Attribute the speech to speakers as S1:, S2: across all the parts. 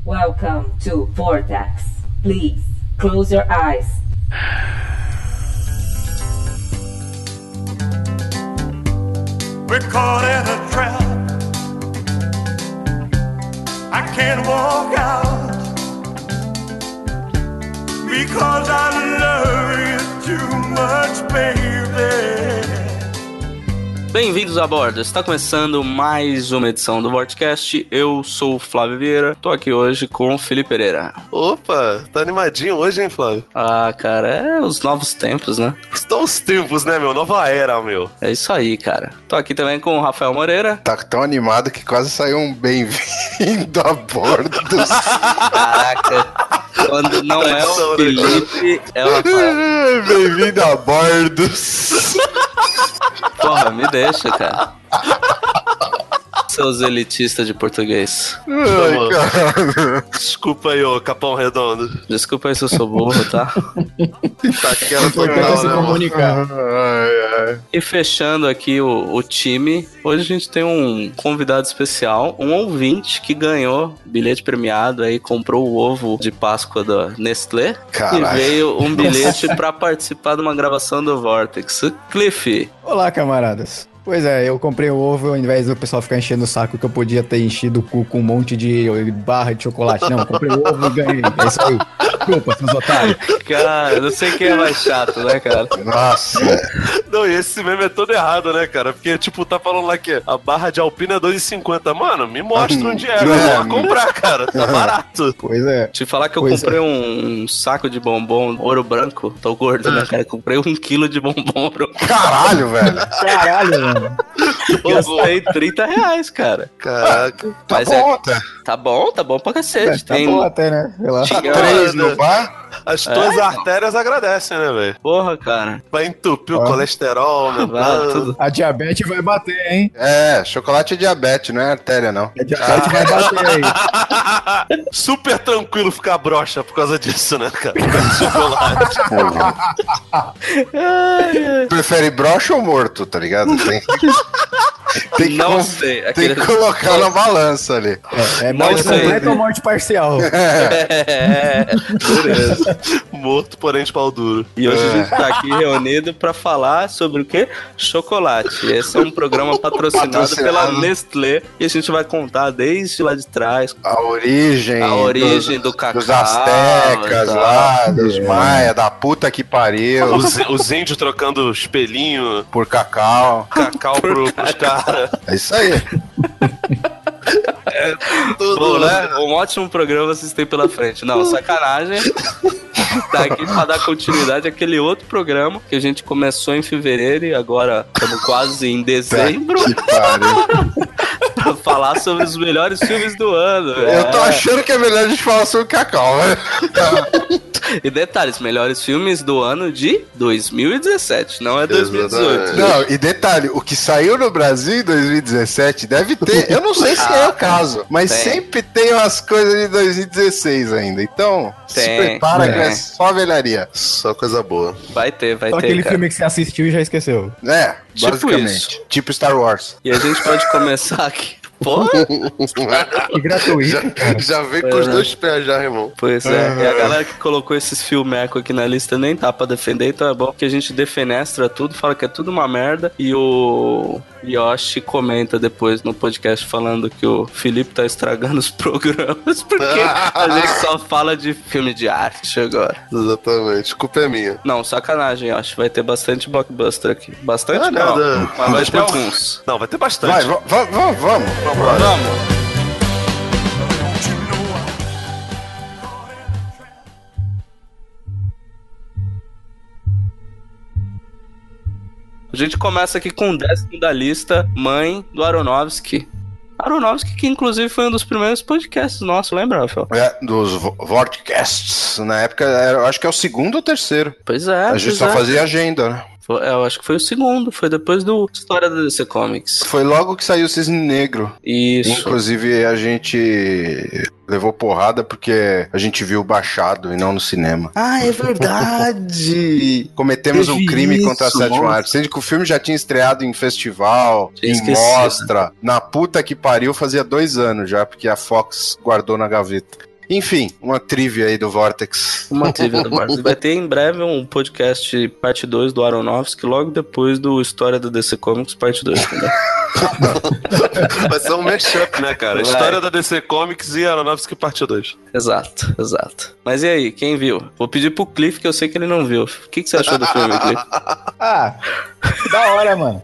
S1: Welcome to Vortex. Please close your eyes.
S2: We're caught in a trap. I can't walk out because I love you too much, baby.
S3: Bem-vindos a bordo, está começando mais uma edição do Vortcast. Eu sou o Flávio Vieira, tô aqui hoje com o Felipe Pereira.
S4: Opa, tá animadinho hoje, hein, Flávio?
S3: Ah, cara, é os novos tempos, né?
S4: Estão os tempos, né, meu? Nova era, meu.
S3: É isso aí, cara. Tô aqui também com o Rafael Moreira.
S5: Tá tão animado que quase saiu um bem-vindo a bordo.
S3: Caraca, quando não é o Felipe, é o Rafael.
S5: Bem-vindo a bordo.
S3: Porra, me deixa, cara. Seus elitistas de português.
S5: Ai, cara.
S4: Desculpa aí, ô Capão Redondo.
S3: Desculpa aí se eu sou burro, tá?
S4: Tá aquela
S5: Se
S4: comunicar.
S3: E fechando aqui o time, hoje a gente tem um convidado especial, um ouvinte que ganhou bilhete premiado aí, comprou o ovo de Páscoa da Nestlé.
S5: Caralho.
S3: E veio um bilhete pra participar de uma gravação do Vortex. Cliff.
S6: Olá, camaradas. Pois é, eu comprei o ovo ao invés do pessoal ficar enchendo o saco que eu podia ter enchido o cu com um monte de barra de chocolate. Não, eu comprei o ovo e ganhei. É isso aí. Desculpa, seus otários.
S3: Cara, eu não sei quem é mais chato, né, cara?
S5: Nossa.
S4: Não, e esse meme é todo errado, né, cara? Porque, tipo, tá falando lá que a barra de Alpina é R$2,50. Mano, me mostra onde é, eu vou comprar, cara. Tá barato.
S6: Pois é.
S3: Te falar que eu
S6: Pois
S3: comprei um saco de bombom ouro branco. Tô gordo, né, cara? Comprei 1 quilo de bombom ouro.
S5: Caralho, velho.
S6: Caralho, mano.
S3: Gastei R$30, cara.
S4: Caraca.
S5: Tá
S3: Mas
S5: bom até.
S3: Tá bom pra cacete.
S6: Tá bom até, né? Relaxa.
S3: Tinha-
S5: 3 no bar?
S4: As tuas artérias agradecem, né, velho?
S3: Porra, cara.
S4: Vai entupir o
S6: Ó.
S4: colesterol, né?
S3: Vai, tudo.
S6: A diabetes vai bater, hein?
S5: É, chocolate é diabetes, não é artéria, não.
S6: A diabetes vai bater aí.
S4: Super tranquilo ficar broxa por causa disso, né, cara? Por causa de chocolate.
S5: Prefere broxa ou morto, tá ligado? Tem que,
S3: Não sei.
S5: tem
S3: Aquele...
S5: que colocar na balança ali.
S6: É
S3: Não
S6: morte
S3: sei.
S6: completa ou morte parcial?
S3: É, beleza.
S4: Morto, porém de pau duro.
S3: E hoje a gente tá aqui reunido pra falar sobre o quê? Chocolate. Esse é um programa patrocinado pela Nestlé e a gente vai contar desde lá de trás
S5: A origem
S3: do cacau.
S5: dos astecas
S3: e tal.
S5: lá, dos maia, da puta que pariu,
S4: Os índios trocando espelhinho,
S5: por cacau.
S4: cacau pros caras.
S5: É isso aí.
S3: Bom, né? Um ótimo programa vocês têm pela frente. Não, sacanagem. Tá aqui pra dar continuidade àquele outro programa que a gente começou em fevereiro e agora estamos quase em dezembro
S5: Que pariu.
S3: pra falar sobre os melhores filmes do ano.
S5: Eu tô achando que é melhor a gente falar sobre cacau, né?
S3: E detalhes, melhores filmes do ano de 2017, não é 2018.
S5: Não, e detalhe, o que saiu no Brasil em 2017 deve ter, eu não sei se é o caso, mas
S3: tem.
S5: sempre tem umas coisas de 2016 ainda. Então, se
S3: Tem,
S5: prepara
S3: tem.
S5: que é só velharia.
S4: Só coisa boa.
S3: Vai ter,
S6: Só aquele
S3: cara.
S6: filme que você assistiu e já esqueceu.
S5: É,
S3: Tipo
S5: basicamente.
S3: isso.
S5: Tipo Star Wars.
S3: E a gente pode começar aqui. Porra!
S6: Que gratuito, cara.
S4: Já vem com os dois pés já, irmão.
S3: Pois é, e a galera que colocou esses filmecos aqui na lista nem tá pra defender, então é bom que a gente defenestra tudo, fala que é tudo uma merda, e o Yoshi comenta depois no podcast falando que o Felipe tá estragando os programas, porque a gente só fala de filme de arte agora.
S4: Exatamente. Culpa é minha.
S3: Não, sacanagem, Yoshi, vai ter bastante blockbuster aqui. Bastante
S4: Ah,
S3: não,
S4: nada.
S3: mas vai ter alguns.
S4: Não, vai ter bastante.
S5: Vai, vamos.
S3: Vamos! A gente começa aqui com o 10º da lista, Mãe, do Aronofsky. Aronofsky, que inclusive foi um dos primeiros podcasts nossos, lembra, Rafael?
S5: É, dos Vortcasts. Na época, eu acho que é o segundo ou terceiro.
S3: Pois é.
S5: A gente só fazia agenda, né?
S3: Eu acho que foi o segundo, foi depois do História da DC Comics.
S5: Foi logo que saiu o Cisne Negro.
S3: Isso.
S5: Inclusive, a gente levou porrada porque a gente viu baixado e não no cinema.
S3: Ah, é verdade!
S5: Cometemos
S3: Teve
S5: um crime contra a
S3: isso,
S5: sétima
S3: nossa.
S5: arte. Sendo que o filme já tinha estreado em festival,
S3: Tinha
S5: em
S3: esquecido.
S5: mostra. Na puta que pariu, fazia 2 anos já, porque a Fox guardou na gaveta. Enfim, uma trivia aí do Vortex.
S3: Uma trivia do Vortex. Vai ter em breve um podcast parte 2 do Aronofsky, logo depois do História da DC Comics parte 2, entendeu?
S4: Vai ser um mashup, né, cara?
S3: Vai.
S4: História da DC Comics e Aronofsky parte 2.
S3: Exato. Mas e aí, quem viu? Vou pedir pro Cliff, que eu sei que ele não viu. O que você achou do filme, Cliff?
S6: Ah, da hora, mano.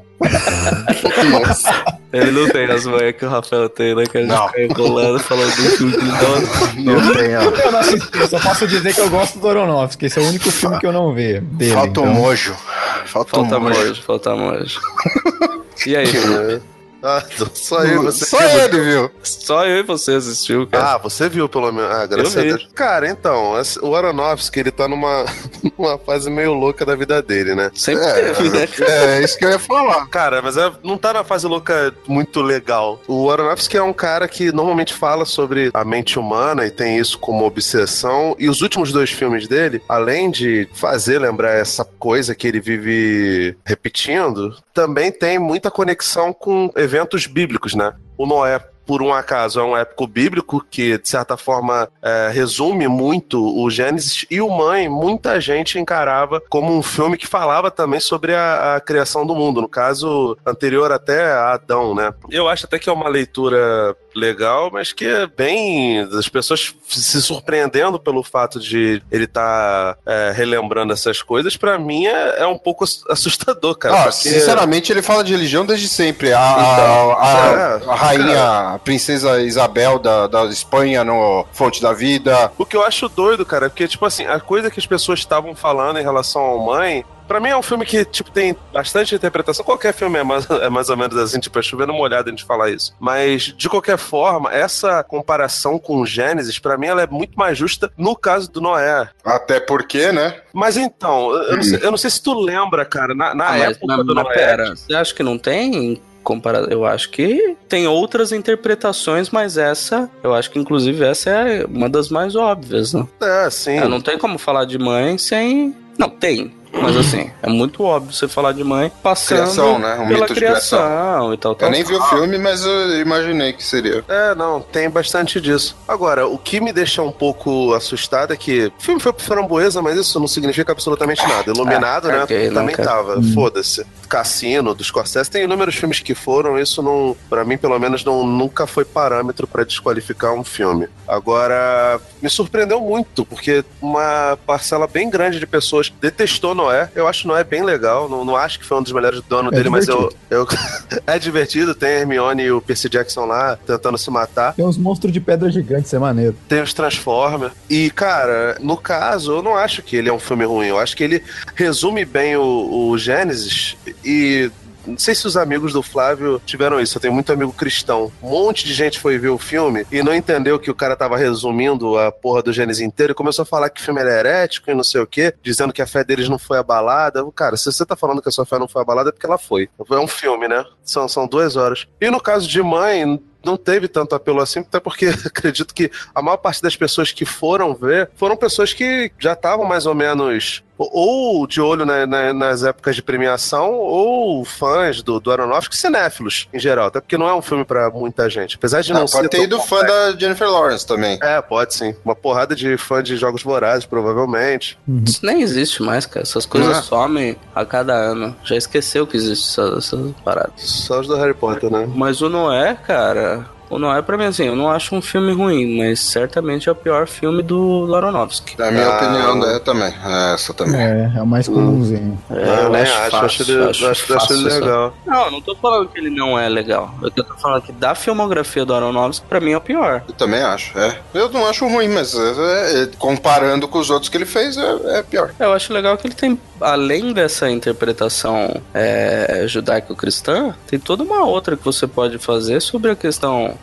S3: Ele não tem as manhas que o Rafael tem, né? Que a gente
S5: Não.
S3: fica enrolando, falando do filme que
S5: Não tem, ó.
S6: Eu não assisti, eu só posso dizer que eu gosto do Aronofsky. Esse é o único filme que eu não vi dele.
S5: Falta um
S6: então.
S5: mojo. Falta um mojo.
S3: Falta mojo. E aí, filho?
S4: Ah, só eu e você.
S5: Só ele, viu?
S3: Só eu e você assistiu, cara.
S4: Ah, você viu pelo menos. Ah, graças
S3: Eu
S4: a
S3: vi.
S4: Deus. Cara, então, o Aronofsky, ele tá numa fase meio louca da vida dele, né?
S3: Sempre teve, né?
S5: É isso que eu ia falar.
S4: Cara, mas não tá na fase louca muito legal. O Aronofsky é um cara que normalmente fala sobre a mente humana e tem isso como obsessão. E os últimos 2 filmes dele, além de fazer lembrar essa coisa que ele vive repetindo, também tem muita conexão com eventos bíblicos, né? O Noé, por um acaso, é um épico bíblico que, de certa forma, resume muito o Gênesis, e o Mãe, muita gente encarava como um filme que falava também sobre a criação do mundo, no caso, anterior até a Adão, né? Eu acho até que é uma leitura legal, mas que é bem... as pessoas se surpreendendo pelo fato de ele estar relembrando essas coisas, pra mim é um pouco assustador, cara. Porque...
S5: Sinceramente, ele fala de religião desde sempre. A rainha, a princesa Isabel da Espanha no Fonte da Vida.
S4: O que eu acho doido, cara, é porque, tipo assim, a coisa que as pessoas estavam falando em relação ao Mãe, pra mim é um filme que, tipo, tem bastante interpretação. Qualquer filme é mais ou menos assim, tipo, é chovendo molhado a gente falar isso. Mas, de qualquer forma, essa comparação com o Gênesis, pra mim, ela é muito mais justa no caso do Noé.
S5: Até porque, né?
S4: Mas então, eu não sei se tu lembra, cara, na época do Noé...
S3: Pera, você acha que não tem... Eu acho que tem outras interpretações, mas essa, eu acho que inclusive essa é uma das mais óbvias, né?
S4: Sim.
S3: Não tem como falar de mãe sem... Não, tem. Mas assim, é muito óbvio você falar de mãe passando
S5: Criação, né? Um
S3: pela
S5: mito de criação.
S3: criação e tal.
S5: Eu nem vi o filme, mas eu imaginei que seria.
S4: Não, tem bastante disso. Agora, o que me deixa um pouco assustado é que o filme foi pro Framboesa, mas isso não significa absolutamente nada. Iluminado, né?
S3: ok,
S4: Também tava. Foda-se. Cassino, dos Scorsese, tem inúmeros filmes que foram, isso não, pra mim, pelo menos, nunca foi parâmetro pra desqualificar um filme. Agora, me surpreendeu muito, porque uma parcela bem grande de pessoas detestou Noé. Eu acho Noé bem legal, não acho que foi um dos melhores do ano dele, mas eu é divertido, tem a Hermione e o Percy Jackson lá tentando se matar.
S6: Tem uns monstros de pedra gigantes, isso é maneiro.
S4: Tem os Transformers. E, cara, no caso, eu não acho que ele é um filme ruim. Eu acho que ele resume bem o Gênesis e... Não sei se os amigos do Flávio tiveram isso. Eu tenho muito amigo cristão. Um monte de gente foi ver o filme e não entendeu que o cara tava resumindo a porra do Gênesis inteiro e começou a falar que o filme era herético e não sei o quê, dizendo que a fé deles não foi abalada. Cara, se você tá falando que a sua fé não foi abalada é porque ela foi. É um filme, né? São 2 horas. E no caso de Mãe... não teve tanto apelo assim, até porque acredito que a maior parte das pessoas que foram ver foram pessoas que já estavam mais ou menos ou de olho nas épocas de premiação ou fãs do Aronofsky, cinéfilos em geral, até porque não é um filme pra muita gente, apesar de não ser...
S5: Pode ter ido fã da Jennifer Lawrence também.
S4: Pode sim, uma porrada de fã de Jogos Vorazes, provavelmente.
S3: Isso nem existe mais, cara, essas coisas somem a cada ano, já esqueceu que existe essas paradas.
S4: Só os do Harry Potter, né?
S3: Mas o Noé, cara... O Noé, pra mim, assim, eu não acho um filme ruim, mas certamente é o pior filme do Aronofsky.
S5: Na minha opinião, também. Essa também.
S6: É o mais comumzinho.
S4: Eu nem acho ele legal.
S3: Não, eu não tô falando que ele não é legal. Eu tô falando que da filmografia do Aronofsky, pra mim é o pior.
S5: Eu também acho, Eu não acho ruim, mas comparando com os outros que ele fez, é pior.
S3: Eu acho legal que ele tem, além dessa interpretação judaico-cristã, tem toda uma outra que você pode fazer sobre a questão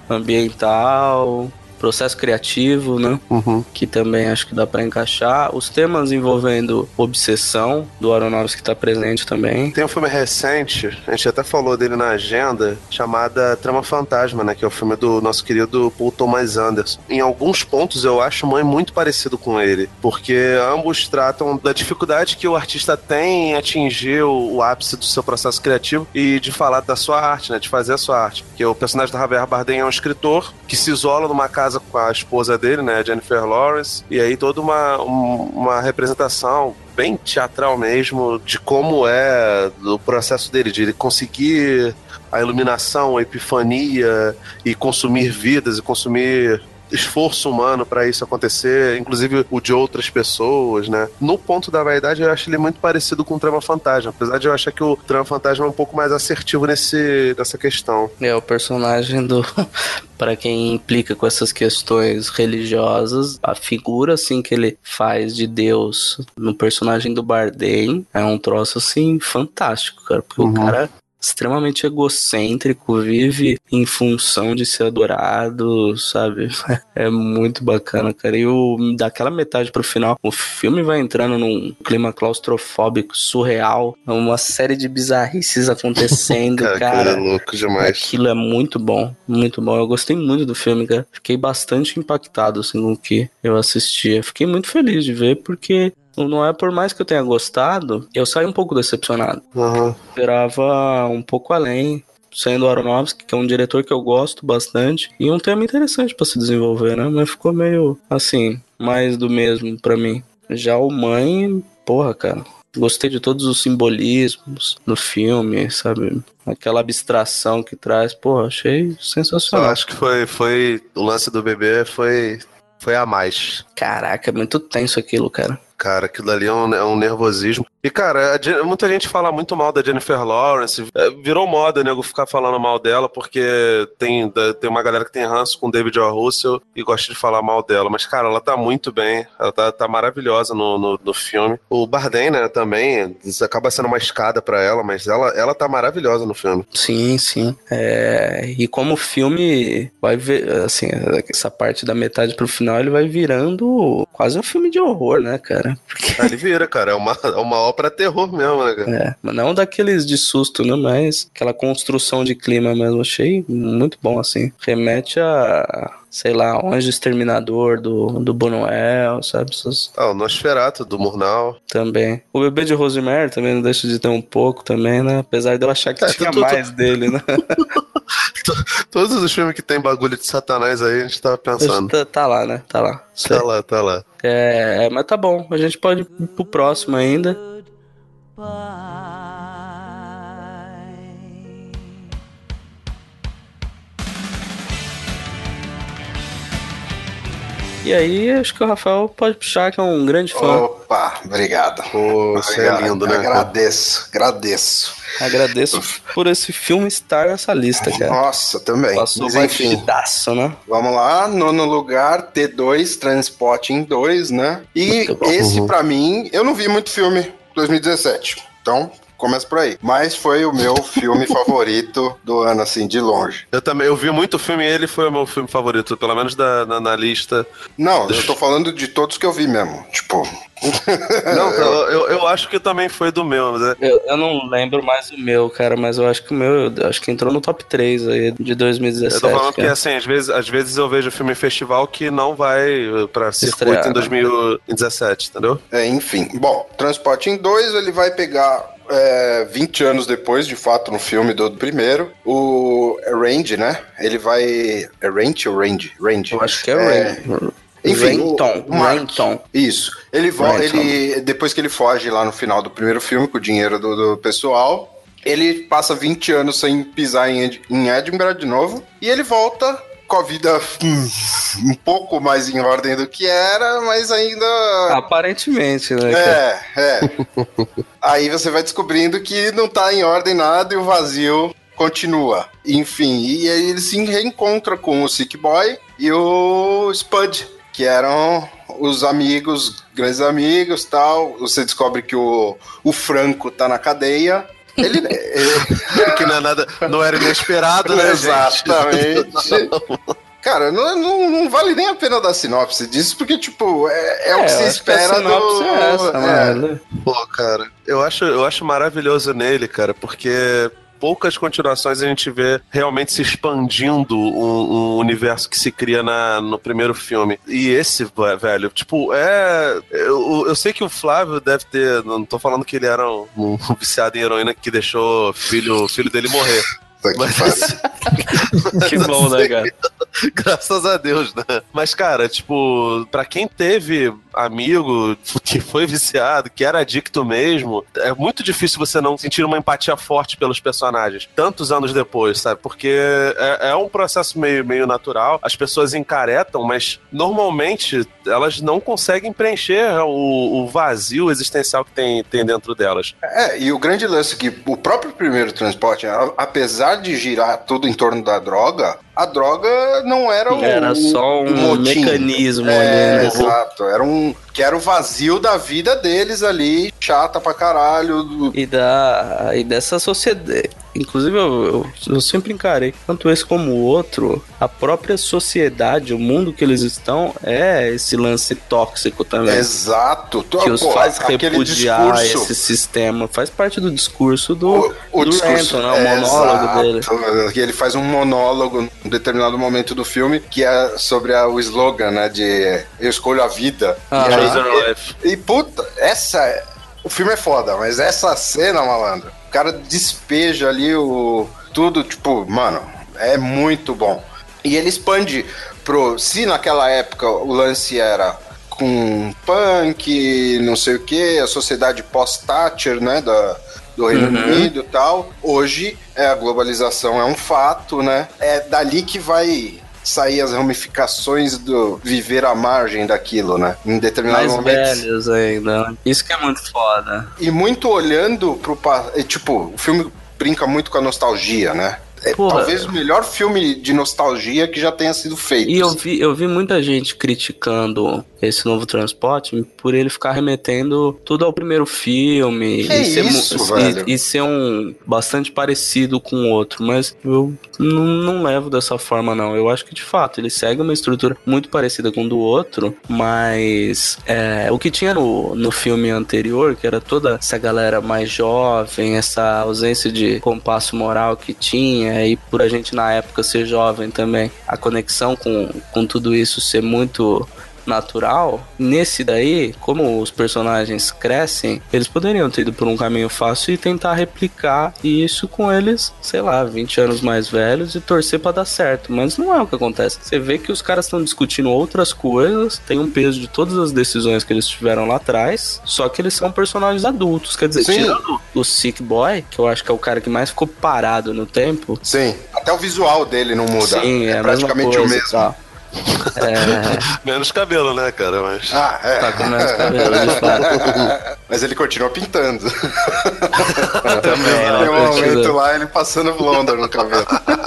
S3: ambiental, processo criativo, né? Que também acho que dá pra encaixar. Os temas envolvendo obsessão do Aronofsky tá presente também.
S4: Tem um filme recente, a gente até falou dele na agenda, chamada Trama Fantasma, né? Que é o filme do nosso querido Paul Thomas Anderson. Em alguns pontos eu acho Mãe muito parecido com ele, porque ambos tratam da dificuldade que o artista tem em atingir o ápice do seu processo criativo e de falar da sua arte, né? De fazer a sua arte. Porque o personagem do Javier Bardem é um escritor que se isola numa casa casa com a esposa dele, né, Jennifer Lawrence, e aí toda uma representação bem teatral mesmo de como é o processo dele, de ele conseguir a iluminação, a epifania e consumir vidas e consumir esforço humano pra isso acontecer, inclusive o de outras pessoas, né? No ponto da vaidade, eu acho ele muito parecido com o Trama Fantasma, apesar de eu achar que o Trama Fantasma é um pouco mais assertivo nessa questão.
S3: É, o personagem do... Pra quem implica com essas questões religiosas, a figura, assim, que ele faz de Deus no personagem do Bardem é um troço, assim, fantástico, cara, porque o cara... extremamente egocêntrico, vive em função de ser adorado, sabe? É muito bacana, cara. E daquela metade pro final, o filme vai entrando num clima claustrofóbico, surreal, uma série de bizarrices acontecendo, cara.
S4: É louco demais.
S3: Aquilo é muito bom, muito bom. Eu gostei muito do filme, cara. Fiquei bastante impactado, assim, com o que eu assistia. Fiquei muito feliz de ver, porque... não é por mais que eu tenha gostado, eu saí um pouco decepcionado. Esperava um pouco além, sendo o Aronofsky, que é um diretor que eu gosto bastante, e um tema interessante pra se desenvolver, né? Mas ficou meio, assim, mais do mesmo pra mim. Já o Mãe, porra, cara, gostei de todos os simbolismos do filme, sabe? Aquela abstração que traz, porra, achei sensacional.
S4: Eu acho que foi o lance do bebê foi a mais.
S3: Caraca, é muito tenso aquilo, cara.
S4: Cara, aquilo ali é um nervosismo. E, cara, muita gente fala muito mal da Jennifer Lawrence. Virou moda, nego, ficar falando mal dela, porque tem uma galera que tem ranço com David O. Russell e gosta de falar mal dela. Mas, cara, ela tá muito bem. Ela tá maravilhosa no filme. O Bardem, né, também, isso acaba sendo uma escada pra ela, mas ela tá maravilhosa no filme.
S3: Sim, sim. E como o filme vai ver, assim, essa parte da metade pro final, ele vai virando quase um filme de horror, né, cara?
S4: Ele vira, cara, é uma ópera terror mesmo, né, cara?
S3: Mas não daqueles de susto, né, mas aquela construção de clima mesmo, achei muito bom, assim. Remete a, sei lá, Anjo Exterminador do Buñuel, sabe?
S4: O Nosferatu, do Murnau.
S3: Também. O Bebê de Rosemary também não deixa de ter um pouco também, né? Apesar de eu achar que tinha mais dele, né?
S4: Todos os filmes que tem bagulho de Satanás aí, a gente tava pensando.
S3: Tá lá, né? Tá lá.
S4: Tá lá.
S3: Mas tá bom. A gente pode ir pro próximo ainda. E aí, acho que o Rafael pode puxar, que é um grande fã.
S5: Opa, obrigado.
S4: Você é lindo, né?
S5: Agradeço.
S3: Agradeço por esse filme estar nessa lista, cara.
S5: Nossa, também.
S3: Passou batidaço, né?
S5: Vamos lá, nono lugar, T2, Transporting 2, né? E esse, pra mim, eu não vi muito filme 2017, então... começa por aí. Mas foi o meu filme favorito do ano, assim, de longe.
S4: Eu vi muito filme e ele foi o meu filme favorito, pelo menos na lista.
S5: Não, eu tô falando de todos que eu vi mesmo. Tipo...
S4: Não, eu acho que também foi do meu, né?
S3: Eu não lembro mais o meu, cara, mas eu acho que o meu, acho que entrou no top 3 aí de 2017.
S4: Eu tô falando
S3: cara.
S4: que, assim, às vezes eu vejo filme em festival que não vai pra circuito em 2017, entendeu?
S5: Enfim. Bom, Transporting 2, ele vai pegar 20 anos depois, de fato, no filme do primeiro, o Range, né? Ele vai... É Range ou Range? Range.
S3: Eu acho que é Range.
S5: Enfim,
S3: Renton.
S5: Isso. Ele depois que ele foge lá no final do primeiro filme com o dinheiro do pessoal, ele passa 20 anos sem pisar em Edinburgh de novo, e ele volta com a vida um pouco mais em ordem do que era, mas ainda...
S3: Aparentemente, né?
S5: Aí você vai descobrindo que não tá em ordem nada e o vazio continua. Enfim, e aí ele se reencontra com o Sick Boy e o Spud, que eram os amigos, grandes amigos, tal. Você descobre que o Franco tá na cadeia. Ele
S4: que não era inesperado, né?
S5: Exatamente. Cara, não vale nem a pena dar sinopse disso, porque, tipo, é o que se espera do...
S3: É essa, né?
S4: Pô, cara, eu acho maravilhoso nele, cara, porque... poucas continuações a gente vê realmente se expandindo um universo que se cria no primeiro filme. E esse, velho, tipo, eu sei que o Flávio deve ter... Não tô falando que ele era um viciado em heroína que deixou o filho dele morrer.
S3: Mas, que bom, né, cara?
S4: Graças a Deus, né? Mas, cara, tipo, pra quem teve amigo que foi viciado, que era adicto mesmo, é muito difícil você não sentir uma empatia forte pelos personagens, tantos anos depois, sabe? Porque é um processo meio natural, as pessoas encaretam, mas normalmente elas não conseguem preencher o vazio existencial que tem dentro delas.
S5: E o grande lance é que o próprio Primeiro Transporte, apesar de girar tudo em torno da droga, a droga não era
S3: Era só um
S5: motim.
S3: Mecanismo ali, né?
S5: Exato, era o vazio da vida deles ali, chata pra caralho.
S3: E dessa sociedade. Inclusive, eu sempre encarei, tanto esse como o outro, a própria sociedade, o mundo que eles estão, é esse lance tóxico também.
S5: Exato.
S3: Que os faz repudiar esse sistema. Faz parte do discurso do
S5: discurso,
S3: Renton, né? O monólogo dele.
S5: Ele faz um monólogo em determinado momento do filme que é sobre o slogan, né? De eu escolho a vida. E puta, o filme é foda, mas essa cena, malandro, o cara despeja ali tudo, tipo, mano, é muito bom. E ele expande se naquela época o lance era com punk, não sei o que, a sociedade pós-Thatcher, né, do Reino Unido e tal, hoje a globalização é um fato, né, é dali que vai sair as ramificações do viver à margem daquilo, né? Em determinado momento.
S3: Mais velhos ainda. Isso que é muito foda.
S5: E muito olhando pro... Tipo, o filme brinca muito com a nostalgia, né? Talvez o melhor filme de nostalgia que já tenha sido feito.
S3: E eu vi muita gente criticando esse novo Transporte por ele ficar remetendo tudo ao primeiro filme e ser bastante parecido com o outro, mas eu não levo dessa forma, não. Eu acho que de fato ele segue uma estrutura muito parecida com o do outro, mas o que tinha no filme anterior, que era toda essa galera mais jovem, essa ausência de compasso moral que tinha, e por a gente na época ser jovem também, a conexão com tudo isso ser muito natural, nesse daí, como os personagens crescem, eles poderiam ter ido por um caminho fácil e tentar replicar isso com eles, sei lá, 20 anos mais velhos e torcer pra dar certo, mas não é o que acontece. Você vê que os caras estão discutindo outras coisas, tem um peso de todas as decisões que eles tiveram lá atrás, só que eles são personagens adultos, quer dizer, tirando o Sick Boy, que eu acho que é o cara que mais ficou parado no tempo.
S5: Sim, até o visual dele não muda.
S3: Sim, é
S5: praticamente o mesmo.
S3: Tá.
S4: Menos cabelo, né, cara? Mas...
S3: Tá com menos cabelo, de fato.
S5: Mas ele continua pintando.
S3: Também,
S5: tem um momento lá, ele passando blonder no cabelo.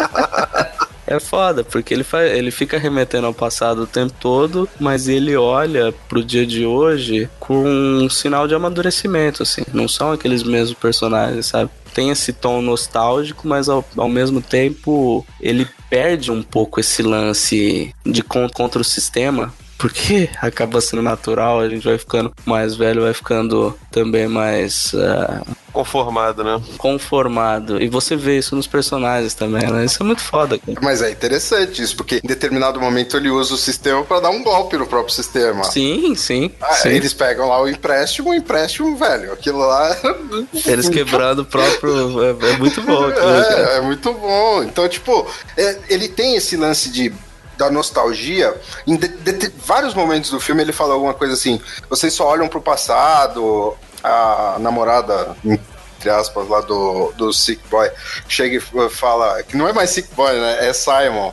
S3: É foda, porque ele fica remetendo ao passado o tempo todo, mas ele olha pro dia de hoje com um sinal de amadurecimento, assim. Não são aqueles mesmos personagens, sabe? Tem esse tom nostálgico, mas ao mesmo tempo ele perde um pouco esse lance de contra o sistema, porque acaba sendo natural, a gente vai ficando mais velho, vai ficando também mais...
S4: conformado, né?
S3: Conformado. E você vê isso nos personagens também, né? Isso é muito foda, cara.
S5: Mas é interessante isso, porque em determinado momento ele usa o sistema pra dar um golpe no próprio sistema.
S3: Sim.
S5: Eles pegam lá o empréstimo, velho. Aquilo lá...
S3: Eles quebrando o próprio... É muito bom.
S5: É muito bom. Então, tipo, ele tem esse lance da nostalgia. Em vários momentos do filme ele fala alguma coisa assim, vocês só olham pro passado. A namorada, entre aspas, lá do Sick Boy, chega e fala, que não é mais Sick Boy, né? É Simon.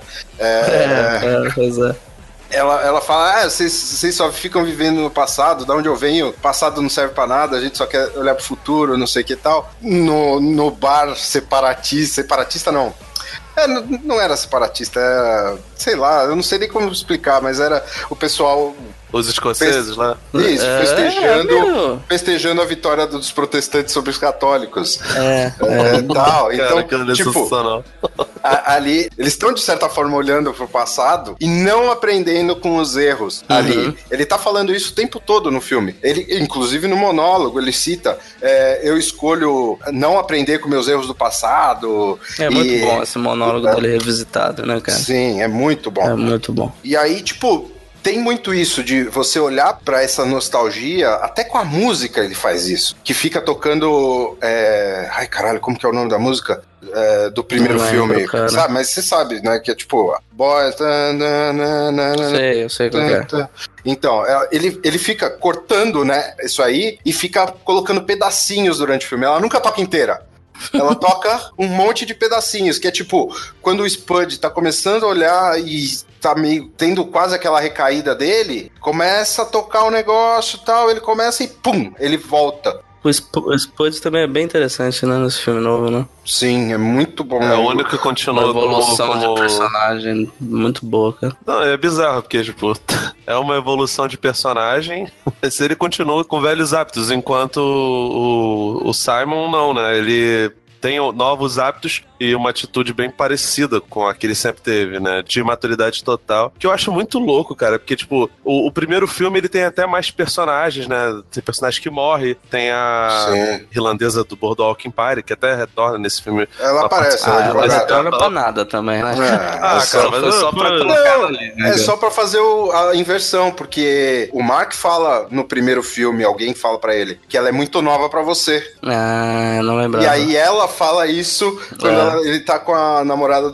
S3: Pois é.
S5: Ela fala, vocês só ficam vivendo no passado, da onde eu venho, o passado não serve pra nada, a gente só quer olhar pro futuro, não sei o que e tal. No bar separatista não. Não era separatista, sei lá, eu não sei nem como explicar, mas era o pessoal...
S4: Os escoceses lá?
S5: Isso, festejando a vitória dos protestantes sobre os católicos. Tal. Então,
S4: cara,
S5: tipo, ali, eles estão de certa forma olhando pro passado e não aprendendo com os erros ali. Ele tá falando isso o tempo todo no filme. Ele, inclusive no monólogo, ele cita, eu escolho não aprender com meus erros do passado.
S3: Muito bom esse monólogo dele revisitado, né, cara?
S5: Sim, é muito bom.
S3: É muito bom.
S5: E aí, tipo... tem muito isso de você olhar pra essa nostalgia, até com a música ele faz isso, que fica tocando, ai caralho, como que é o nome da música? Do primeiro filme, sabe? Mas você sabe, né, que é tipo boy,
S3: eu sei qual é.
S5: Então, ele fica cortando, né, isso aí, e fica colocando pedacinhos durante o filme, ela nunca toca inteira. Ela toca um monte de pedacinhos, que é tipo, quando o Spud tá começando a olhar e tá meio tendo quase aquela recaída dele, começa a tocar um negócio e tal, ele começa e pum, ele volta.
S3: O Spud também é bem interessante, né, nesse filme novo, né?
S5: Sim, é muito bom.
S4: É o único que continua
S3: uma evolução de personagem muito boa, cara.
S4: Não, é bizarro, porque, tipo, é uma evolução de personagem, mas ele continua com velhos hábitos, enquanto o Simon não, né? Ele tem novos hábitos e uma atitude bem parecida com a que ele sempre teve, né? De maturidade total. Que eu acho muito louco, cara. Porque, tipo, o primeiro filme ele tem até mais personagens, né? Tem personagem que morre. Tem a irlandesa do Boardwalk Empire, que até retorna nesse filme.
S5: Ela aparece,
S3: ela retorna pra nada também, né?
S4: Cara, mas
S3: foi só pra colocar ela ali, né?
S5: É só pra fazer a inversão, porque o Mark fala no primeiro filme, alguém fala pra ele, que ela é muito nova pra você.
S3: Eu não lembrava.
S5: E aí ela fala isso quando ele tá com a namorada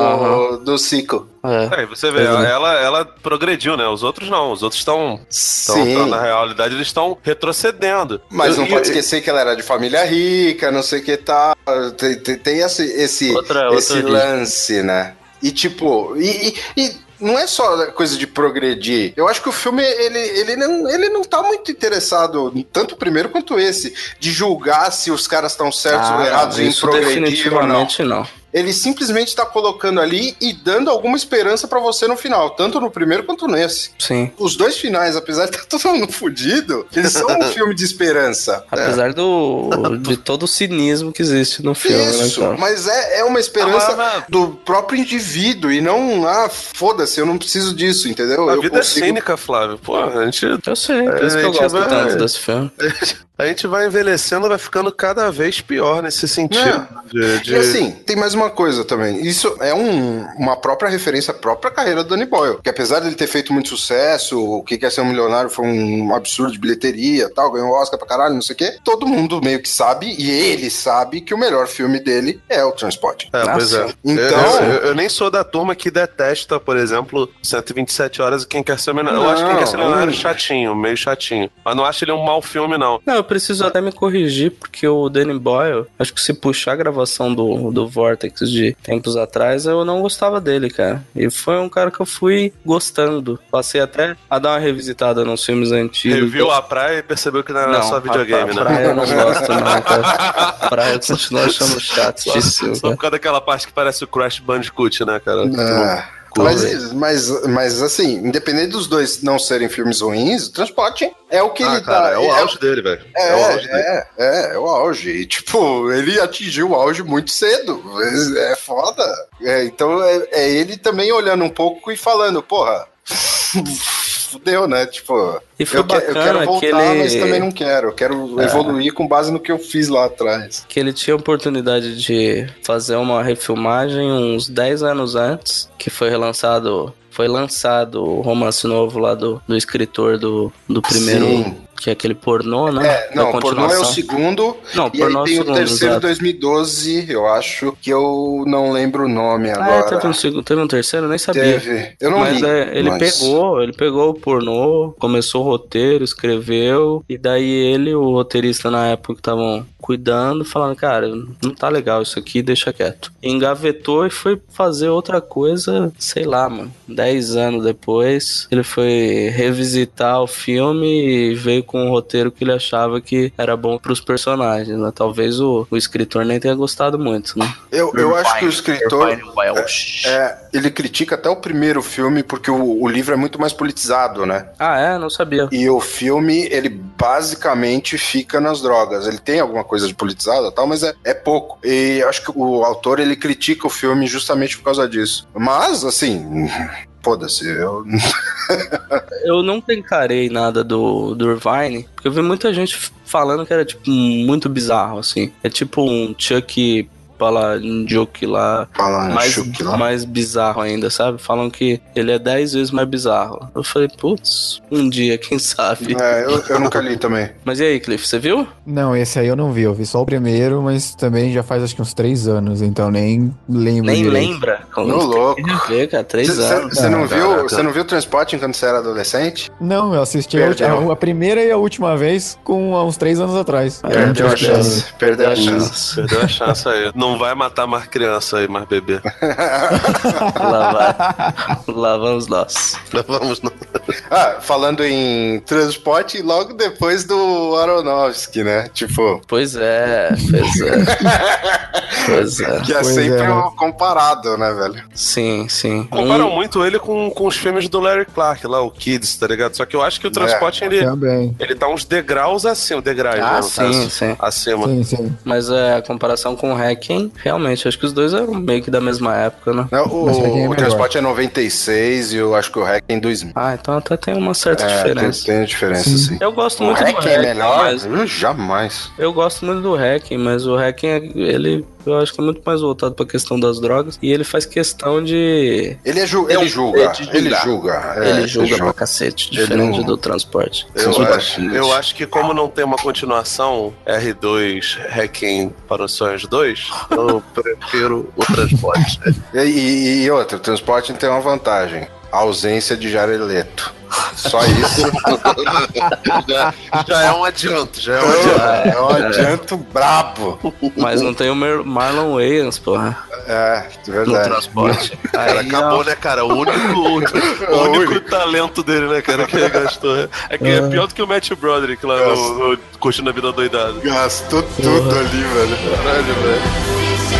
S5: do Cico.
S4: Aí você vê, ela progrediu, né? Os outros não. Os outros estão na realidade, eles estão retrocedendo.
S5: Mas não pode esquecer que ela era de família rica, não sei o que tá. Tem esse lance, né? E tipo, não é só coisa de progredir. Eu acho que o filme, ele não tá muito interessado, tanto o primeiro quanto esse, de julgar se os caras estão certos ou errados em progredir ou não.
S3: Não.
S5: Ele simplesmente tá colocando ali e dando alguma esperança pra você no final, tanto no primeiro quanto nesse.
S3: Sim.
S5: Os dois finais, apesar de estar todo mundo fudido, eles são um filme de esperança.
S3: Apesar de todo o cinismo que existe no filme.
S5: Isso,
S3: né,
S5: mas é uma esperança do próprio indivíduo e não, foda-se, eu não preciso disso, entendeu?
S4: A vida é cínica, Flávio. Pô, a gente...
S3: Eu sei, por isso que eu gosto tanto desse filme.
S4: A gente vai envelhecendo, vai ficando cada vez pior nesse sentido.
S5: E assim, tem mais uma coisa também. Isso é uma própria referência à própria carreira do Danny Boyle. Que apesar de ele ter feito muito sucesso, o que quer ser um milionário foi um absurdo de bilheteria, tal, ganhou Oscar pra caralho, não sei o quê. Todo mundo meio que sabe, e ele sabe, que o melhor filme dele é o Transporting.
S4: Pois é.
S5: Então...
S4: Eu nem sou da turma que detesta, por exemplo, 127 horas e Quem Quer Ser Milionário. Eu acho que Quem Quer Ser Milionário chatinho, meio chatinho. Mas não acho ele um mau filme, não.
S3: Não, eu preciso até me corrigir, porque o Danny Boyle, acho que se puxar a gravação do Vortex de tempos atrás, eu não gostava dele, cara. E foi um cara que eu fui gostando. Passei até a dar uma revisitada nos filmes antigos.
S4: Reviu a praia e percebeu que não era só videogame, né?
S3: A praia eu não gosto, não, cara. A praia eu continuo achando chato.
S4: Só por causa daquela parte que parece o Crash Bandicoot, né, cara?
S5: Mas assim, independente dos dois não serem filmes ruins, o Transporting é o que ele
S4: cara,
S5: tá.
S4: É o auge dele, velho.
S5: É o auge dele. É o auge. E, tipo, ele atingiu o auge muito cedo. É foda. Então é ele também olhando um pouco e falando, porra. Fudeu, né? Tipo,
S3: e foi
S5: eu quero voltar, mas também não quero. Eu quero evoluir com base no que eu fiz lá atrás.
S3: Que ele tinha a oportunidade de fazer uma refilmagem uns 10 anos antes, que foi lançado o romance novo lá do escritor do primeiro... Sim. Que é aquele pornô, né?
S5: Não, pornô é o segundo.
S3: Não,
S5: e
S3: pornô
S5: aí tem
S3: é o
S5: o terceiro,
S3: exato.
S5: 2012, eu acho, que eu não lembro o nome agora.
S3: Teve um terceiro? Eu nem sabia.
S5: Teve. Eu não li.
S3: Ele pegou o pornô, começou o roteiro, escreveu, e daí ele, o roteirista na época que estavam cuidando, falando, cara, não tá legal isso aqui, deixa quieto. Engavetou e foi fazer outra coisa, sei lá, mano. 10 anos depois, ele foi revisitar o filme e veio com um roteiro que ele achava que era bom pros personagens, né? Talvez o escritor nem tenha gostado muito, né?
S5: Eu acho que o escritor ele critica até o primeiro filme porque o livro é muito mais politizado, né?
S3: Não sabia.
S5: E o filme, ele basicamente fica nas drogas. Ele tem alguma coisa de politizada e tal, mas é pouco. E eu acho que o autor, ele critica o filme justamente por causa disso. Mas, assim... Foda-se,
S3: eu nunca encarei nada do Irvine, porque eu vi muita gente falando que era, tipo, muito bizarro, assim. É tipo um Chuck Palanjuk lá, mais bizarro ainda, sabe? Falam que ele é 10 vezes mais bizarro. Eu falei, putz, um dia, quem sabe?
S5: Eu nunca li também.
S3: Mas e aí, Cliff, você viu?
S6: Não, esse aí eu não vi. Eu vi só o primeiro, mas também já faz acho que uns 3 anos, então nem lembro
S3: Nem
S6: direito.
S3: lembra?
S5: No louco.
S3: Ver, cara, 3 anos.
S5: Você não viu? Você não viu o Transporting quando você era adolescente?
S6: Não, eu assisti
S5: Perdeu.
S6: a primeira e a última vez há uns 3 anos atrás.
S5: Perdeu a chance. Perdeu a chance.
S4: Perdeu a chance aí. Não vai matar mais criança aí, mais bebê.
S3: Lá vamos nós.
S4: Vamos não.
S5: Falando em transporte, logo depois do Aronofsky, né? Tipo...
S3: Pois é.
S5: Que é sempre comparado, né, velho?
S3: Sim.
S4: Comparam muito ele com os filmes do Larry Clark lá, o Kids, tá ligado? Só que eu acho que o Transporte, ele tá uns degraus acima,
S3: sim.
S4: Acima.
S6: Sim.
S3: Mas a comparação com o Hacking, realmente, acho que os dois eram meio que da mesma época, né?
S5: Não, o Transporte é 96 e eu acho que o Hack é em 2000.
S3: Então até tem uma certa diferença.
S5: Tem diferença, sim.
S3: Eu gosto
S5: O
S3: muito do
S5: Hack
S3: Hacking,
S5: é melhor?
S3: mas...
S5: Jamais.
S3: Eu gosto muito do Hacking, mas o Hacking, ele... Eu acho que é muito mais voltado pra questão das drogas. E ele faz questão de...
S5: Ele julga. Ele julga
S3: pra cacete, diferente do Transporte.
S4: Eu acho que como não tem uma continuação, R2 Hacking para os Sonhos 2, eu prefiro o Transporte.
S5: E outro, o Transporte tem uma vantagem. A ausência de Jared Leto. Só isso.
S4: já é um adianto.
S5: É um adianto brabo.
S3: Mas não tem o Marlon Wayans, porra.
S5: É verdade.
S3: No Transporte.
S4: Cara, acabou, né, cara? O único talento dele, né, cara, que ele gastou. É que é pior do que o Matthew Broderick lá no Curtindo a Vida Doidado.
S5: Gastou tudo ali, velho.
S4: Caralho, velho.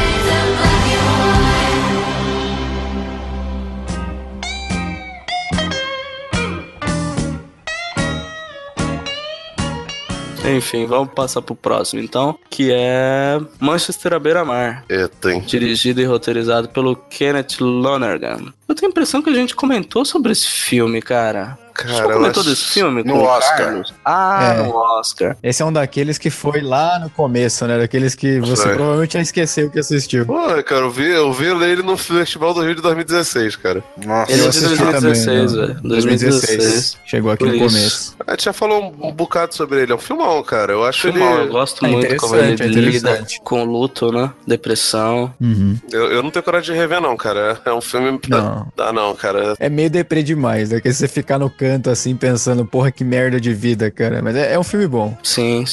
S3: Enfim, vamos passar pro próximo, então, que é Manchester à beira-mar.
S4: Eita, hein?
S3: Dirigido e roteirizado pelo Kenneth Lonergan. Eu tenho a impressão que a gente comentou sobre esse filme, cara.
S4: Cara,
S3: você comentou desse filme?
S5: No Oscar.
S3: No Oscar.
S6: Esse é um daqueles que foi lá no começo, né? Daqueles que você provavelmente já esqueceu que assistiu.
S4: Pô, cara, eu vi ele no Festival do Rio de 2016, cara.
S5: Nossa,
S3: Ele é
S6: eu
S3: de
S6: assisti
S3: 2016,
S6: também,
S3: velho. 2016.
S6: Chegou aqui no começo.
S4: A gente já falou um bocado sobre ele. É um filmão, cara. Eu acho
S3: Eu gosto muito como ele lida com luto, né? Depressão.
S6: Uhum.
S4: Eu não tenho coragem de rever, não, cara. É um filme... Não, cara.
S6: É meio deprê demais, né? Que você ficar no canto assim, pensando, porra, que merda de vida, cara. Mas é um filme bom.
S3: Sim.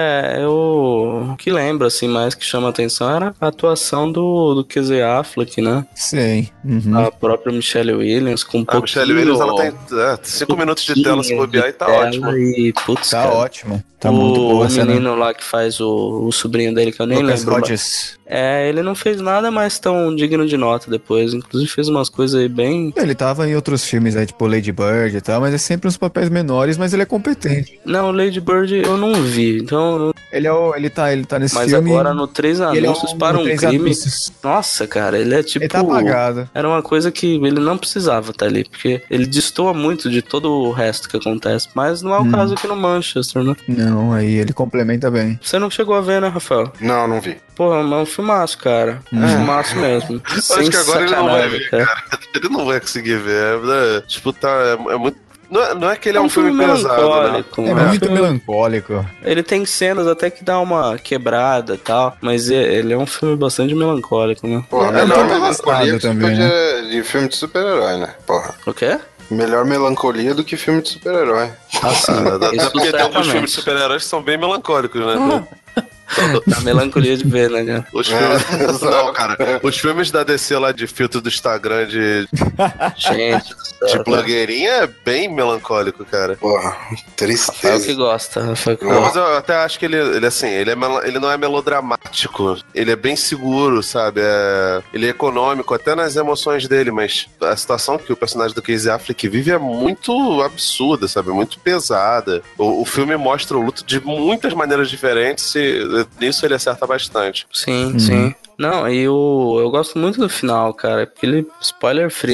S3: O que lembro, assim, mais que chama a atenção era a atuação do Casey Affleck, né?
S6: Sim. Uhum.
S3: A própria Michelle Williams, com
S4: A Michelle Williams, ela tem 5 minutos de tela se bobear e tá ótimo.
S3: E, putz,
S6: Tá
S3: cara,
S6: ótimo. Tá muito boa
S3: o
S6: essa,
S3: menino lá que faz o sobrinho dele, que eu nem
S6: Lucas
S3: lembro.
S6: Hodges.
S3: Ele não fez nada mais tão digno de nota depois. Inclusive fez umas coisas aí bem...
S6: Ele tava em outros filmes, né? Tipo Lady Bird e tal, mas é sempre uns papéis menores, mas ele é competente.
S3: Não, Lady Bird eu não vi, então...
S6: Ele tá nesse
S3: mas
S6: filme...
S3: Mas agora no 3 Anúncios para um Crime...
S6: Anúncios.
S3: Nossa, cara, ele é tipo...
S6: Ele tá apagado.
S3: Era uma coisa que ele não precisava estar ali, porque ele destoa muito de todo o resto que acontece. Mas não é o caso aqui no Manchester, né?
S6: Não, aí ele complementa bem.
S3: Você não chegou a ver, né, Rafael?
S5: Não vi.
S3: Porra, é um filmaço, cara. Um filmaço mesmo.
S4: Acho que agora ele não vai ver, cara. Ele não vai conseguir ver. Tipo, é muito... Não é que ele é um filme pesado, né?
S6: É muito melancólico.
S3: Ele tem cenas até que dá uma quebrada e tal, mas ele é um filme bastante melancólico, né?
S5: Porra,
S6: É
S5: melhor
S6: muito
S5: melancolia
S6: também,
S5: de filme de super-herói, né? Porra.
S3: O quê?
S5: Melhor melancolia do que filme de super-herói.
S3: Assim,
S4: Até porque tem alguns filmes de super-heróis que são bem melancólicos, né?
S3: A melancolia de ver, né, cara?
S4: Os filmes... Não, cara. Os filmes da DC lá de filtro do Instagram
S3: Gente,
S4: de blogueirinha é bem melancólico, cara.
S5: Porra, tristeza.
S3: Rafael que gosta.
S4: Não, mas eu até acho que ele assim, ele não é melodramático. Ele é bem seguro, sabe? Ele é econômico, até nas emoções dele, mas a situação que o personagem do Casey Affleck vive é muito absurda, sabe? Muito pesada. O filme mostra o luto de muitas maneiras diferentes e nisso ele acerta bastante.
S3: Sim. Não, e eu gosto muito do final, cara, porque ele spoiler free, né?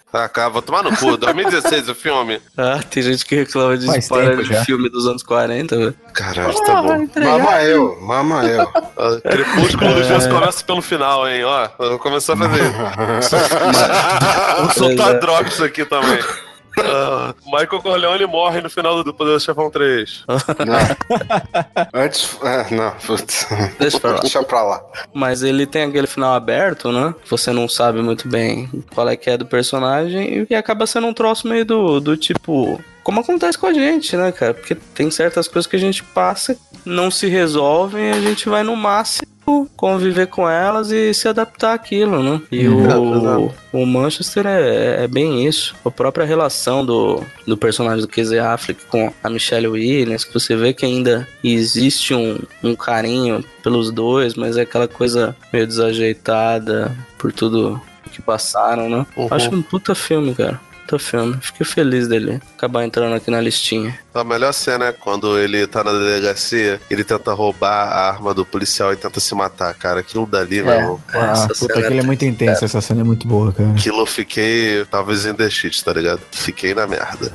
S4: Vou tomar no cu. 2016 o filme.
S3: Ah, tem gente que reclama de
S6: Faz
S3: spoiler
S6: tempo
S3: de
S6: já.
S3: filme dos anos 40, velho.
S4: Caralho, tá bom.
S5: Mama eu.
S4: Crepúsculo já começa pelo final, hein? Ó, eu vou começar a fazer. Vou soltar drops aqui também. Michael Corleone morre no final do Poderoso Chefão 3.
S5: Antes. Não, putz.
S3: Deixa pra lá.
S5: Deixa pra lá.
S3: Mas ele tem aquele final aberto, né? Você não sabe muito bem qual é que é do personagem e acaba sendo um troço meio do tipo... Como acontece com a gente, né, cara? Porque tem certas coisas que a gente passa, não se resolvem e a gente vai no máximo conviver com elas e se adaptar àquilo, né? E o Manchester é bem isso. A própria relação do personagem do Casey Affleck com a Michelle Williams, que você vê que ainda existe um carinho pelos dois, mas é aquela coisa meio desajeitada por tudo que passaram, né? Acho um puta filme, cara. Filme. Fiquei feliz dele acabar entrando aqui na listinha.
S4: A melhor cena é quando ele tá na delegacia, ele tenta roubar a arma do policial e tenta se matar, cara. Aquilo dali, meu irmão.
S6: Puta, aquilo é muito intenso, essa cena é muito boa, cara.
S4: Aquilo eu fiquei, talvez em The Shit, tá ligado? Fiquei na merda.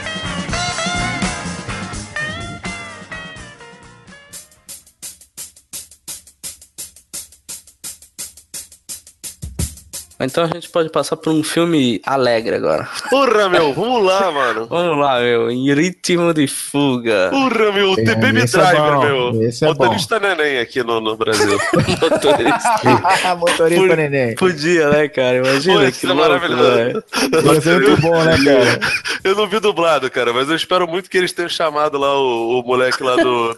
S3: Então a gente pode passar por um filme alegre agora.
S4: Porra, meu, vamos lá, mano.
S3: Vamos lá, meu. Em ritmo de fuga.
S4: Porra, meu, The Baby
S6: esse é
S4: Driver,
S6: bom,
S4: meu.
S6: esse é
S4: Motorista neném aqui no Brasil.
S3: Motorista.
S6: Motorista neném.
S3: Podia, né, cara? Imagina
S4: Pô,
S3: que
S4: isso é
S3: louco,
S4: maravilhoso.
S3: velho.
S6: Ia ser muito bom, né, cara?
S4: Eu não vi dublado, cara, mas eu espero muito que eles tenham chamado lá o moleque lá do...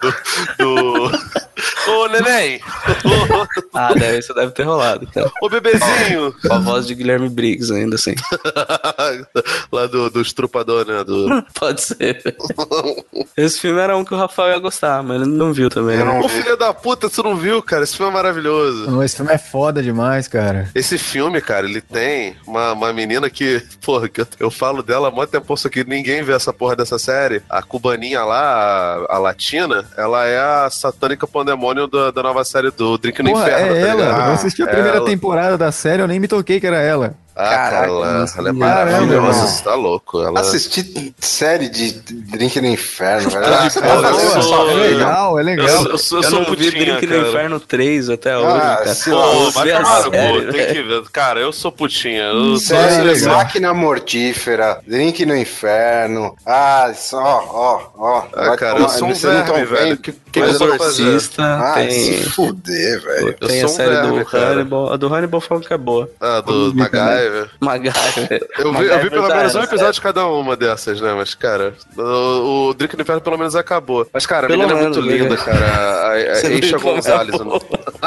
S4: Ô, neném!
S3: Ah, isso deve ter rolado, cara.
S4: Ô, bebezinho!
S3: Com a voz de Guilherme Briggs, ainda assim.
S4: Lá do estrupador, né?
S3: Pode ser. Esse filme era um que o Rafael ia gostar, mas ele não viu também.
S5: Eu
S3: né?
S5: não
S4: Ô, filho da puta, você não viu, cara? Esse filme é maravilhoso.
S6: Esse filme é foda demais, cara.
S4: Esse filme, cara, ele tem uma menina que, porra, que eu falo dela há muito tempo, só que ninguém vê essa porra dessa série. A cubaninha lá, a latina, ela é a satânica pandemônio da nova série do Drink no
S6: Porra,
S4: Inferno,
S6: é
S4: tá
S6: ela.
S4: ligado?
S6: Eu assisti a primeira
S4: Ela.
S6: temporada da série, eu nem me toquei que era ela.
S4: Caraca, ela é
S6: caramba,
S4: maravilhosa,
S6: irmão.
S4: você tá louco. Ela...
S5: Assisti série de Drink no Inferno, velho.
S4: Ah, cara,
S6: Pô,
S4: eu sou-
S6: é legal, é legal.
S4: Eu sou
S3: Eu não vi
S4: putinha,
S3: Drink no
S4: cara.
S3: Inferno 3 até hoje, cara.
S5: se
S4: Pô,
S3: Eu
S4: vai
S3: vi a
S4: tomar no
S3: série,
S4: cu, tem
S3: velho.
S4: que ver. Cara, eu sou putinha. Eu sou
S5: Série,
S6: legal.
S5: Máquina Mortífera, Drink no Inferno. Ó.
S4: Ah, cara, eu sou um
S5: Vocês não tão
S4: verme, velho.
S5: vendo
S4: Que
S3: Tem
S4: mas
S3: o
S4: eu vou fazer.
S3: Exorcista,
S5: se
S3: tem
S5: fuder, velho.
S4: Eu
S3: a
S4: sou um
S3: série
S4: verme,
S3: do
S4: cara.
S3: Hannibal. A do Hannibal falam que é boa.
S4: Ah, do MacGyver.
S3: MacGyver.
S4: Eu vi pelo menos um episódio de cada uma dessas, né? Mas, cara, o Drink no Inferno pelo menos acabou. Mas, cara, a
S3: Pelo
S4: menina é
S3: menos,
S4: muito
S3: né?
S4: linda, cara.
S3: Você
S4: A
S3: viu
S4: Isha
S3: como
S4: Gonzalez.
S3: acabou?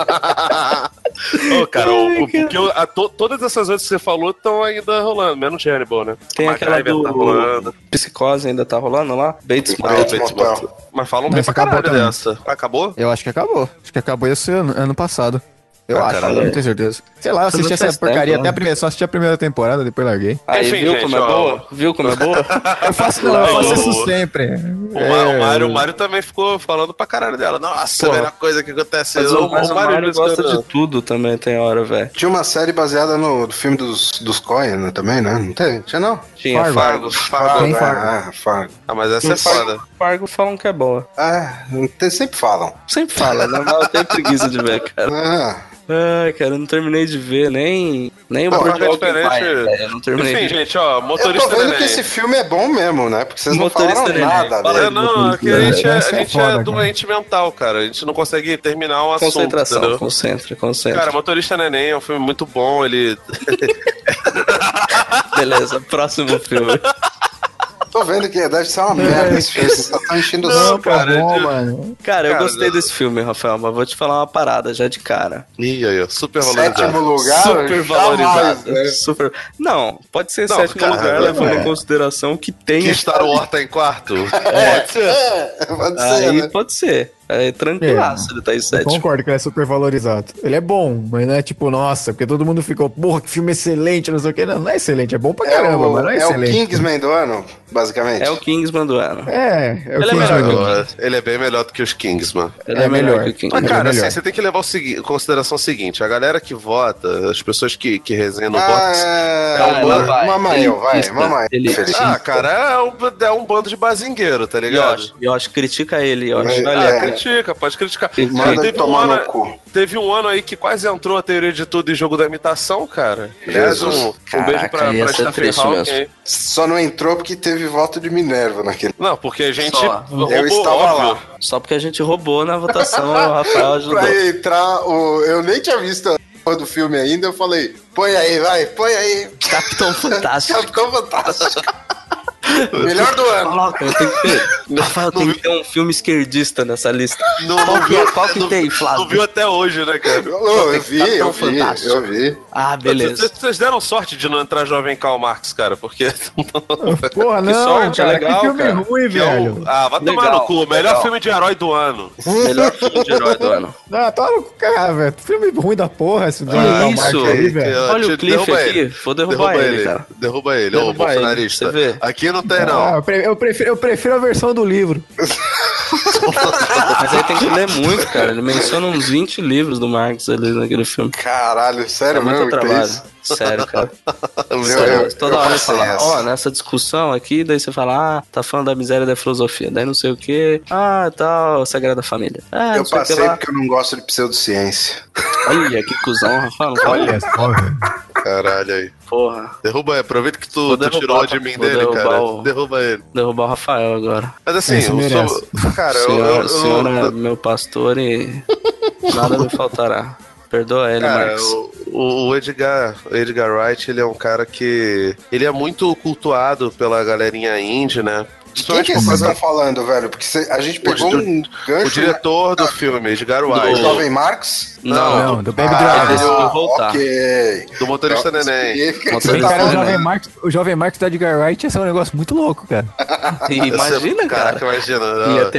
S4: Ô, cara, todas essas vezes que você falou estão ainda rolando, menos de Hannibal, né?
S3: Tem aquela
S4: MacGyver tá rolando.
S3: do Psicose ainda tá rolando lá? Bates
S4: Não,
S3: Motel.
S4: Bates Motel. Mas falam bem
S6: Essa
S4: pra caralho
S6: acabou também.
S4: dessa. Acabou?
S6: Eu acho que acabou. Acho que acabou esse ano passado. Eu acho,
S4: caralho.
S6: eu não tenho certeza. Sei lá, eu
S3: Você
S6: assisti
S3: não
S6: essa
S3: faz
S6: porcaria
S3: tempo,
S6: até a
S3: né?
S6: primeira, só assisti a primeira temporada, depois larguei.
S3: Aí,
S4: Enfim,
S3: viu
S4: gente,
S3: como é
S4: ó.
S3: boa? Viu como é boa?
S6: Eu faço, não, eu faço isso sempre.
S4: O Mário também ficou falando pra caralho dela. Nossa,
S3: Pô.
S4: a melhor coisa que acontece.
S3: Mas o Mário
S4: não
S3: gosta
S4: escuta,
S3: de tudo também, tem hora, velho.
S5: Tinha uma série baseada no filme dos Coen, né, também, né? Não tem? Tinha não?
S3: Tinha
S6: Fargo.
S3: Fargo.
S6: Tem Fargo.
S5: Fargo.
S4: Ah, mas essa é foda.
S3: Fargo falam que é boa.
S5: Sempre falam.
S3: Sempre fala, né? Mas eu tenho preguiça de ver, cara. Ai, cara, eu não terminei de ver, nem o
S4: Fargo é
S3: Boardwalk
S4: diferente.
S3: Empire, velho, eu não terminei
S4: Enfim,
S3: de ver.
S4: gente, ó,
S5: Eu tô
S4: motorista
S5: vendo
S4: neném.
S5: que esse filme é bom mesmo, né? Porque vocês não
S3: Motorista
S5: falaram
S3: neném.
S5: nada
S3: Fala
S5: dele.
S3: aí.
S4: Não, aqui a gente
S6: Essa é
S4: é
S6: foda, cara.
S4: doente mental, cara. A gente não consegue terminar um assunto,
S3: Concentração,
S4: entendeu?
S3: concentra.
S4: Cara, Motorista Neném é um filme muito bom, ele...
S3: Beleza, próximo filme.
S5: Tô vendo que deve ser uma merda esse filme. Vocês só estão enchendo o
S4: Não,
S5: saco.
S4: cara,
S6: bom,
S4: de-
S6: mano.
S3: Cara, eu
S4: Cara,
S3: gostei desse filme, Rafael, mas vou te falar uma parada já de cara.
S4: Ih, aí, ó, super
S5: Sétimo
S4: valorizado.
S5: lugar,
S3: Super
S5: jamais,
S3: valorizado.
S5: né?
S3: Super... Não, pode ser
S4: Não,
S3: sétimo
S4: cara,
S3: lugar,
S4: não
S3: levando
S5: é.
S3: em consideração que tem.
S4: Que Star Wars tá em quarto?
S5: Pode ser,
S3: Aí
S5: né?
S3: pode ser. É tranquilaço, ele tá em
S6: Eu
S3: sétimo.
S6: concordo que ele é super valorizado. Ele é bom, mas não é tipo, nossa, porque todo mundo ficou, porra, que filme excelente, não sei o que. Não, não é excelente, é bom pra caramba, mas não é
S5: o
S6: excelente.
S5: Kingsman do ano, basicamente.
S3: É o Kingsman do ano.
S6: É o
S3: Ele é
S6: Kingsman.
S3: melhor.
S4: Ele é bem melhor do que os Kingsman.
S3: Ele
S6: É
S3: é melhor
S6: melhor.
S3: que o Kingsman.
S4: Mas, cara,
S6: melhor.
S4: assim, você tem que levar em consideração o seguinte: a galera que vota, as pessoas que resenham no box.
S5: Mamael, vai,
S3: Elitista.
S5: Mamael.
S3: Elitista.
S4: Ah, cara, é um bando de bazingueiro, tá ligado?
S3: Yoshi, critica ele, Yoshi.
S4: Pode criticar.
S5: Manda
S4: Teve
S5: tomar no cu.
S4: Teve um ano aí que quase entrou a teoria de tudo em jogo da imitação, cara. Aliás,
S5: Jesus.
S4: um beijo pra
S3: Ia ser
S4: Stephen
S3: triste
S4: Hawking
S3: mesmo.
S4: aí.
S5: Só não entrou porque teve voto de Minerva naquele.
S4: Não, porque a gente
S3: Só.
S4: roubou,
S5: Eu estava
S4: óbvio.
S5: lá.
S3: Só porque a gente roubou na votação, o Rafael ajudou.
S5: Pra entrar, eu nem tinha visto a porra do filme ainda, eu falei, põe aí, vai, põe aí.
S3: Capitão Fantástico.
S5: Capitão Fantástico. Melhor do ano.
S3: Coloca, tem que ter. Rafael, tem que ter um filme esquerdista nessa lista. Qual que tem, Flávio?
S4: Não viu até hoje, né, cara?
S5: Eu vi.
S3: Fantástico.
S5: Eu vi.
S3: Ah, beleza.
S4: Vocês deram sorte de não entrar jovem Karl Marx, cara, porque...
S6: Porra,
S3: Que
S6: não,
S3: sorte, é
S6: cara,
S3: legal,
S6: que filme
S3: cara.
S6: ruim,
S4: que é
S6: velho.
S4: vai tomar
S3: Legal,
S4: no cu. Melhor
S3: legal.
S4: filme de herói do ano.
S3: Melhor filme de herói do ano.
S6: Não, tá no cara, velho. Filme ruim da porra, esse Johnny
S3: isso?
S6: Calmark aí, velho.
S3: Olha o Cliff
S4: Derruba
S3: aqui,
S4: ele.
S3: vou derrubar ele, cara.
S4: Derruba ele, ô
S3: Derruba ele,
S4: bolsonarista.
S3: você vê.
S4: Aqui não tem,
S6: Ah,
S4: não.
S6: eu prefiro a versão do livro.
S3: Mas aí tem que ler muito, cara. Ele menciona uns 20 livros do Marx ali naquele filme.
S5: Caralho,
S3: É
S5: sério
S3: muito
S5: mesmo que é
S3: trabalho.
S5: isso?
S3: Sério, cara.
S5: Eu
S3: Toda hora ele
S5: passei
S3: fala,
S5: essa.
S3: ó, nessa discussão aqui, daí você fala, tá falando da miséria da filosofia, daí não sei o que, tal, Sagrada Família. Ah,
S5: Eu
S3: não sei o que
S5: passei
S3: lá.
S5: porque eu não gosto de pseudociência.
S3: Olha, que cuzão, Rafael.
S6: Olha só, velho.
S4: Caralho aí.
S3: Porra,
S4: Derruba ele. Aproveita que
S3: Vou
S4: tu tirou a de mim
S3: vou
S4: dele,
S3: derrubar
S4: cara.
S3: o-
S4: Derruba ele.
S3: derrubar o Rafael agora.
S4: Mas assim,
S6: Isso merece.
S4: cara,
S3: O senhor é meu pastor e nada me faltará. Perdoa ele,
S4: cara,
S3: Marx.
S4: o Edgar Wright, ele é um cara que... Ele é muito cultuado pela galerinha indie, né?
S5: De quem que vocês estão falando, velho? Porque a gente pegou um
S4: O
S5: gancho
S4: diretor do filme, Edgar
S5: do
S4: Wright.
S5: Jovem Marx.
S6: Não, do Baby
S3: Ele
S6: Driver.
S3: decidiu voltar.
S5: Ok.
S4: Do motorista neném.
S5: Significa que
S3: Motorista
S5: você tá
S6: Cara,
S5: falando.
S6: o Jovem Marx do Edgar Wright ia ser um negócio muito louco, cara.
S3: Imagina, cara.
S4: Caraca, imagina.
S3: Ia ter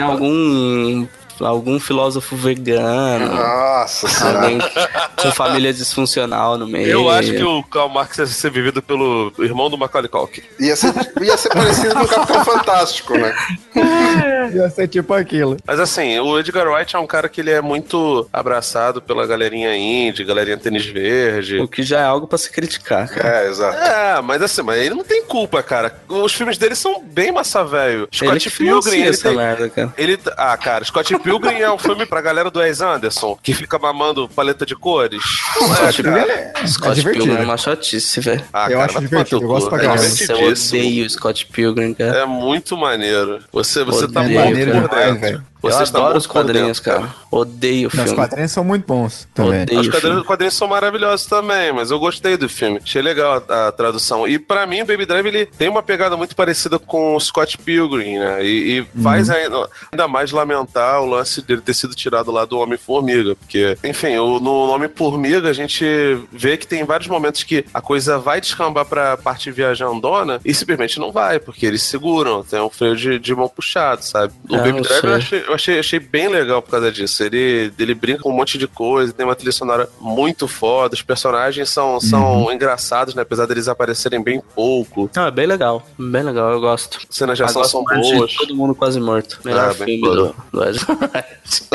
S3: algum filósofo vegano,
S5: Nossa senhora.
S3: alguém com família disfuncional no meio.
S4: Eu acho que o Karl Marx ia ser vivido pelo irmão do Macaulay Culkin.
S5: Ia ser parecido com o Capitão Fantástico, né?
S6: Ia ser tipo aquilo.
S4: Mas assim, o Edgar Wright é um cara que ele é muito abraçado pela galerinha indie, galerinha tênis verde.
S3: O que já é algo pra se criticar, cara.
S5: É, exato.
S4: Mas assim, mas ele não tem culpa, cara. Os filmes dele são bem massa velho.
S3: Ele
S4: Scott
S3: que financia
S4: Pilgrim, ele
S3: essa
S4: tem...
S3: merda, cara.
S4: Cara, Scott Pilgrim é um filme pra galera do Wes Anderson, que fica mamando paleta de cores.
S3: Scott
S6: divertido.
S3: Pilgrim é uma chatice, velho.
S6: Eu acho
S4: vai
S6: divertido,
S4: tomar
S6: eu gosto
S4: no
S6: pra
S4: cu.
S6: caramba.
S3: Nossa, eu
S4: divertidíssimo.
S3: odeio Scott Pilgrim, cara.
S4: É muito maneiro. Você tá
S3: Odeio,
S4: muito
S6: maneiro
S4: por
S6: demais,
S4: dentro.
S6: velho.
S3: Eu
S4: Você está
S3: adoro
S4: muito
S3: os
S4: por
S3: quadrinhos,
S4: dentro,
S3: cara. Odeio o
S6: Os
S3: filme.
S6: quadrinhos são muito bons também.
S3: Odeio
S4: Os
S3: o filme.
S4: quadrinhos são maravilhosos também, mas eu gostei do filme. Achei legal a tradução. E pra mim, o Baby Driver, ele tem uma pegada muito parecida com o Scott Pilgrim, né? E faz ainda mais lamentar o lance dele ter sido tirado lá do Homem-Formiga. Porque, enfim, no Homem-Formiga, a gente vê que tem vários momentos que a coisa vai descambar pra parte viajandona e simplesmente não vai, porque eles seguram, tem um freio de mão puxado, sabe? O Baby
S3: eu
S4: Driver eu achei bem legal por causa disso. Ele brinca com um monte de coisa, tem uma trilha sonora muito foda, os personagens são engraçados, né? Apesar deles aparecerem bem pouco.
S3: Ah, bem legal, eu gosto.
S4: As cenas de
S3: Eu
S4: ação
S3: gosto
S4: são
S3: mais de
S4: boas.
S3: Todo Mundo Quase Morto. Melhor
S4: bem
S3: filme
S4: foda.
S3: do Edgar Wright.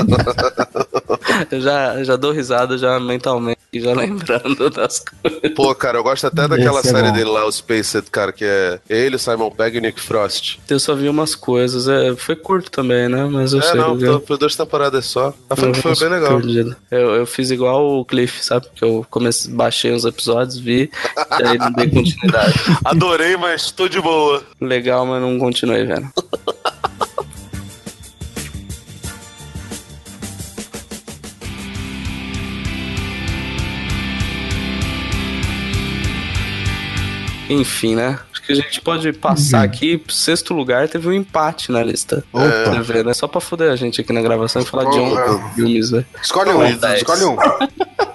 S3: Eu já dou risada já mentalmente, já lembrando das coisas.
S4: Pô, cara, eu gosto até daquela
S6: Esse é
S4: série
S6: bom.
S4: dele lá, o Spaced, cara, que é ele, Simon Pegg e Nick Frost.
S3: Eu só vi umas coisas, foi curto também, né? Mas eu sei
S4: Não,
S3: que
S4: foi 2 temporadas só. Foi bem legal.
S3: Eu fiz igual o Cliff, sabe? Que eu baixei uns episódios, vi, e aí não dei continuidade.
S4: Adorei, mas tô de boa.
S3: Legal, mas não continuei, velho. Enfim, né? Acho que a gente pode passar aqui pro sexto lugar. Teve um empate na lista.
S6: Opa.
S3: Tá vendo? É só pra foder a gente aqui na gravação e falar de 11 filmes, né?
S5: Escolhe um,
S3: Dez.
S5: escolhe um.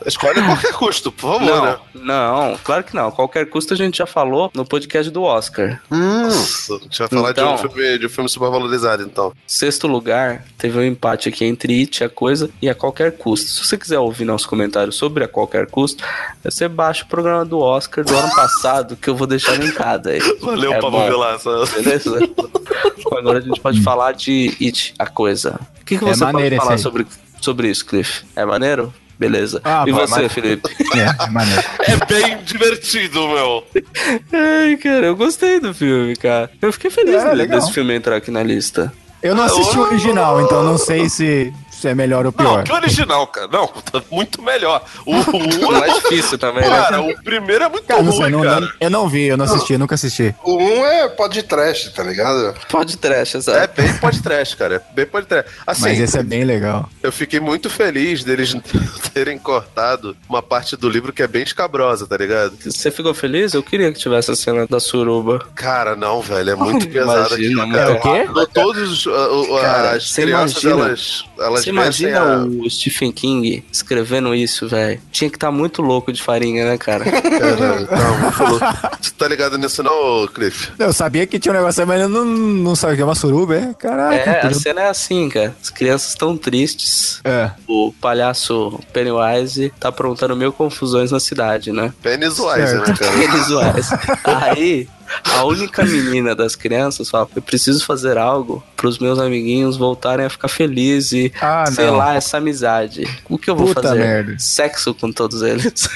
S4: Escolhe a qualquer custo, por favor, né?
S3: Não, claro que não. Qualquer custo a gente já falou no podcast do Oscar.
S4: Nossa, a gente vai falar
S3: Então,
S4: de um filme supervalorizado, então.
S3: Sexto lugar, teve um empate aqui entre It, a coisa, e A Qualquer Custo. Se você quiser ouvir nossos comentários sobre A Qualquer Custo, você baixa o programa do Oscar do ano passado, que eu vou deixar linkado aí.
S4: Valeu, Pablo
S3: bom.
S4: Vilaça.
S3: Beleza? Agora a gente pode falar de It, a coisa. O que você pode
S6: maneiro
S3: falar
S6: esse aí.
S3: sobre isso, Cliff? É maneiro? Beleza.
S6: Ah,
S3: E
S6: pô,
S3: você,
S6: mas-
S3: Felipe?
S6: É maneiro.
S4: É bem divertido, meu.
S3: Ai, cara, eu gostei do filme, cara. Eu fiquei feliz
S6: legal.
S3: desse filme entrar aqui na lista.
S6: Eu não assisti o original, então não sei se é melhor ou pior.
S4: Não, que original, cara. Não, tá muito melhor. O
S3: Não é difícil também,
S4: cara,
S3: né?
S4: o primeiro é muito
S6: Cara, não
S4: ruim,
S6: sei,
S4: cara.
S6: eu não vi, eu não assisti, nunca assisti.
S5: O 1 é podcast, tá ligado?
S3: Pode trash,
S4: É
S3: sabe?
S4: bem podcast, cara. É bem podcast. Assim,
S6: Mas esse é bem legal.
S4: eu fiquei muito feliz deles terem cortado uma parte do livro que é bem escabrosa, tá ligado?
S3: Você ficou feliz? Eu queria que tivesse a cena da suruba.
S4: Cara, não, velho. É muito pesado
S3: Imagina,
S4: aquilo,
S3: mas
S4: cara.
S6: é o quê?
S4: Todos
S3: Cara,
S4: as
S3: você
S4: crianças,
S3: imagina-
S4: elas
S3: Você
S4: vencem
S3: imagina o Stephen King escrevendo isso, velho? Tinha que estar muito louco de farinha, né, cara?
S4: Não, falou. Você tá ligado nisso não, Cliff?
S6: Eu sabia que tinha um negócio aí, mas eu não sabia que é uma suruba, é? Caraca.
S3: É, a
S6: podia-
S3: cena é assim, cara. As crianças estão tristes.
S6: É.
S3: O palhaço Pennywise tá aprontando mil confusões na cidade, né?
S4: Pennywise, né, cara?
S3: Pennywise. Aí, a única menina das crianças fala: eu preciso fazer algo pros meus amiguinhos voltarem a ficar felizes e,
S6: Ah,
S3: sei
S6: não.
S3: lá, essa amizade. O que eu vou
S6: Puta
S3: fazer?
S6: merda.
S3: Sexo com todos eles.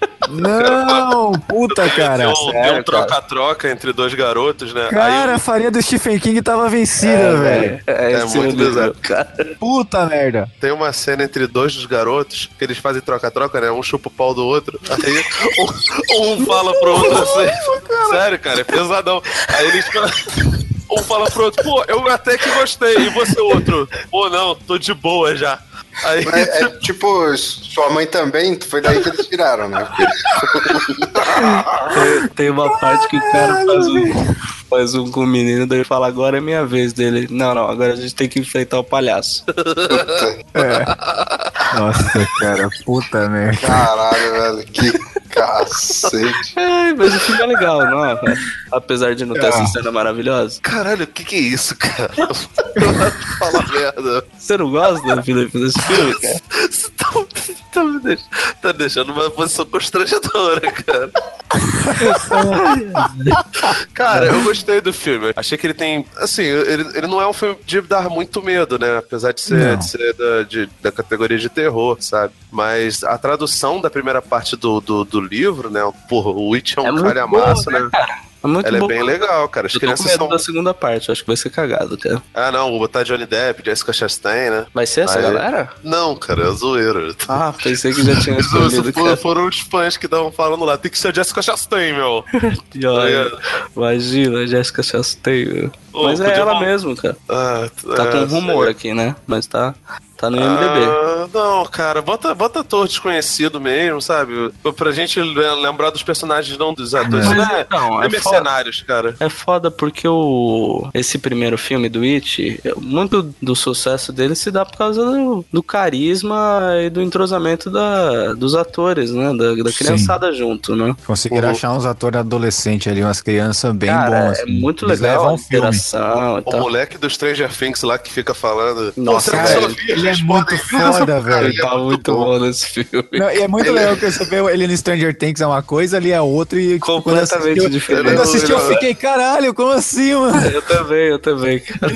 S6: Não, puta, cara.
S4: Deu
S3: sério,
S4: um
S3: cara.
S4: troca-troca entre dois garotos, né?
S6: Cara, a farinha do Stephen King tava vencida, velho.
S3: É
S4: É
S3: esse
S4: muito
S3: nível,
S4: bizarro.
S3: cara.
S6: Puta merda.
S4: Tem uma cena entre dois dos garotos que eles fazem troca-troca, né? Um chupa o pau do outro. Aí um fala pro outro assim. Sério, cara, é pesadão. Aí eles falam. Um fala pro outro, pô, eu até que gostei. E você, outro, pô, não, tô de boa já. Aí,
S5: É tipo, sua mãe também, foi daí que eles tiraram, né?
S3: Tem uma parte que o cara faz um com o menino, daí ele fala: agora é minha vez dele. Não, agora a gente tem que enfrentar o palhaço.
S6: Nossa, cara, puta merda.
S5: Caralho, velho, que cacete.
S3: Ai, mas o filme é legal, não é? Apesar de não ter essa cena maravilhosa.
S4: caralho, o que é isso, cara? Fala merda.
S3: Você não gosta, Felipe, desse filme, cara?
S4: Você tá me deixando numa posição constrangedora, cara. Cara, eu gostei do filme. Achei que ele tem. Assim, ele não é um filme de dar muito medo, né? Apesar de ser, da categoria de terror, sabe? Mas a tradução da primeira parte do livro, né? Porra, o It é um
S3: muito
S4: calhamaço,
S3: boa,
S4: né?
S3: cara? É muito
S4: Ela
S3: bom.
S4: é bem legal, cara. As
S3: Eu tô com
S4: crianças
S3: medo
S4: são.
S3: da segunda parte, eu acho que vai ser cagado, cara.
S4: Ah, não, vou botar Johnny Depp, Jessica Chastain, né?
S3: Vai ser essa
S4: Aí-
S3: galera?
S4: Não, cara, é zoeira.
S3: Ah, pensei que já tinha escolhido, cara.
S4: Foram os fãs que estavam falando lá. Tem que ser a Jessica Chastain, meu.
S3: E olha, imagina, Jessica Chastain. Meu.
S4: Ô,
S3: Mas é
S4: podia
S3: ela
S4: mal-
S3: mesmo, cara.
S4: Ah,
S3: Tá com
S4: é,
S3: um rumor
S4: sei.
S3: aqui, né? Mas tá no IMDb.
S4: Ah, não, cara, bota ator desconhecido mesmo, sabe? Pra gente lembrar dos personagens, não dos atores.
S3: Mas
S4: Não é,
S3: então,
S4: não é
S3: é
S4: mercenários, cara.
S3: É foda porque esse primeiro filme do It, muito do sucesso dele se dá por causa do carisma e do entrosamento dos atores, né? Da criançada junto, né?
S6: Conseguiram achar uns atores adolescentes ali, umas crianças bem
S3: Cara,
S6: bons.
S3: é
S6: assim.
S3: muito
S6: Eles
S3: legal
S6: levam
S3: a
S6: um filme.
S3: interação e
S4: O
S3: tal.
S4: moleque do Stranger Things lá que fica falando.
S3: Nossa,
S4: Pô, será que
S3: cara,
S4: você ouvia?
S6: ele é
S4: Eles
S6: muito
S4: podem-
S6: foda, velho.
S3: Ele tá muito bom nesse filme.
S6: Não, e é muito legal que você vê ele no Stranger Things é uma coisa, ali é outra e tipo,
S3: Completamente diferente.
S6: Quando eu assisti, eu fiquei, caralho, como assim, mano?
S3: Eu também, cara.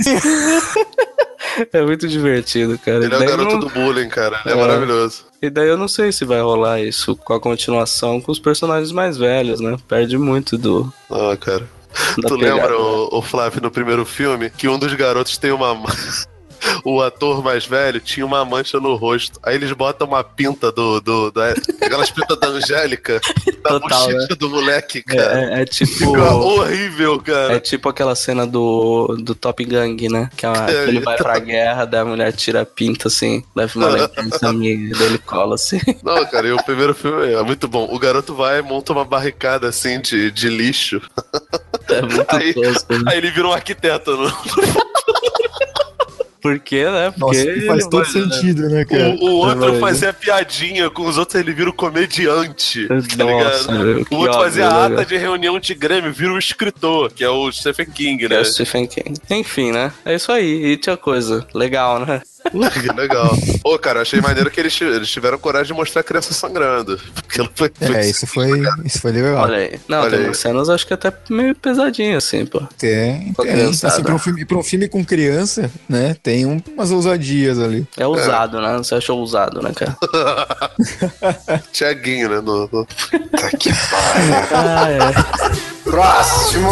S3: É muito divertido, cara.
S4: Ele é o
S3: Daí
S4: garoto
S3: não-
S4: do bullying, cara. Ele é
S3: É.
S4: maravilhoso.
S3: E daí eu não sei se vai rolar isso com a continuação com os personagens mais velhos, né? Perde muito
S4: Ah, cara.
S3: da
S4: Tu
S3: pegada.
S4: lembra, o Flávio, no primeiro filme, que um dos garotos tem uma. O ator mais velho tinha uma mancha no rosto. Aí eles botam uma pinta aquelas pintas da Angélica da
S3: Total,
S4: bochecha
S3: né?
S4: do moleque, cara.
S3: É tipo.
S4: Fica horrível, cara.
S3: É tipo aquela cena do Top Gang, né? Que ele vai pra guerra, daí a mulher tira a pinta assim, leva uma lembrança amiga, daí ele cola assim.
S4: Não, cara, e o primeiro filme é muito bom. O garoto vai e monta uma barricada assim de lixo.
S3: É muito
S4: Aí,
S3: tosco, né?
S4: aí ele vira um arquiteto.
S3: Por quê, né?
S6: Nossa,
S3: Porque
S6: faz todo
S3: imagina,
S6: sentido, né, cara?
S4: O outro
S3: Imagina.
S4: fazia piadinha, com os outros ele vira o comediante. Tá
S3: Nossa,
S4: ligado?
S3: meu,
S4: O
S3: que
S4: outro
S3: óbvio,
S4: fazia
S3: né,
S4: ata
S3: cara?
S4: de reunião de Grêmio, vira o escritor, que é o Stephen King,
S3: É
S4: né?
S3: o Stephen King. Enfim, né? É isso aí. E tinha coisa legal, né?
S4: Legal. Pô, cara, eu achei maneiro que eles tiveram coragem de mostrar a criança sangrando. Porque ela foi.
S6: Isso foi legal.
S3: Olha aí. Não,
S4: Olha
S3: tem
S4: aí.
S3: umas cenas acho que até meio pesadinhas, assim, pô.
S6: Tem.
S3: Pra criançada.
S6: Assim, pra um filme com criança, né? Tem umas ousadias ali.
S3: É ousado, né? Você achou ousado, né, cara?
S4: Tiaguinho, né?
S5: Tá que pariu.
S3: Ah, é.
S5: Próximo.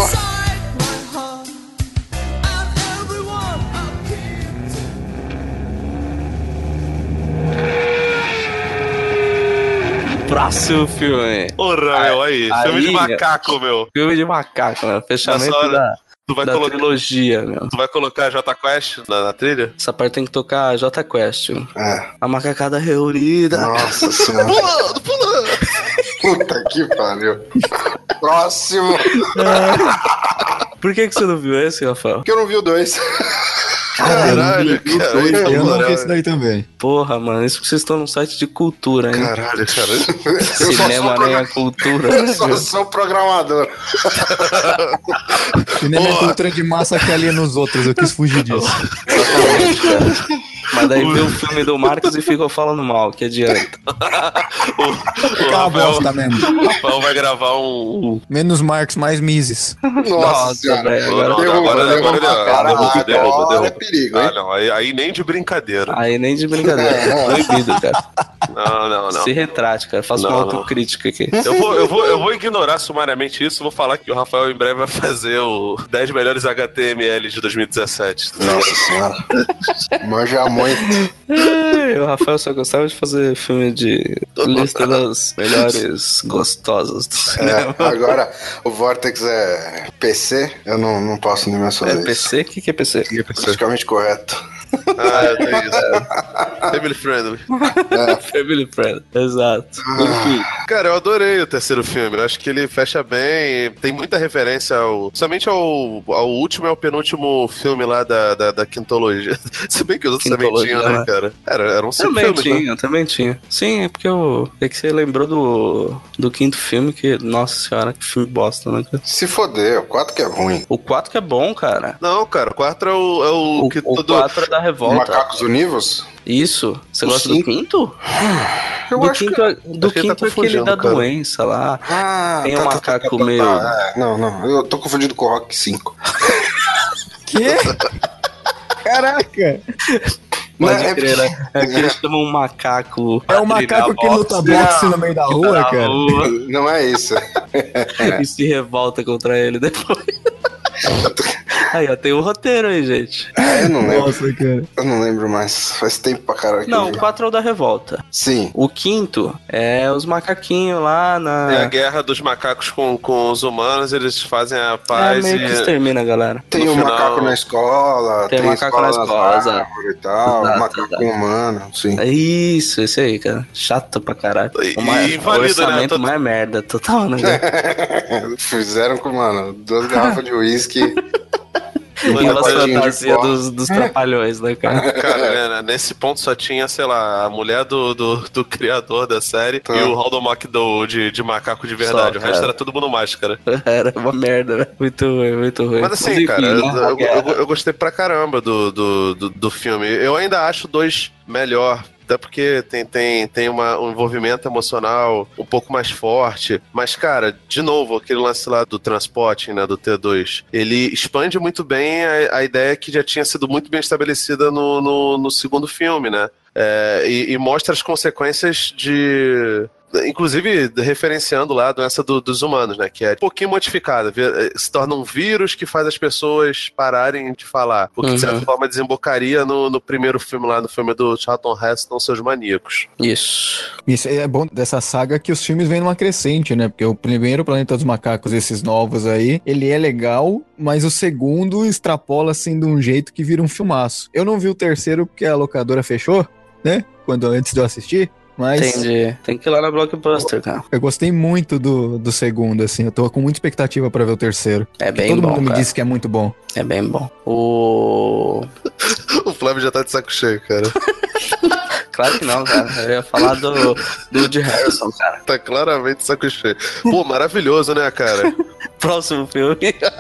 S3: Próximo filme.
S4: Porra, meu, aí. Filme de
S3: aí-
S4: macaco, meu.
S3: Filme de macaco, né? Fechamento
S4: Nessa hora,
S3: da,
S4: Tu vai,
S3: da
S4: colocar,
S3: trilogia, meu.
S4: tu vai colocar Jota Quest na trilha?
S3: Essa parte tem que tocar J Quest.
S5: É.
S3: A macacada reunida.
S5: Nossa senhora.
S4: Pulando, pulando.
S5: Puta que pariu. Próximo.
S3: Por que você não viu esse, Rafael?
S5: Porque eu não vi o 2.
S4: Caralho, cara.
S6: Eu não vi esse daí também.
S3: Porra, mano, isso que vocês estão num site de cultura, hein?
S4: Caralho, cara.
S3: Cinema nem é cultura,
S5: Eu
S3: né,
S5: só
S3: meu?
S5: sou programador.
S6: Cinema é cultura de massa que ali nos outros, eu quis fugir disso.
S3: Exatamente, cara. Mas daí vê o filme do Marcos e ficam falando mal, que adianta.
S4: O
S6: Cala a
S4: Rafael,
S6: bosta mesmo.
S4: o Rafael vai gravar um.
S6: Menos Marcos, mais Mises.
S5: Nossa senhora.
S3: velho,
S4: Não, não,
S5: Derruba,
S4: agora
S5: derruba, cara.
S4: derruba.
S5: Agora é perigo, hein?
S4: Ah, não, aí nem de brincadeira.
S3: Aí nem de brincadeira. Proibido, cara.
S4: Não.
S3: Se retrate, cara. Faça uma
S4: Não, não.
S3: autocrítica aqui.
S4: Eu vou ignorar sumariamente isso. Vou falar que o Rafael em breve vai fazer o 10 melhores HTML de 2017.
S5: Nossa senhora. Manja muito.
S3: O Rafael só gostava de fazer filme de lista das melhores gostosas do cinema.
S5: Agora, o Vortex é PC, eu não posso nem mais
S3: É
S5: fazer isso.
S3: PC? O que é PC?
S5: Politicamente correto.
S4: Ah, eu tenho isso. Family friendly.
S3: Family Friend. Exato. Enfim.
S4: Cara, eu adorei o terceiro filme. Eu acho que ele fecha bem. Tem muita referência somente ao último e ao penúltimo filme lá da quintologia. Se bem que os outros também
S3: Quintologia,
S4: tinham, né,
S3: né?
S4: cara? Eram 5
S3: Também
S4: filmes, né?
S3: tinha, também tinha. Sim, é porque é que você lembrou do quinto filme, que, nossa senhora, que filme bosta, né, cara?
S5: Se foder, o 4 que é ruim.
S3: O 4 que é bom, cara.
S4: Não, cara, o 4 é o que
S3: O
S4: todo...
S3: 4 é da revolta.
S5: Macacos Univos?
S3: Isso. Você
S5: O
S3: gosta
S5: cinco?
S3: do quinto?
S5: Eu
S3: do
S5: acho
S3: quinto,
S5: que...
S3: do
S4: acho que ele tá
S3: quinto é aquele
S4: confundindo,
S3: da
S4: cara.
S3: doença lá.
S5: Ah,
S3: Tem um macaco meio-
S5: Não, eu tô confundindo com o Rock 5.
S6: Quê? Caraca!
S3: Pode
S5: Não,
S3: crer, né? É que eles chamam um macaco.
S6: É o macaco que luta boxe no meio da rua,
S3: na
S6: cara.
S3: rua
S5: Não é isso.
S3: e se revolta contra ele depois. Aí, ó, tem o roteiro aí, gente.
S5: Eu não lembro.
S6: Nossa, cara.
S5: Eu não lembro mais. Faz tempo pra caralho que
S3: Não,
S5: eu
S3: o
S5: vi.
S3: 4 é o da revolta.
S5: Sim.
S3: O quinto é os macaquinhos lá na.
S4: É a guerra dos macacos com os humanos, eles fazem a
S3: É,
S4: paz
S3: meio que extermina a galera.
S5: Tem
S4: No
S5: o
S4: final-
S5: macaco na escola,
S3: Tem macaco na escola,
S5: nas
S3: exato.
S5: árvores e tal,
S3: Exato,
S5: macaco
S3: exato.
S5: humano, sim.
S3: É isso, esse aí, cara. Chato pra caralho.
S4: E
S3: O
S4: invalida,
S3: orçamento
S4: né?
S3: mais merda, total, né?
S5: Fizeram com, mano, 2 garrafas de uísque.
S3: Aquela
S5: pacotinho de
S3: fantasia
S5: pó.
S3: dos trapalhões, né, cara?
S4: Cara, né, nesse ponto só tinha, sei lá, a mulher do criador da série
S5: Tá.
S4: e o Hall McDowell de macaco de verdade.
S3: Só,
S4: o resto
S3: cara.
S4: era todo mundo máscara.
S3: Era uma merda, né? Muito ruim, muito ruim.
S4: Mas assim,
S3: enfim,
S4: cara,
S3: né, a guerra.
S4: eu gostei pra caramba do filme. Eu ainda acho o 2 melhor. Até porque tem um envolvimento emocional um pouco mais forte. Mas, cara, de novo, aquele lance lá do transporte, né, do T2, ele expande muito bem a ideia que já tinha sido muito bem estabelecida no segundo filme, né? E mostra as consequências de... Inclusive, referenciando lá a doença dos humanos, né? Que é um pouquinho modificada. Se torna um vírus que faz as pessoas pararem de falar. O que, de certa forma, desembocaria no primeiro filme lá, no filme do Charlton Heston, Seus Maníacos.
S3: Isso.
S6: Isso é bom dessa saga que os filmes vêm numa crescente, né? Porque o primeiro Planeta dos Macacos, esses novos aí, ele é legal, mas o segundo extrapola assim de um jeito que vira um filmaço. Eu não vi o terceiro porque a locadora fechou, né? Antes de eu assistir. Mas
S3: Entendi. Tem que ir lá na Blockbuster, cara.
S6: eu gostei muito do segundo, assim. Eu tô com muita expectativa pra ver o terceiro.
S3: É bem
S6: Todo
S3: bom,
S6: mundo me
S3: cara.
S6: disse que é muito bom.
S3: É bem bom. O...
S4: O Flávio já tá de saco cheio, cara.
S3: Claro que não, cara. Eu ia falar do Woody Harrelson, cara.
S4: Tá claramente de saco cheio. Pô, maravilhoso, né, cara?
S3: Próximo filme.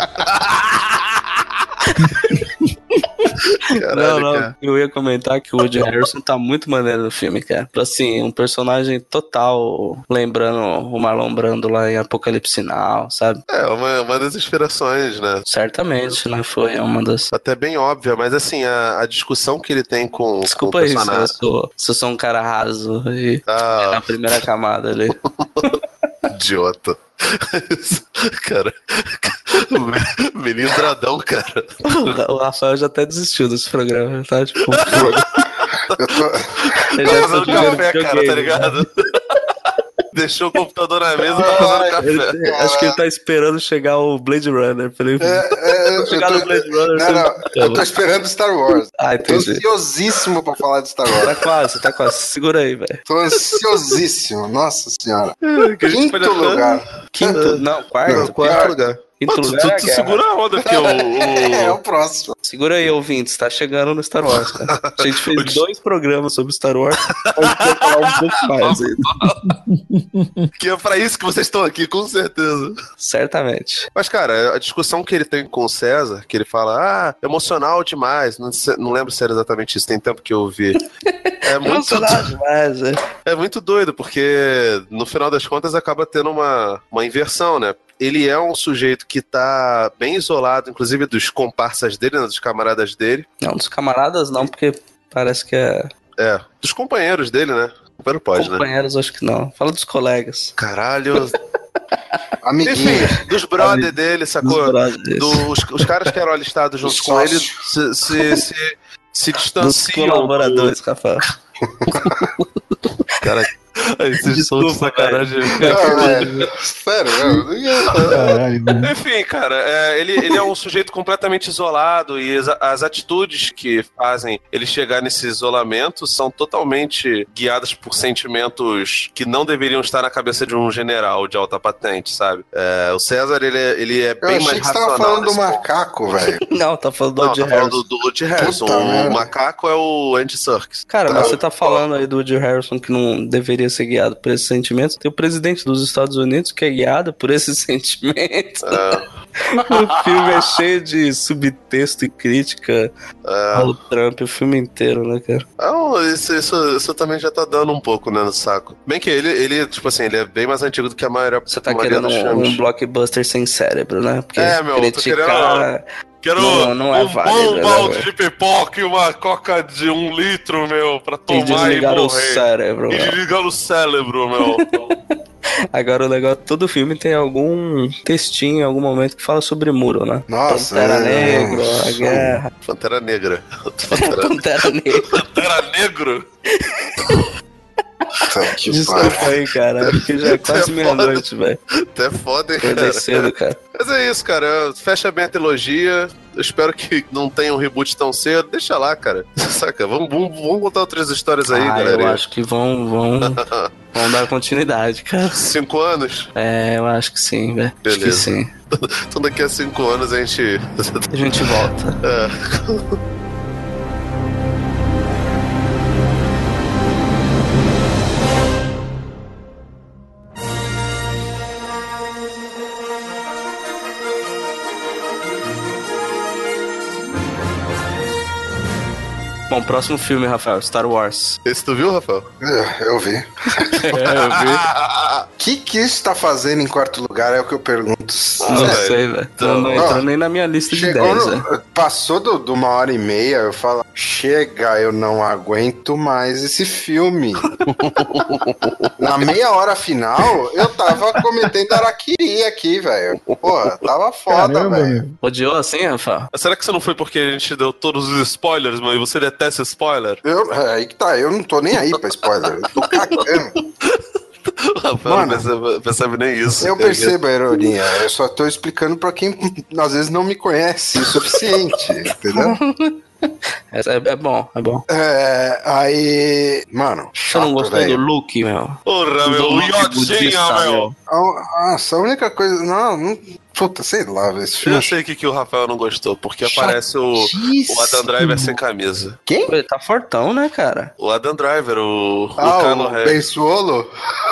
S4: Caralho,
S3: não,
S4: cara.
S3: eu ia comentar que o Woody Harrelson tá muito maneiro no filme, cara. Assim, um personagem total, lembrando o Marlon Brando lá em Apocalipse Now, sabe?
S4: É, uma das inspirações, né?
S3: Certamente, né? Foi uma das...
S4: Até bem óbvia, mas assim, a discussão que ele tem com
S3: Desculpa
S4: o
S3: aí se
S4: personagem.
S3: se eu sou um cara raso e
S4: Ah.
S3: na primeira camada ali.
S4: Idiota. Cara, melindradão, cara.
S3: O Rafael já até desistiu desse programa, tá? Tipo,
S5: Eu tô...
S3: ele
S4: Tá
S3: já
S4: fazendo
S3: jogando
S4: café, cara, tá
S3: videogame,
S4: ligado? Deixou o computador na mesa e tá fazendo café.
S3: Acho que ele tá esperando chegar o Blade Runner pra ele chegar no Blade Runner.
S5: Não, eu tô esperando Star Wars.
S3: Ah,
S5: Tô
S3: entendi.
S5: ansiosíssimo pra falar de Star
S3: Tá
S5: Wars.
S3: quase, tá quase. Segura aí, velho.
S5: Tô ansiosíssimo, nossa senhora.
S4: Que a gente
S5: Quinto
S4: pode até-
S5: lugar.
S3: Quinto, não, quarto.
S4: Não, quarto lugar.
S3: Quinto
S4: Pô,
S3: lugar é a
S4: tu
S3: guerra.
S4: segura a onda, porque
S5: É o próximo.
S3: Segura aí, ouvintes, tá chegando no Star Wars, cara. A gente fez 2 programas sobre Star Wars, a gente vai falar um pouco mais aí.
S4: que é pra isso que vocês estão aqui, com certeza.
S3: Certamente.
S4: Mas, cara, a discussão que ele tem com o César, que ele fala, emocional demais, não lembro se era exatamente isso, tem tempo que eu ouvi. É muito,
S3: Emocionado demais, né?
S4: é muito doido, porque no final das contas acaba tendo uma inversão, né? Ele é um sujeito que tá bem isolado, inclusive dos comparsas dele, né, dos camaradas dele.
S3: Não, dos camaradas não, porque parece que é...
S4: É, dos companheiros dele, né? Companheiro pode, né?
S3: Companheiros, acho que não. Fala dos colegas.
S4: Caralho.
S5: Amiguinho.
S4: Enfim, dos brother dele, sacou?
S3: Dos brothers.
S4: Os caras que eram alistados junto
S5: Os
S4: com ele
S5: sócios.
S4: se
S3: Dos
S4: distanciam.
S3: colaboradores, Rafael.
S4: Cara, esses são de
S3: Desculpa,
S4: sacanagem.
S5: Não, velho. Sério, velho.
S6: Caralho, mano.
S4: Enfim, cara, ele é um sujeito completamente isolado e as atitudes que fazem ele chegar nesse isolamento são totalmente guiadas por sentimentos que não deveriam estar na cabeça de um general de alta patente, sabe? O César, ele é
S5: Eu
S4: bem mais
S5: achei que você
S4: racional.
S5: tava falando do
S4: nesse ponto.
S5: macaco, velho.
S3: Não, tá falando do
S4: Não,
S3: Woody
S4: tá falando
S3: Harrelson.
S4: do Woody Harrelson.
S5: Puta
S4: O
S5: merda.
S4: macaco é o Andy Serkis.
S3: Cara,
S5: Tá.
S3: mas você tá falando aí do Woody Harrelson que não deveria ser guiado por esses sentimentos. Tem o presidente dos Estados Unidos que é guiado por esses sentimentos. O filme é cheio de subtexto e crítica ao Trump, o filme inteiro, né, cara?
S4: Isso também já tá dando um pouco, né, no saco. Bem que ele, tipo assim, ele é bem mais antigo do que a maioria,
S3: Você tá
S4: maioria
S3: querendo
S4: dos filmes.
S3: um blockbuster sem cérebro, né? Porque
S4: Meu, tô
S3: criticar...
S4: Quero
S3: Não é válido, né,
S4: balde
S3: velho?
S4: de pipoca e uma coca de 1 litro, meu, pra
S3: E
S4: tomar e
S3: desligar o
S4: morrer.
S3: cérebro,
S4: E
S3: meu.
S4: desligar o cérebro, meu.
S3: Agora o legal, todo filme tem algum textinho em algum momento que fala sobre muro, né?
S5: Nossa,
S3: Pantera
S5: é.
S3: Negra, a guerra.
S4: Pantera Negra.
S3: Pantera Negra.
S4: Pantera Negro?
S5: Puta que
S3: Desculpa
S5: pariu.
S3: aí, cara, porque já é quase meia-noite, velho.
S4: Até foda, hein,
S3: Acordei
S4: cara.
S3: cedo, cara.
S4: Mas é isso, cara. Fecha bem a trilogia. Eu espero que não tenha um reboot tão cedo. Deixa lá, cara. Saca? Vamos contar outras histórias aí, galera.
S3: Eu acho que vão dar continuidade, cara.
S4: 5 anos?
S3: É, eu acho que sim, velho. Acho que
S4: Beleza.
S3: sim.
S4: Então daqui a 5 anos a gente...
S3: A gente volta. Bom, próximo filme, Rafael, Star Wars.
S4: Esse tu viu, Rafael?
S5: Eu vi. O que isso tá fazendo em quarto lugar é o que eu pergunto.
S3: Não
S4: velho.
S3: sei, velho.
S4: Então,
S3: Não entrou nem na minha lista de
S5: Chegou
S3: 10, velho.
S5: passou de 1h30, eu falo, chega, eu não aguento mais esse filme. Na meia hora final, eu tava cometendo araquiri aqui, velho. Porra, tava foda,
S6: Caramba,
S5: velho.
S6: meu.
S3: Odiou assim, Rafael?
S4: Será que isso não foi porque a gente deu todos os spoilers, mano? E você detesta spoiler?
S5: Aí que tá, eu não tô nem aí pra spoiler, eu tô cagando.
S4: O Rafael
S5: Mano,
S4: não percebe nem isso.
S5: Eu percebo a ironia, eu só tô explicando pra quem às vezes não me conhece o suficiente, entendeu?
S3: É bom, é bom.
S5: Aí, mano,
S3: Você não
S5: chato,
S3: gostou do
S5: velho.
S3: Luke, meu?
S4: Porra, meu, o
S3: Luke
S4: Yodinha,
S3: budista,
S4: meu.
S5: Nossa, a única coisa. Não Puta, sei lá, velho. Esse filme
S4: Eu sei o que o Rafael não gostou, porque aparece o Adam Driver sem camisa.
S5: Quem?
S3: Ele tá fortão, né, cara?
S4: O Adam Driver, o Kylo
S5: O
S4: Ren.
S5: Ben Solo?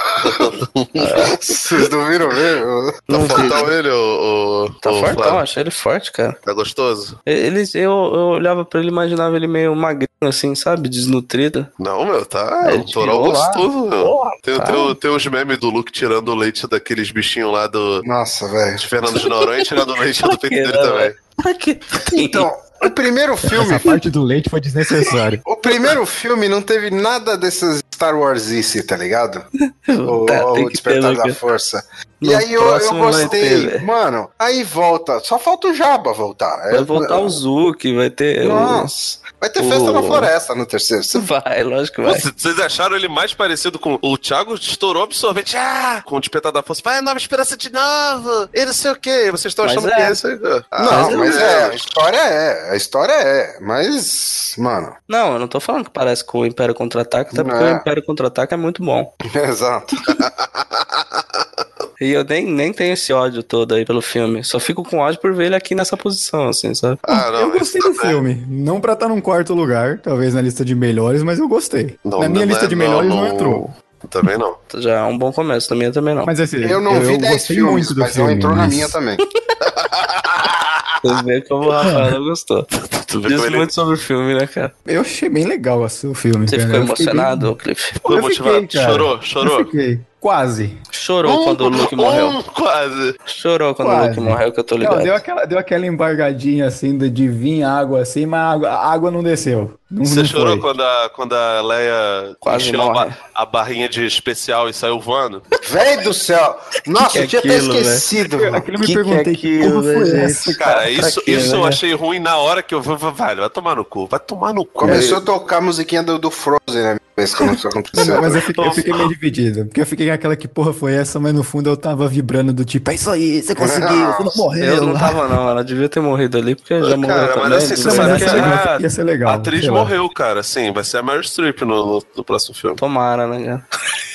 S5: Vocês não viram mesmo?
S4: Tá fortão ele, o
S3: Tá fortão,
S4: Flávio?
S3: achei ele forte, cara.
S4: Tá gostoso?
S3: Eu olhava pra ele e imaginava ele meio magrinho, assim, sabe? Desnutrido.
S4: Não, meu, tá.
S3: Ele
S4: O Toró
S3: tirou lá.
S4: gostoso, meu.
S3: Porra,
S4: Tem os memes do Luke tirando o leite daqueles bichinhos lá do
S5: Nossa, velho.
S4: de Fernando de Noronha e tirando o leite do peito
S3: que,
S4: dele
S3: né,
S4: também.
S3: velho? Pra que tem?
S5: Então, o primeiro filme...
S6: Essa parte do leite foi desnecessária.
S5: O primeiro filme não teve nada dessas Star Wars-ice, tá ligado? O
S3: Tem
S5: o
S3: que ter,
S5: Despertar
S3: né,
S5: da
S3: cara?
S5: Força.
S3: No
S5: E aí eu
S3: próximo vai
S5: gostei.
S3: ter, velho.
S5: Mano, aí volta. Só falta o Jabba voltar.
S3: Vai voltar o Zuki, vai ter...
S5: Nossa. Vai ter festa na floresta no terceiro.
S3: Vai, lógico que vai.
S4: Vocês acharam ele mais parecido com o Thiago estourou absorvente, com o Despertar da Força, vai, nova esperança de novo, e não sei o que, vocês estão
S3: Mas
S4: achando
S3: é.
S4: que é isso aí?
S5: Não, mas a história é, mas, mano,
S3: Não, eu não tô falando que parece com o Império Contra-Ataca, até porque
S5: Não é.
S3: o Império Contra-Ataca é muito bom.
S5: exato.
S3: E eu nem tenho esse ódio todo aí pelo filme. Só fico com ódio por ver ele aqui nessa posição, assim, sabe?
S6: Eu gostei do filme. Não pra estar num quarto lugar, talvez na lista de melhores, mas eu gostei. na minha lista de melhores não entrou.
S4: Também não.
S3: Já é um bom começo, na minha também não.
S6: Mas assim,
S5: Eu não vi 10
S6: gostei
S5: filmes,
S6: muito do
S5: mas
S6: filme,
S5: não entrou na
S6: mas-
S5: minha também.
S3: Você vê como o Rafael não gostou.
S4: Tu vê
S3: Diz
S4: como ele
S3: muito sobre o filme, né, cara?
S6: Eu achei bem legal o filme.
S3: Você
S6: cara.
S3: ficou
S6: Eu fiquei bem-
S3: emocionado, Cliff?
S4: foi
S6: Eu
S4: motivado.
S6: fiquei, cara.
S4: Chorou?
S6: Eu fiquei. Quase.
S3: Chorou quando o Luke morreu.
S4: Quase.
S3: Chorou quando o
S6: Quase.
S3: Luke morreu, que eu tô
S6: Não,
S3: ligado.
S6: deu aquela embargadinha assim de vir água assim, mas a água não desceu. Não,
S4: Você
S6: não
S4: chorou
S6: foi.
S4: quando a Leia
S3: Quase
S4: encheu
S3: morre.
S4: a barrinha de especial e saiu voando?
S5: Véi do céu! Nossa,
S3: Que
S5: eu tinha até
S3: aquilo,
S5: esquecido. mano.
S6: Aquilo eu me
S3: Que
S6: perguntei,
S3: que é
S6: que porra
S3: aquilo,
S6: foi
S3: né,
S6: essa?
S3: gente?
S4: Cara,
S3: Pra
S4: isso
S3: quê,
S4: eu
S3: né?
S4: achei ruim na hora que eu vou, velho, vai tomar no cu, vai tomar no cu.
S5: Começou a tocar a musiquinha do Frozen na minha vez quando isso aconteceu.
S6: Não, mas eu fiquei meio dividido. Porque eu fiquei com aquela que porra foi essa, mas no fundo eu tava vibrando do tipo, é isso aí, você conseguiu, você não morreu.
S3: Eu não tava, não. Ela devia ter morrido ali, porque já morreu
S4: Cara,
S3: também.
S4: mas assim, você
S6: Não,
S3: devia
S6: mas
S4: sabe
S3: ser
S4: que
S6: essa
S3: nada.
S6: ia ser legal.
S4: a atriz
S6: sei lá.
S4: morreu, cara, sim, vai ser a Meryl Streep no próximo filme.
S3: Tomara, né, cara?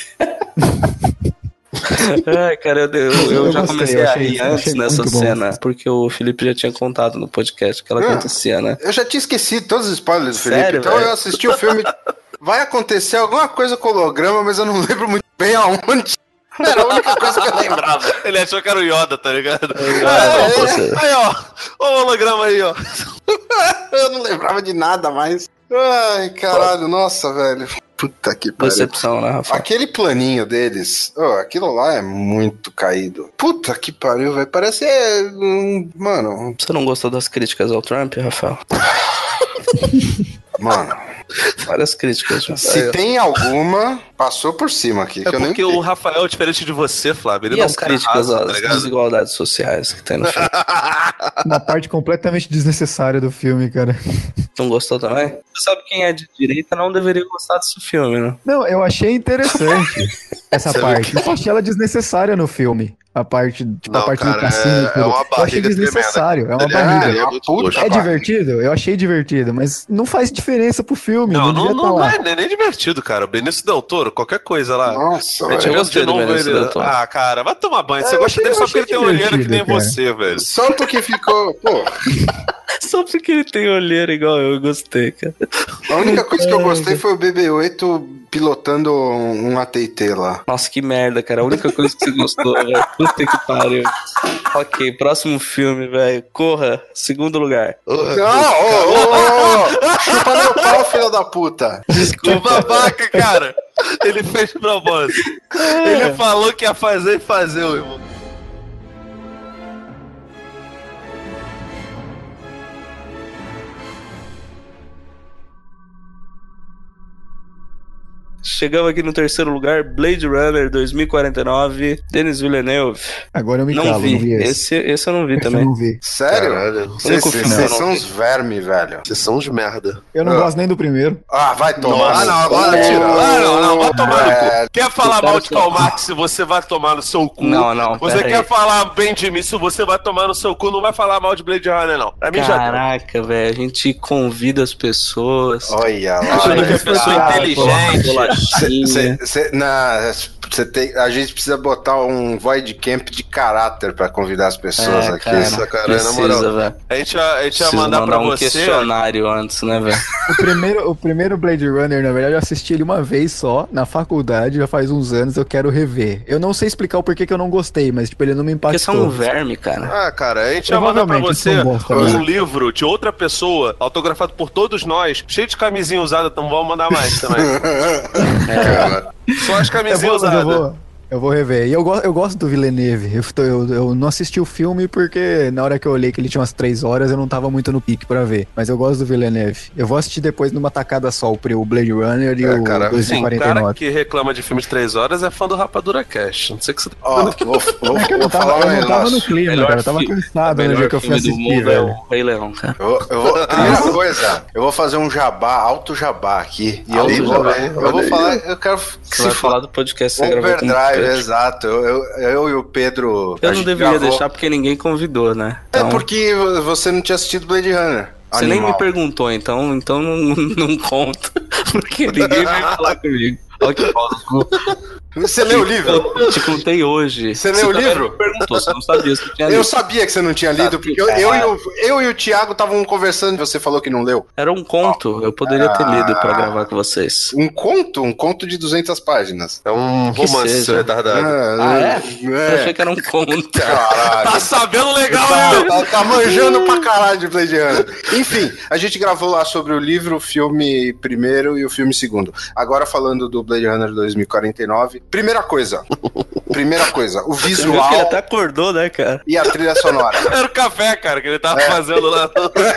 S3: Ai, cara, eu já
S6: gostei,
S3: comecei
S6: eu
S3: a
S6: achei-
S3: rir
S6: achei
S3: antes nessa
S6: muito bom.
S3: cena, porque o Felipe já tinha contado no podcast que ela acontecia, né?
S5: Eu já tinha esquecido todos os spoilers do Felipe,
S3: Sério,
S5: então
S3: velho?
S5: eu assisti o filme. Vai acontecer alguma coisa com o holograma, mas eu não lembro muito bem aonde. Era a única coisa que eu lembrava.
S4: Ele achou que era o Yoda, tá ligado?
S3: não,
S4: Aí, ó, o holograma aí, ó.
S5: Eu não lembrava de nada mais. Ai, caralho, nossa, velho. Puta que pariu.
S3: Decepção, né, Rafa?
S5: Aquele planinho deles, aquilo lá é muito caído. Puta que pariu, velho. Parece. Mano.
S3: Você não gostou das críticas ao Trump, Rafael?
S5: Mano.
S3: Várias críticas já.
S5: Se tem alguma, passou por cima aqui.
S4: É
S5: que eu nem
S4: porque
S5: vi.
S4: o Rafael é diferente de você, Flávio. Ele
S3: E
S4: não
S3: as críticas
S4: tá
S3: às
S4: ligado?
S3: desigualdades sociais que tem no filme?
S6: Uma parte completamente desnecessária do filme, cara.
S3: Não gostou também? Você sabe quem é de direita não deveria gostar desse filme, né?
S6: Não, eu achei interessante essa
S4: Você
S6: parte. Eu achei ela desnecessária no filme. A parte, tipo,
S4: Não,
S6: a parte
S4: cara,
S6: do cassino e tudo.
S4: é uma
S6: eu achei
S4: barriga
S6: desnecessário. É uma
S4: Ele
S6: barriga.
S4: ele é muito
S5: puta
S4: gostoso.
S6: É
S5: barriga.
S6: divertido? Eu achei divertido, mas não faz diferença pro filme.
S4: Não,
S6: Não, devia
S4: não,
S6: estar lá.
S4: é nem divertido, cara. O Benício Del Toro, qualquer coisa lá.
S5: Nossa,
S4: A gente
S5: velho.
S3: Eu
S4: gosta
S3: gostei
S4: de
S3: do
S4: novo
S3: Benício
S4: ele.
S3: Del Toro.
S4: Ah, cara, vai tomar banho. Você
S6: eu
S4: gosta
S6: achei-
S4: dele
S6: eu
S4: só porque
S6: achei
S4: ele tem olheira que nem
S6: divertido, cara.
S4: você, velho.
S5: Só porque ficou. Pô,
S3: Só porque ele tem olheira igual eu gostei, cara.
S5: a única coisa que eu gostei foi o BB-8 pilotando um AT&T lá.
S3: Nossa, que merda, cara. A única coisa que você gostou, velho. Puta que pariu. Ok, próximo filme, velho. Corra, segundo lugar.
S5: Não, chupa meu pau, filho da puta.
S4: Que babaca, cara. Ele fez de propósito. Ele falou que ia fazer e fazer, irmão.
S3: Chegamos aqui no terceiro lugar, Blade Runner 2049, Denis Villeneuve.
S6: Agora eu me
S3: Não
S6: calo,
S3: vi.
S6: não vi esse.
S3: Esse eu não vi
S6: Esse eu
S3: também.
S6: não vi.
S5: Sério?
S4: Caralho.
S5: Vocês
S3: Único filme que eu não
S5: são
S3: vi.
S5: uns vermes, velho.
S4: Vocês são uns merda.
S6: Eu não gosto nem do primeiro.
S5: Ah, vai tomar.
S4: Ah, não, agora tira. Ah, não, vai tomar no cu.
S5: velho.
S4: Quer falar
S3: Eu quero
S4: mal de
S3: que-
S4: Karl Marx, você vai tomar no seu cu.
S3: Não,
S4: Você
S3: pera
S4: quer
S3: aí.
S4: falar bem de mim, se você vai tomar no seu cu, não vai falar mal de Blade Runner, não. Pra mim já deu.
S3: Caraca, velho, a gente convida as pessoas.
S5: Olha lá.
S4: Achando que é
S6: Isso foi
S4: pessoa
S6: piada,
S4: inteligente.
S3: Bolachinha.
S5: A gente precisa botar um Void Camp de caráter pra convidar as pessoas aqui.
S3: Cara,
S4: Isso, cara,
S3: precisa,
S4: na moral.
S3: velho.
S4: A gente ia
S3: Precisa
S4: mandar pra
S3: um
S4: você.
S3: questionário antes, né, velho?
S6: O primeiro Blade Runner, na verdade, eu assisti ele uma vez só, na faculdade, já faz uns anos, eu quero rever. Eu não sei explicar o porquê que eu não gostei, mas, tipo, ele não me
S3: Porque
S6: impactou.
S3: são um verme, cara.
S4: Ah, cara, a gente ia mandar pra
S6: Provavelmente,
S4: você
S6: são bons também.
S4: um livro de outra pessoa, autografado por todos nós, cheio de camisinha usada, então vamos mandar mais também. Só as camisinhas usadas.
S6: Eu vou rever. E eu gosto do Villeneuve. Eu não assisti o filme porque na hora que eu olhei que ele tinha umas 3 horas, eu não tava muito no pique pra ver. Mas eu gosto do Villeneuve. Eu vou assistir depois numa tacada só o Blade Runner e o
S4: Cara, sim, o
S6: 2049.
S4: cara que reclama de filme de 3 horas é fã do Rapadura Cast. Não sei o que você tá
S5: Ó,
S6: Eu não
S5: falar um
S6: tava no
S5: negócio.
S6: clima,
S3: Melhor
S6: cara. Eu tava
S3: filme-
S6: cansado
S3: o
S6: no
S3: melhor
S6: dia que eu fui
S3: filme do
S6: assistir,
S3: mundo é
S6: velho.
S3: o Rei Leão, cara.
S5: Primeira coisa, eu vou fazer um jabá, alto jabá aqui. E
S3: Alto
S5: eu
S3: jabá.
S5: vou falar, eu quero
S3: Você vai falar do podcast que você gravou com o
S5: Overdrive,
S3: Pedro.
S5: exato. Eu e o Pedro.
S3: Eu
S5: a
S3: não
S5: gente
S3: deveria
S5: gravou.
S3: deixar porque ninguém convidou, né?
S5: É
S3: Então,
S5: porque você não tinha assistido Blade Runner.
S3: você nem
S5: Animal.
S3: me perguntou, então não conta. Porque ninguém veio falar comigo. Olha que pausa.
S5: Você leu o livro?
S3: Eu te contei hoje.
S5: Você leu o
S3: também
S5: livro?
S3: não me perguntou, você não sabia se eu tinha
S5: Eu
S3: lido.
S5: sabia que você não tinha lido, porque eu e o Thiago estavam conversando e você falou que não leu.
S3: Era um conto, eu poderia ter lido pra gravar com vocês.
S5: Um conto de 200 páginas.
S4: É um
S3: Que
S4: romance
S3: seja.
S4: retardado.
S3: Eu achei que era um conto.
S5: Caralho.
S4: Tá sabendo legal, né?
S5: Tá manjando pra caralho de Blade Runner. Enfim, a gente gravou lá sobre o livro, o filme primeiro e o filme segundo. Agora falando do Blade Runner 2049. Primeira coisa, o
S3: Você viu
S5: visual
S3: que ele até acordou, né, cara?
S5: e a trilha sonora.
S4: Era o café, cara, que ele tava fazendo lá.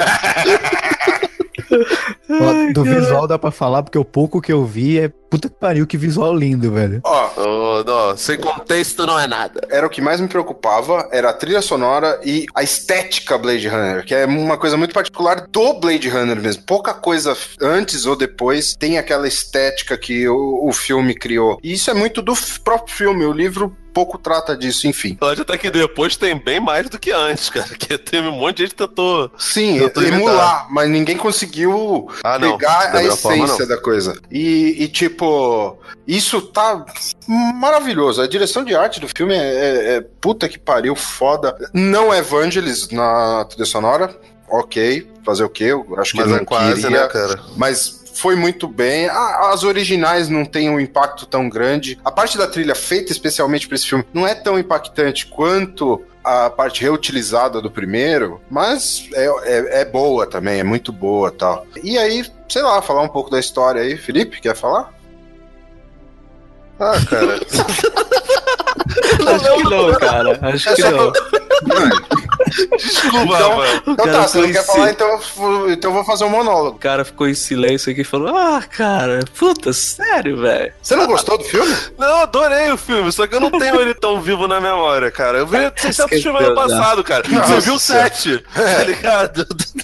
S6: Ó, do visual dá pra falar, porque o pouco que eu vi é puta que pariu, que visual lindo, velho.
S5: Ó,
S4: Oh, não, sem contexto não é nada.
S5: era o que mais me preocupava, era a trilha sonora e a estética Blade Runner, que é uma coisa muito particular do Blade Runner mesmo. Pouca coisa antes ou depois tem aquela estética que o filme criou. E isso é muito do próprio filme, o livro pouco trata disso, enfim.
S4: Pode até que depois tem bem mais do que antes, cara. Que teve um monte de gente que tentou.
S5: Sim,
S4: Eu tô
S5: emular, mas ninguém conseguiu
S4: não,
S5: pegar
S4: da
S5: a
S4: mesma forma,
S5: essência da coisa. E tipo, isso tá maravilhoso. A direção de arte do filme é puta que pariu, foda. Não é Vangelis na trilha sonora, ok, fazer o quê? Eu acho que
S4: Mas
S5: ele
S4: é
S5: não
S4: quase,
S5: queria,
S4: né, cara?
S5: mas foi muito bem. As originais não têm um impacto tão grande. A parte da trilha feita especialmente para esse filme não é tão impactante quanto a parte reutilizada do primeiro, mas é boa também, é muito boa, tal. E aí, sei lá, falar um pouco da história aí. Felipe, quer falar?
S4: Ah, cara.
S3: Acho que não, cara. Acho que não.
S4: Desculpa, mano.
S5: Então
S3: cara
S5: tá, você não
S3: foi
S5: quer
S3: sim.
S5: falar, então eu vou fazer um monólogo.
S3: O cara ficou em silêncio aqui e falou: Ah, cara, puta, sério, velho.
S5: Você não gostou do filme?
S4: Não, adorei o filme, só que eu não tenho ele tão vivo na memória, cara. Eu vi 600
S3: Esqueceu,
S4: filmes ano
S3: né?
S4: passado, cara.
S5: Nossa.
S4: Você viu 7, tá ligado?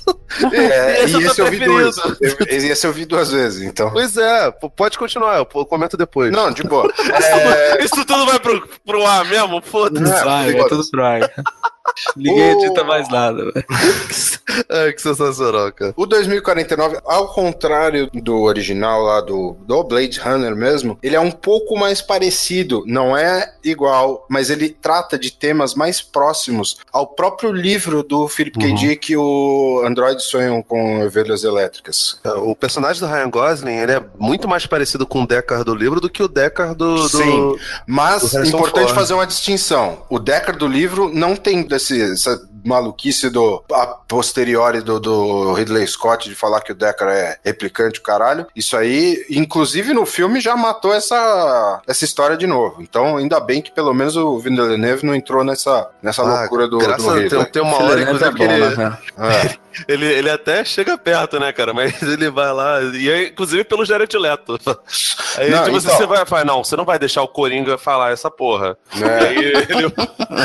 S5: E esse eu vi
S4: preferido.
S5: Esse eu vi 2 vezes, então.
S4: Pois é, pode continuar, eu comento depois.
S5: Não, de boa.
S4: Isso tudo vai pro ar mesmo? Foda-se.
S3: Vai,
S5: foda-se.
S3: tudo pro ar. Ninguém edita mais nada, velho.
S4: É, que sensacional, cara.
S5: O 2049, ao contrário do original lá do Blade Runner mesmo, ele é um pouco mais parecido, não é igual, mas ele trata de temas mais próximos ao próprio livro do Philip K. Dick, o Androides Sonham com Ovelhas Elétricas.
S4: O personagem do Ryan Gosling, ele é muito mais parecido com o Deckard do livro do que o Deckard do...
S5: Sim, mas
S4: do Harrison
S5: importante
S4: Ford.
S5: fazer uma distinção. O Deckard do livro não tem essa maluquice a posteriori do Ridley Scott de falar que o Deckard é replicante, o caralho. Isso aí, inclusive no filme, já matou essa história de novo. Então, ainda bem que pelo menos o Villeneuve não entrou nessa loucura do
S4: graças a Deus,
S5: Ridley.
S4: tem uma hora, inclusive, que ele...
S3: né?
S4: Ele até chega perto, né, cara? Mas ele vai lá, e é, inclusive pelo Jared Leto. Aí
S5: Não,
S4: tipo,
S5: então.
S4: você vai falar, não, você não vai deixar o Coringa falar essa porra.
S5: É.
S4: Aí ele...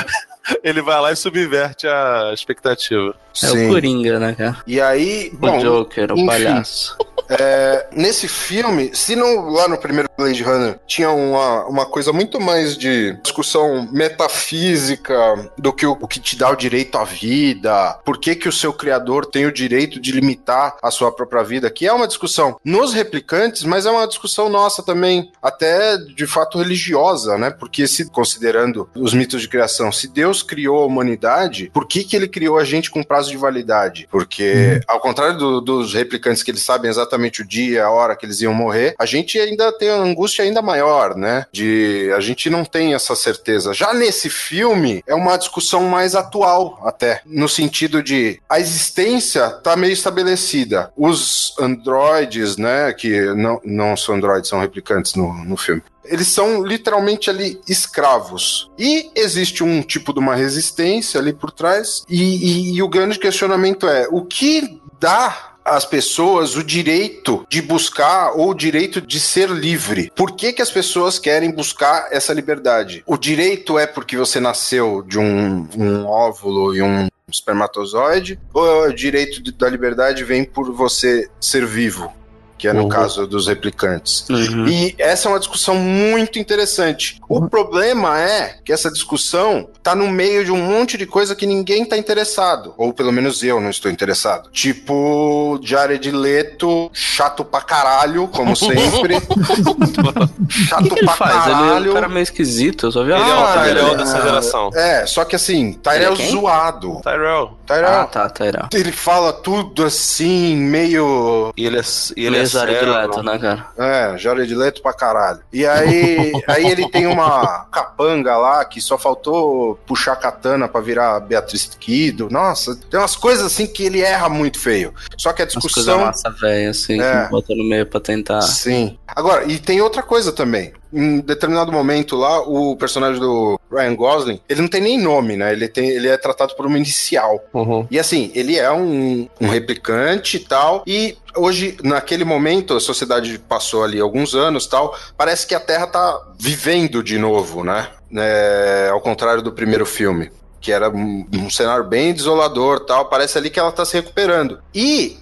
S4: Ele vai lá e subverte a expectativa.
S3: É o Coringa, né, cara?
S5: E aí,
S3: O Joker, o
S5: enfim,
S3: palhaço.
S5: Nesse filme, se não lá no primeiro Blade Runner tinha uma coisa muito mais de discussão metafísica do que o que te dá o direito à vida, por que o seu criador tem o direito de limitar a sua própria vida, que é uma discussão nos Replicantes, mas é uma discussão nossa também, até de fato religiosa, né? Porque se considerando os mitos de criação, se Deus criou a humanidade, por que ele criou a gente com prazo de validade? Porque, ao contrário dos Replicantes, que eles sabem exatamente o dia, a hora que eles iam morrer, a gente ainda tem uma angústia ainda maior, né? A gente não tem essa certeza. Já nesse filme, é uma discussão mais atual, até, no sentido de a existência tá meio estabelecida. Os androides, né, que não são androides, são replicantes no filme. Eles são literalmente ali escravos. E existe um tipo de uma resistência ali por trás. E o grande questionamento é, o que dá às pessoas o direito de buscar ou o direito de ser livre? Por que as pessoas querem buscar essa liberdade? O direito é porque você nasceu de um óvulo e um espermatozoide? Ou o direito da liberdade vem por você ser vivo? Que é no caso dos replicantes. E essa é uma discussão muito interessante. O problema é que essa discussão tá no meio de um monte de coisa que ninguém tá interessado. Ou pelo menos eu não estou interessado. Tipo, Jared Leto, chato pra caralho, como sempre. Chato
S3: que ele
S5: pra
S3: faz?
S5: caralho.
S3: Ele é um cara meio esquisito, eu só vi a
S4: Ele é
S3: foto
S4: o
S3: dele.
S4: Tyrell dessa geração.
S5: Só que assim, Tyrell
S3: Ele é quem?
S5: zoado.
S4: Tyrell.
S3: Ah, tá, Tyrell.
S5: Ele fala tudo assim, meio...
S4: E ele é
S3: Jared
S4: cego.
S3: Leto, né, cara?
S5: Jared Leto pra caralho. E aí ele tem uma capanga lá que só faltou puxar a katana pra virar Beatriz Kido. Nossa, tem umas coisas assim que ele erra muito feio. Só que a
S3: As coisas
S5: discussão...
S3: massa velha, assim, que bota no meio pra tentar...
S5: Sim. Agora, e tem outra coisa também. Em determinado momento lá, o personagem do Ryan Gosling, ele não tem nem nome, né? Ele é tratado por uma inicial. E assim, ele é um replicante e tal, e hoje, naquele momento, a sociedade passou ali alguns anos e tal, parece que a Terra tá vivendo de novo, né? Ao contrário do primeiro filme, que era um cenário bem desolador e tal, parece ali que ela tá se recuperando. E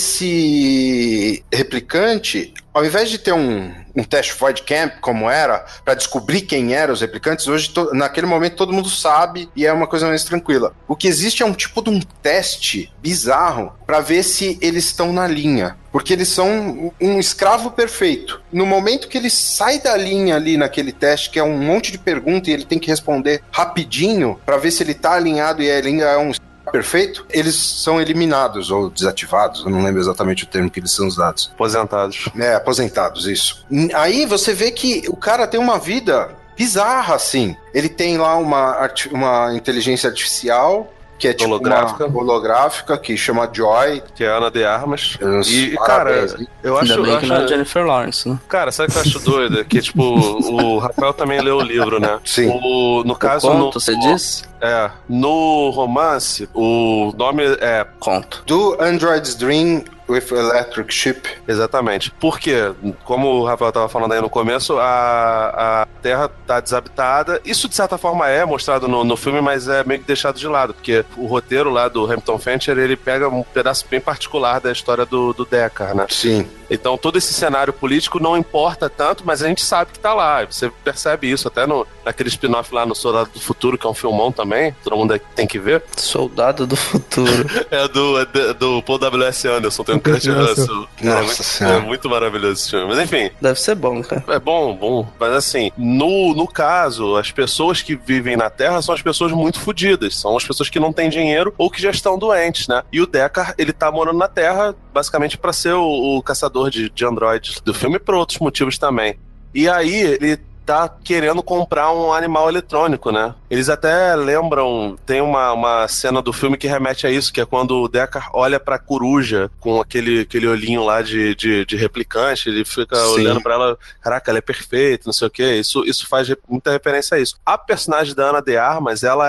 S5: esse replicante, ao invés de ter um teste Void Camp, como era, para descobrir quem eram os replicantes, hoje, naquele momento, todo mundo sabe e é uma coisa mais tranquila. O que existe é um tipo de um teste bizarro para ver se eles estão na linha. Porque eles são um escravo perfeito. No momento que ele sai da linha ali naquele teste, que é um monte de perguntas e ele tem que responder rapidinho para ver se ele tá alinhado e a linha é um perfeito, eles são eliminados ou desativados, eu não lembro exatamente o termo que eles são usados.
S4: Aposentados.
S5: Aposentados, isso. Aí você vê que o cara tem uma vida bizarra, assim. Ele tem lá uma inteligência artificial, que é tipo holográfica, que chama Joy.
S4: Que é a Ana de Armas. E,
S5: parabéns,
S4: cara, eu acho...
S3: Ainda bem que não é Jennifer Lawrence, né?
S4: Cara, sabe o que eu acho doido? Que, tipo, o Rafael também leu o livro, né?
S5: Sim.
S4: No caso...
S3: Conto, você diz?
S4: No romance, o nome é...
S3: Conto.
S5: Do Android's Dream with Electric Ship.
S4: Exatamente. Porque, como o Rafael estava falando aí no começo, a Terra está desabitada. Isso, de certa forma, é mostrado no filme, mas é meio que deixado de lado, porque o roteiro lá do Hampton Fancher, ele pega um pedaço bem particular da história do Deckard, né?
S5: Sim.
S4: Então, todo esse cenário político não importa tanto, mas a gente sabe que tá lá. Você percebe isso até naquele spin-off lá no Soldado do Futuro, que é um filmão também, todo mundo tem que ver.
S3: Soldado do Futuro.
S4: É do Paul W.S. Anderson, tem um Kurt Russell. É muito maravilhoso esse filme. Mas enfim.
S3: Deve ser bom, cara.
S4: É bom. Mas assim, no caso, as pessoas que vivem na Terra são as pessoas muito fodidas. São as pessoas que não têm dinheiro ou que já estão doentes, né? E o Deckard, ele tá morando na Terra basicamente pra ser o caçador de androides do filme e por outros motivos também. E aí, ele tá querendo comprar um animal eletrônico, né? Eles até lembram, tem uma cena do filme que remete a isso, que é quando o Deckard olha pra coruja com aquele olhinho lá de replicante, ele fica olhando pra ela, caraca, ela é perfeita, não sei o quê. Isso faz muita referência a isso. A personagem da Ana de Armas, ela é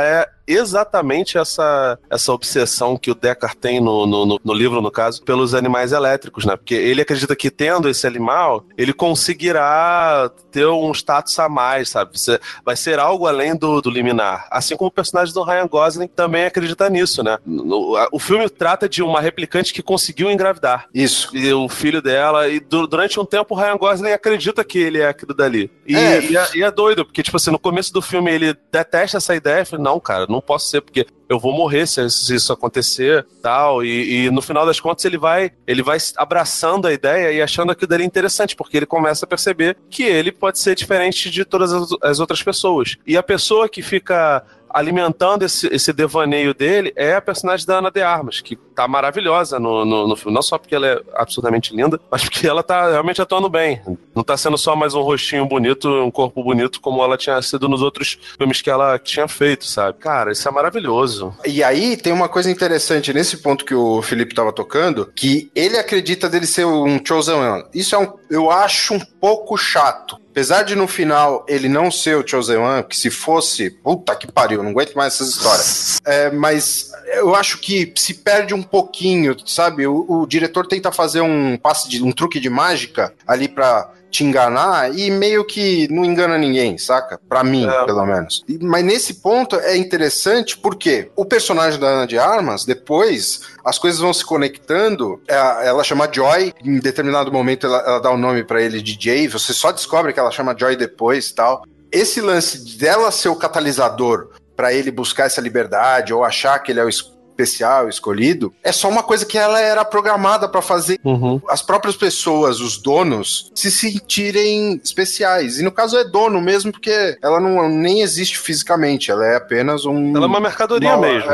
S4: exatamente essa obsessão que o Deckard tem no livro, no caso, pelos animais elétricos, né? Porque ele acredita que tendo esse animal, ele conseguirá ter um status a mais, sabe? Vai ser algo além do liminar. Assim como o personagem do Ryan Gosling também acredita nisso, né? O filme trata de uma replicante que conseguiu engravidar.
S5: Isso.
S4: E o filho dela, e durante um tempo o Ryan Gosling acredita que ele é aquilo dali. E é doido, porque, tipo assim, no começo do filme ele detesta essa ideia, fala, não, cara, não posso ser, porque eu vou morrer se isso acontecer, tal, e no final das contas ele vai abraçando a ideia e achando aquilo dali interessante, porque ele começa a perceber que ele pode ser diferente de todas as outras pessoas. E a pessoa que fica alimentando esse devaneio dele é a personagem da Ana de Armas, que tá maravilhosa no filme, não só porque ela é absolutamente linda, mas porque ela tá realmente atuando bem. Não tá sendo só mais um rostinho bonito, um corpo bonito, como ela tinha sido nos outros filmes que ela tinha feito, sabe? Cara, isso é maravilhoso.
S5: E aí tem uma coisa interessante nesse ponto que o Felipe tava tocando, que ele acredita dele ser um Chosen One. Isso eu acho um pouco chato. Apesar de no final ele não ser o Chosen One, que se fosse, puta que pariu, não aguento mais essas histórias. Mas eu acho que se perde um pouquinho, sabe? O diretor tenta fazer um truque de mágica ali pra te enganar e meio que não engana ninguém, saca? Pra mim, pelo menos. Mas nesse ponto é interessante porque o personagem da Ana de Armas, depois, as coisas vão se conectando, ela chama Joy, em determinado momento ela dá o nome pra ele de Jay, você só descobre que ela chama Joy depois e tal. Esse lance dela ser o catalisador pra ele buscar essa liberdade ou achar que ele é o especial, escolhido, é só uma coisa que ela era programada pra fazer as próprias pessoas, os donos, se sentirem especiais. E no caso é dono mesmo, porque ela nem existe fisicamente, ela é apenas
S4: Ela é uma mercadoria mesmo.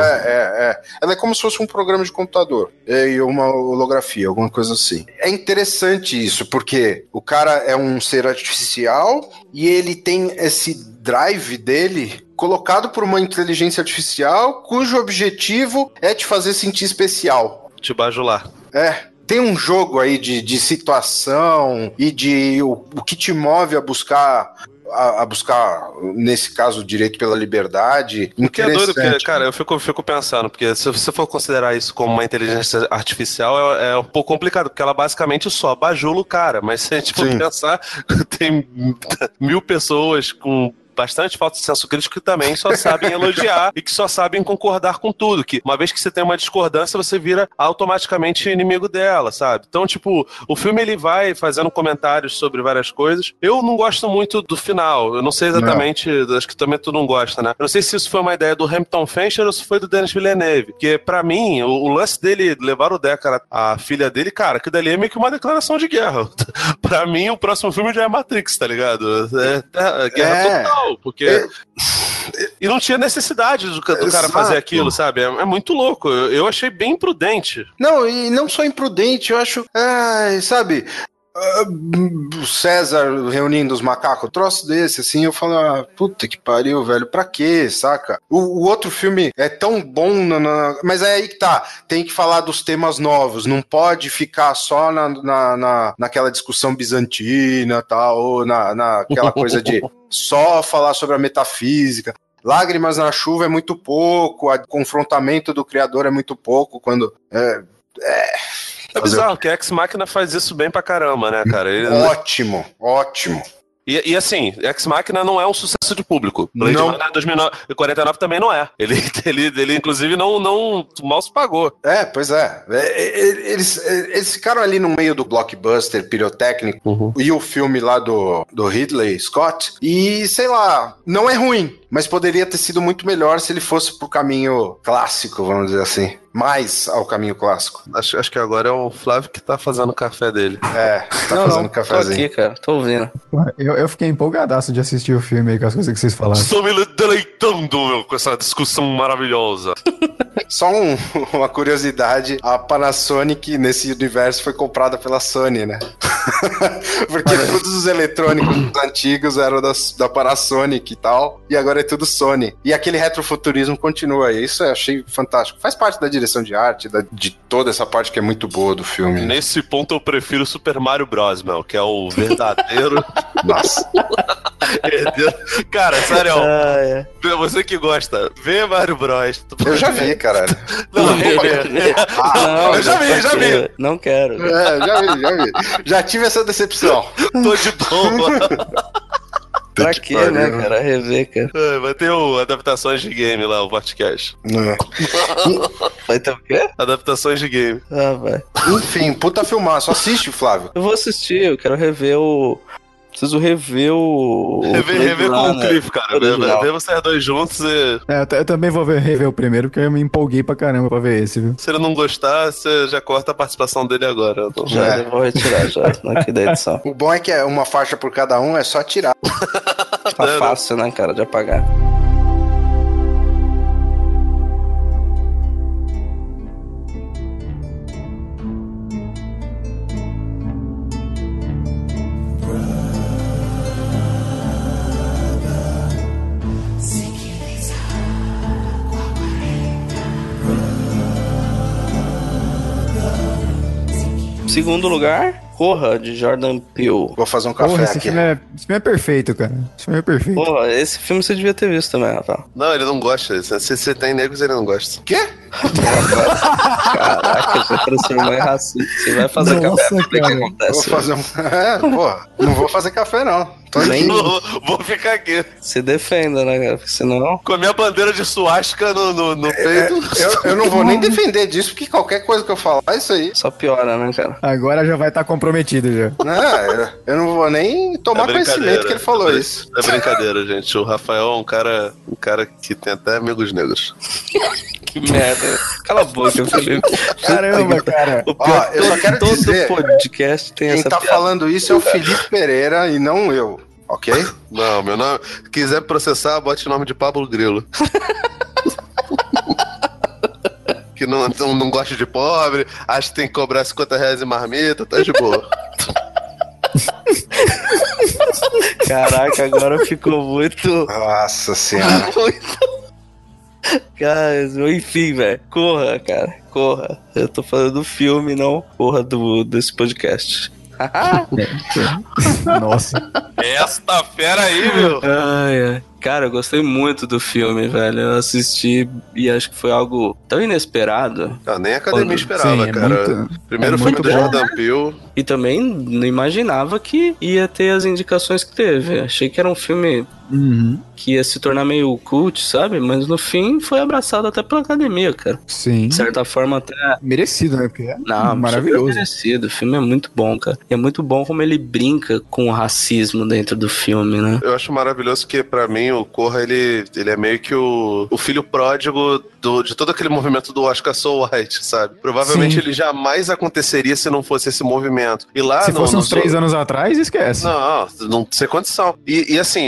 S5: Ela é como se fosse um programa de computador e uma holografia, alguma coisa assim. É interessante isso, porque o cara é um ser artificial e ele tem esse drive dele colocado por uma inteligência artificial cujo objetivo é te fazer sentir especial.
S4: Te bajular.
S5: Tem um jogo aí de situação e de o que te move a buscar, nesse caso, o direito pela liberdade.
S4: O que é doido, porque, cara, eu fico pensando, porque se você for considerar isso como uma inteligência artificial, é um pouco complicado, porque ela basicamente só bajula o cara, mas se a gente for pensar, tem 1000 pessoas com bastante falta de senso crítico que também só sabem elogiar e que só sabem concordar com tudo, que uma vez que você tem uma discordância, você vira automaticamente inimigo dela, sabe? Então, tipo, o filme ele vai fazendo comentários sobre várias coisas. Eu não gosto muito do final, eu não sei exatamente, acho que também tu não gosta, né? Eu não sei se isso foi uma ideia do Hampton Fancher ou se foi do Denis Villeneuve, porque pra mim, o lance dele levar o Deckard, a filha dele, cara, que dali é meio que uma declaração de guerra. Pra mim, o próximo filme já é Matrix, tá ligado? É guerra total. Porque. E não tinha necessidade do cara fazer aquilo, sabe? É muito louco. Eu achei bem imprudente.
S5: Não, e não só imprudente, eu acho. Sabe? O César reunindo os macacos, troço desse, assim, eu falo, puta que pariu, velho, pra quê, saca? O outro filme é tão bom, mas é aí que tá, tem que falar dos temas novos, não pode ficar só naquela discussão bizantina, tal, ou naquela coisa de só falar sobre a metafísica. Lágrimas na Chuva é muito pouco, o confrontamento do criador é muito pouco, quando...
S4: É bizarro, que a Ex Machina faz isso bem pra caramba, né, cara?
S5: Ótimo.
S4: E assim, Ex Machina não é um sucesso de público. Blade Runner 2049 também não é. Ele inclusive, não mal se pagou.
S5: Pois é. Eles ficaram ali no meio do blockbuster pirotécnico e o filme lá do Ridley Scott. E, sei lá, não é ruim, mas poderia ter sido muito melhor se ele fosse pro caminho clássico, vamos dizer assim. Mais ao caminho clássico.
S4: Acho que agora é o Flávio que tá fazendo o café dele.
S5: Fazendo cafezinho.
S3: Tô aqui, cara, tô ouvindo.
S6: Eu fiquei empolgadaço de assistir o filme aí com as coisas que vocês falaram.
S4: Estou me deleitando com essa discussão maravilhosa.
S5: Só uma curiosidade, a Panasonic nesse universo foi comprada pela Sony, né? Porque todos os eletrônicos antigos eram da Panasonic e tal, e agora é tudo Sony. E aquele retrofuturismo continua aí, isso eu achei fantástico. Faz parte da direção de arte, de toda essa parte que é muito boa do filme.
S4: Nesse ponto eu prefiro Super Mario Bros, meu, que é o verdadeiro...
S5: Nossa.
S4: Cara, sério,
S3: É.
S4: você que gosta, vê Mario Bros.
S5: Eu já vi, caralho.
S4: Não, rever.
S3: Não,
S4: eu já vi.
S3: Não quero.
S5: Já vi. Já tive essa decepção.
S4: Tô de boa.
S3: Pra quê, né, cara? Rever, cara.
S4: Vai ter adaptações de game lá, o podcast.
S3: Vai ter o quê?
S4: Adaptações de game.
S3: Ah, vai.
S5: Enfim, puta filmaço. Assiste, Flávio.
S3: Eu vou assistir, eu quero rever o... Preciso rever o...
S4: Rever com o Cliff, cara.
S3: Original.
S4: Ver vocês dois juntos e...
S6: Eu também vou rever o primeiro, porque eu me empolguei pra caramba pra ver esse, viu?
S4: Se ele não gostar, você já corta a participação dele agora. Então.
S3: Já, eu vou retirar já, aqui da edição.
S5: O bom é que é uma faixa por cada um, é só tirar.
S3: Tá fácil, né, cara, de apagar. Segundo lugar, Corra, de Jordan Peele.
S5: Vou fazer um café
S6: Porra, esse
S5: aqui.
S6: filme é perfeito, cara. Esse filme é perfeito.
S3: Porra, esse filme você devia ter visto também, Rafael.
S4: Não, ele não gosta. Se você tem negros, ele não gosta.
S5: Quê?
S3: Caraca, já transformou em racista. Você vai fazer
S6: Nossa,
S3: café, o que
S6: cara.
S3: acontece?
S5: Vou fazer um... porra. Não vou fazer café, não. Tô
S3: Nem-
S5: aqui.
S4: Vou ficar aqui.
S3: Se defenda, né, cara? Porque senão...
S4: Com a minha bandeira de suástica no peito.
S5: Eu não vou nem defender disso, porque qualquer coisa que eu falar é isso aí.
S3: Só piora, né, cara?
S6: Agora já vai estar comprometido já.
S5: Não, eu não vou nem tomar conhecimento que ele falou isso.
S4: É brincadeira, gente. O Rafael é um cara que tem até amigos negros.
S3: Que merda. Cala a boca, Felipe.
S6: Caramba, cara.
S3: O pior
S5: Ó, eu só quero
S3: todo
S5: dizer,
S3: podcast tem
S5: Quem
S3: essa
S5: tá
S3: piada.
S5: falando isso é o Felipe Pereira e não eu, ok?
S4: Não, meu nome. Quiser processar, bote o nome de Pablo Grilo. Que não gosta de pobre, acha que tem que cobrar R$50 em marmita, tá de boa.
S3: Caraca, agora ficou muito...
S5: Nossa senhora.
S3: Cara, enfim, velho. Corra, cara. Corra. Eu tô falando do filme, não corra desse podcast.
S6: Nossa.
S4: Esta fera aí, meu.
S3: Ai, ai. Cara, eu gostei muito do filme, velho. Eu assisti e acho que foi algo tão inesperado.
S4: Nem a academia esperava,
S6: Sim, é
S4: cara.
S6: muito-
S4: Primeiro
S6: é
S4: filme
S6: muito
S4: do
S6: bom.
S4: Jordan Peele.
S3: E também não imaginava que ia ter as indicações que teve. Achei que era um filme
S6: Uhum.
S3: que ia se tornar meio cult, sabe? Mas no fim foi abraçado até pela academia, cara.
S6: Sim.
S3: De certa forma até...
S6: Merecido, né? Porque é
S3: Não,
S6: maravilhoso.
S3: super merecido. O filme é muito bom, cara. E é muito bom como ele brinca com o racismo dentro do filme, né?
S4: Eu acho maravilhoso que, pra mim, o Corra, ele é meio que o filho pródigo de todo aquele movimento do Oscar So White, sabe? Provavelmente
S6: Sim.
S4: ele jamais aconteceria se não fosse esse movimento. E lá
S6: Se
S4: no,
S6: fosse
S4: no
S6: uns 3 anos atrás, esquece.
S4: Não tem condição. E assim,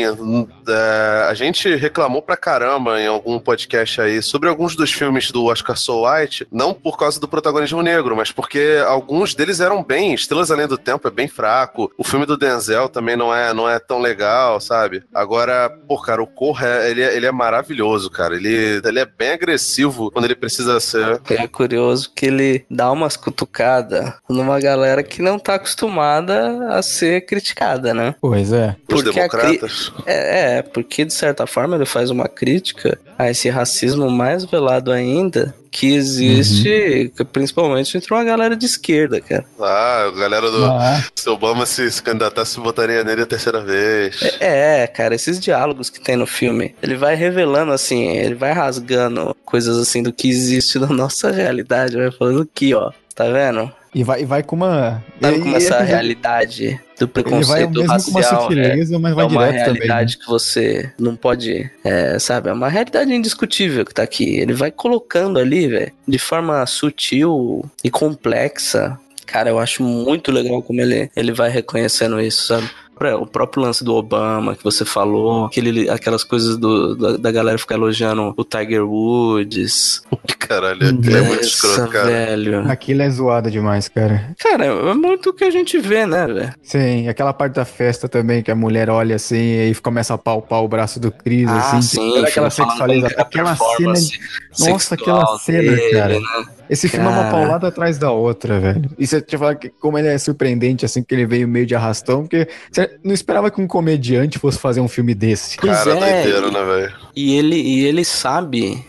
S4: a gente reclamou pra caramba em algum podcast aí sobre alguns dos filmes do Oscar So White, não por causa do protagonismo negro, mas porque alguns deles eram bem, Estrelas Além do Tempo é bem fraco, o filme do Denzel também não é tão legal, sabe? Agora, pô, cara, o Corra, ele é maravilhoso, cara. Ele é bem agressivo quando ele precisa ser.
S3: É curioso que ele dá umas cutucadas numa galera que não tá acostumada a ser criticada, né?
S6: Pois é.
S4: Os
S3: Porque a
S4: democratas.
S3: porque de certa forma ele faz uma crítica a esse racismo mais velado ainda que existe, principalmente entre uma galera de esquerda, cara.
S4: A galera do.
S6: Ah,
S4: Se Obama se candidatasse, votaria nele a terceira vez.
S3: Cara, esses diálogos que tem no filme, ele vai revelando assim, ele vai rasgando coisas assim do que existe na nossa realidade, vai falando aqui, ó, tá vendo?
S6: e vai com uma.
S3: Sabe como essa
S6: ele-
S3: realidade do
S6: Ele vai
S3: preconceito
S6: mesmo com uma
S3: racial
S6: sutileza, mas
S3: é
S6: vai
S3: uma
S6: direto também. né?
S3: realidade que você não pode, sabe, é uma realidade indiscutível que tá aqui. Ele vai colocando ali, velho, de forma sutil e complexa. Cara, eu acho muito legal como ele vai reconhecendo isso, sabe? O próprio lance do Obama que você falou, aquelas coisas da galera ficar elogiando o Tiger Woods.
S4: Caralho, é muito escroto, cara.
S3: velho.
S6: Aquilo é zoado demais, cara.
S3: Cara, é muito o que a gente vê, né, velho?
S6: Sim, aquela parte da festa também, que a mulher olha assim e começa a palpar o braço do Chris, assim.
S3: sim,
S6: toda aquela
S3: fica falando
S6: sexualização.
S3: da
S6: Aquela cena.
S3: performance
S6: Nossa, aquela
S3: sexual
S6: cena,
S3: dele,
S6: cara.
S3: né?
S6: Esse filme é uma paulada atrás da outra, velho. E você tinha falado que como ele é surpreendente, assim, que ele veio meio de arrastão, porque você não esperava que um comediante fosse fazer um filme desse.
S3: Pois
S4: Cara,
S3: é,
S4: doideira, né, velho?
S3: E ele sabe,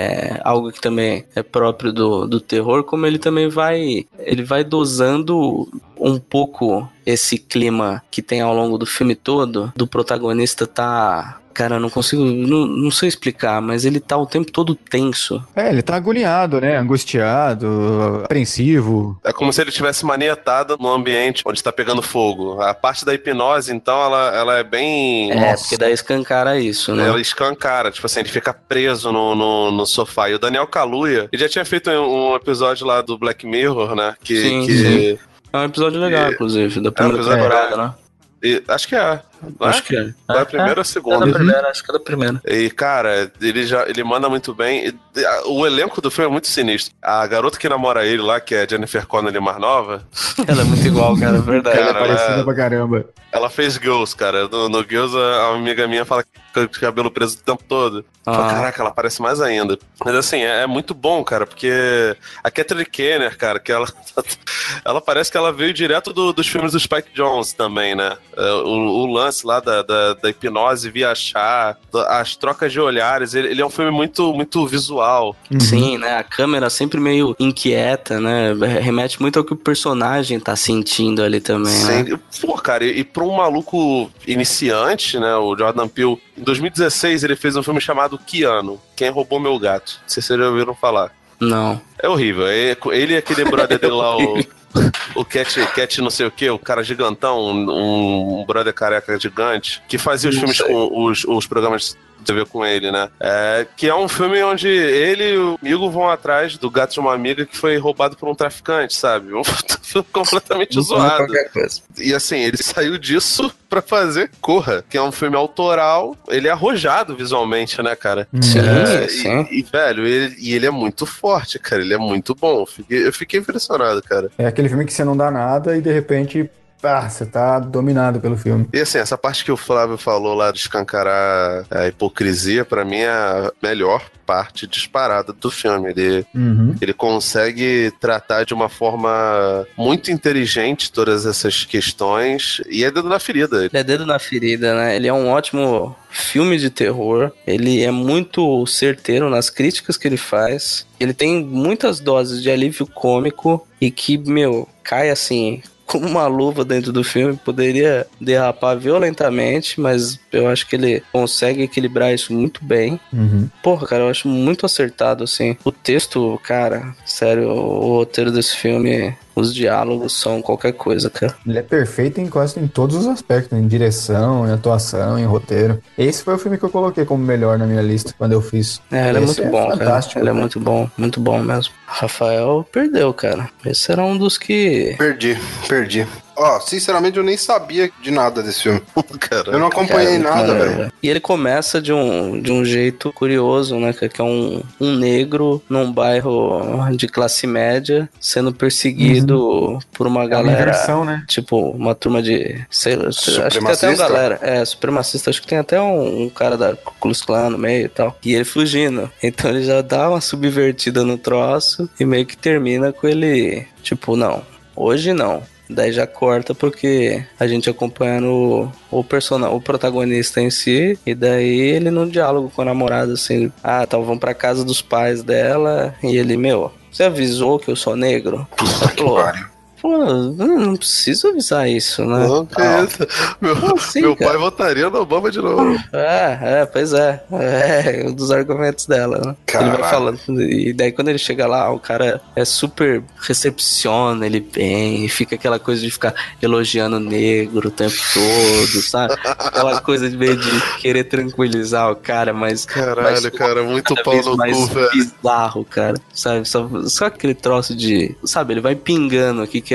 S3: algo que também é próprio do terror, como ele também vai dosando um pouco esse clima que tem ao longo do filme todo, do protagonista tá... Cara, eu não consigo, não sei explicar, mas ele tá o tempo todo tenso.
S6: Ele tá agoniado, né? Angustiado, apreensivo.
S4: É como se ele tivesse manietado num ambiente onde tá pegando fogo. A parte da hipnose, então, ela é bem...
S3: Porque daí escancara isso, né?
S4: Ela escancara, tipo assim, ele fica preso no sofá. E o Daniel Kaluuya, ele já tinha feito um episódio lá do Black Mirror, né?
S3: Sim. É um episódio legal, inclusive, da primeira temporada, né?
S4: Acho que é.
S3: Acho que é.
S4: Da primeira ou a segunda?
S3: Da primeira, acho que é da primeira.
S4: E, cara, ele manda muito bem. O elenco do filme é muito sinistro. A garota que namora ele lá, que é a Jennifer Connelly mais nova.
S3: Ela é muito igual, cara, é verdade.
S6: Ela é parecida pra caramba.
S4: Ela fez Girls, cara. No Girls, a amiga minha fala que com o cabelo preso o tempo todo. Fala, caraca, ela parece mais ainda. Mas assim, é muito bom, cara, porque a Kathleen Kenner, cara, que ela parece que ela veio direto dos filmes do Spike Jonze também, né? O lance lá da hipnose, viajar, as trocas de olhares, ele é um filme muito, muito visual.
S3: Sim, né? A câmera sempre meio inquieta, né? Remete muito ao que o personagem tá sentindo ali também,
S4: Sim.
S3: né?
S4: Pô, cara, e pra um maluco iniciante, né, o Jordan Peele, em 2016 ele fez um filme chamado Keanu, Quem Roubou Meu Gato. Não sei se vocês já ouviram falar.
S3: Não.
S4: É horrível. Ele e aquele brother dele lá, o Cat não sei o que, o cara gigantão, um brother careca gigante, que fazia os filmes com os programas de TV com ele, né? Que é um filme onde ele e o amigo vão atrás do gato de uma amiga que foi roubado por um traficante, sabe? Um filme completamente zoado. E assim, ele saiu disso pra fazer Corra, que é um filme autoral. Ele é arrojado visualmente, né, cara?
S3: Sim.
S4: E velho, ele é muito forte, cara. Ele é muito bom. Eu fiquei impressionado, cara.
S6: É aquele filme que você não dá nada e de repente... você tá dominado pelo filme.
S4: E assim, essa parte que o Flávio falou lá de escancarar a hipocrisia, pra mim é a melhor parte disparada do filme. Ele consegue tratar de uma forma muito inteligente todas essas questões e é dedo na ferida.
S3: Ele é dedo na ferida, né? Ele é um ótimo filme de terror. Ele é muito certeiro nas críticas que ele faz. Ele tem muitas doses de alívio cômico e que, cai assim... como uma luva dentro do filme, poderia derrapar violentamente, mas eu acho que ele consegue equilibrar isso muito bem. Porra, cara, eu acho muito acertado, assim. O texto, cara, sério, o roteiro desse filme, os diálogos são qualquer coisa, cara.
S6: Ele é perfeito quase em todos os aspectos, em direção, em atuação, em roteiro. Esse foi o filme que eu coloquei como melhor na minha lista quando eu fiz.
S3: Ele é muito bom,
S6: fantástico,
S3: cara. Ele é muito bom mesmo. Rafael perdeu, cara. Esse era um dos que...
S5: Perdi. Sinceramente, eu nem sabia de nada desse filme.
S4: Cara,
S5: eu não acompanhei nada, velho.
S3: E ele começa de um jeito curioso, né? Que é um negro num bairro de classe média sendo perseguido por uma galera...
S6: inversão, né?
S3: Tipo, uma turma de... Sei lá, acho que tem até uma galera... supremacista. Acho que tem até um cara da Ku Klux Klan no meio e tal. E ele fugindo. Então ele já dá uma subvertida no troço e meio que termina com ele... Tipo, não. Hoje não. Daí já corta porque a gente acompanhando o protagonista em si, e daí ele num diálogo com a namorada, assim, vão pra casa dos pais dela, e ele, você avisou que eu sou negro?
S5: Puta que pariu.
S3: Pô, não preciso avisar isso, né?
S4: Não, que isso. Meu pai votaria no Obama de novo.
S3: Pois é. Um dos argumentos dela, né?
S5: Caralho.
S3: Ele vai falando. E daí quando ele chega lá, o cara é super recepciona ele bem, e fica aquela coisa de ficar elogiando o negro o tempo todo, sabe? Aquela coisa de meio de querer tranquilizar o cara, mas...
S4: Caralho, cara, muito pau no cu, velho.
S3: Bizarro, cara, sabe? Só aquele troço de... Sabe, ele vai pingando aqui que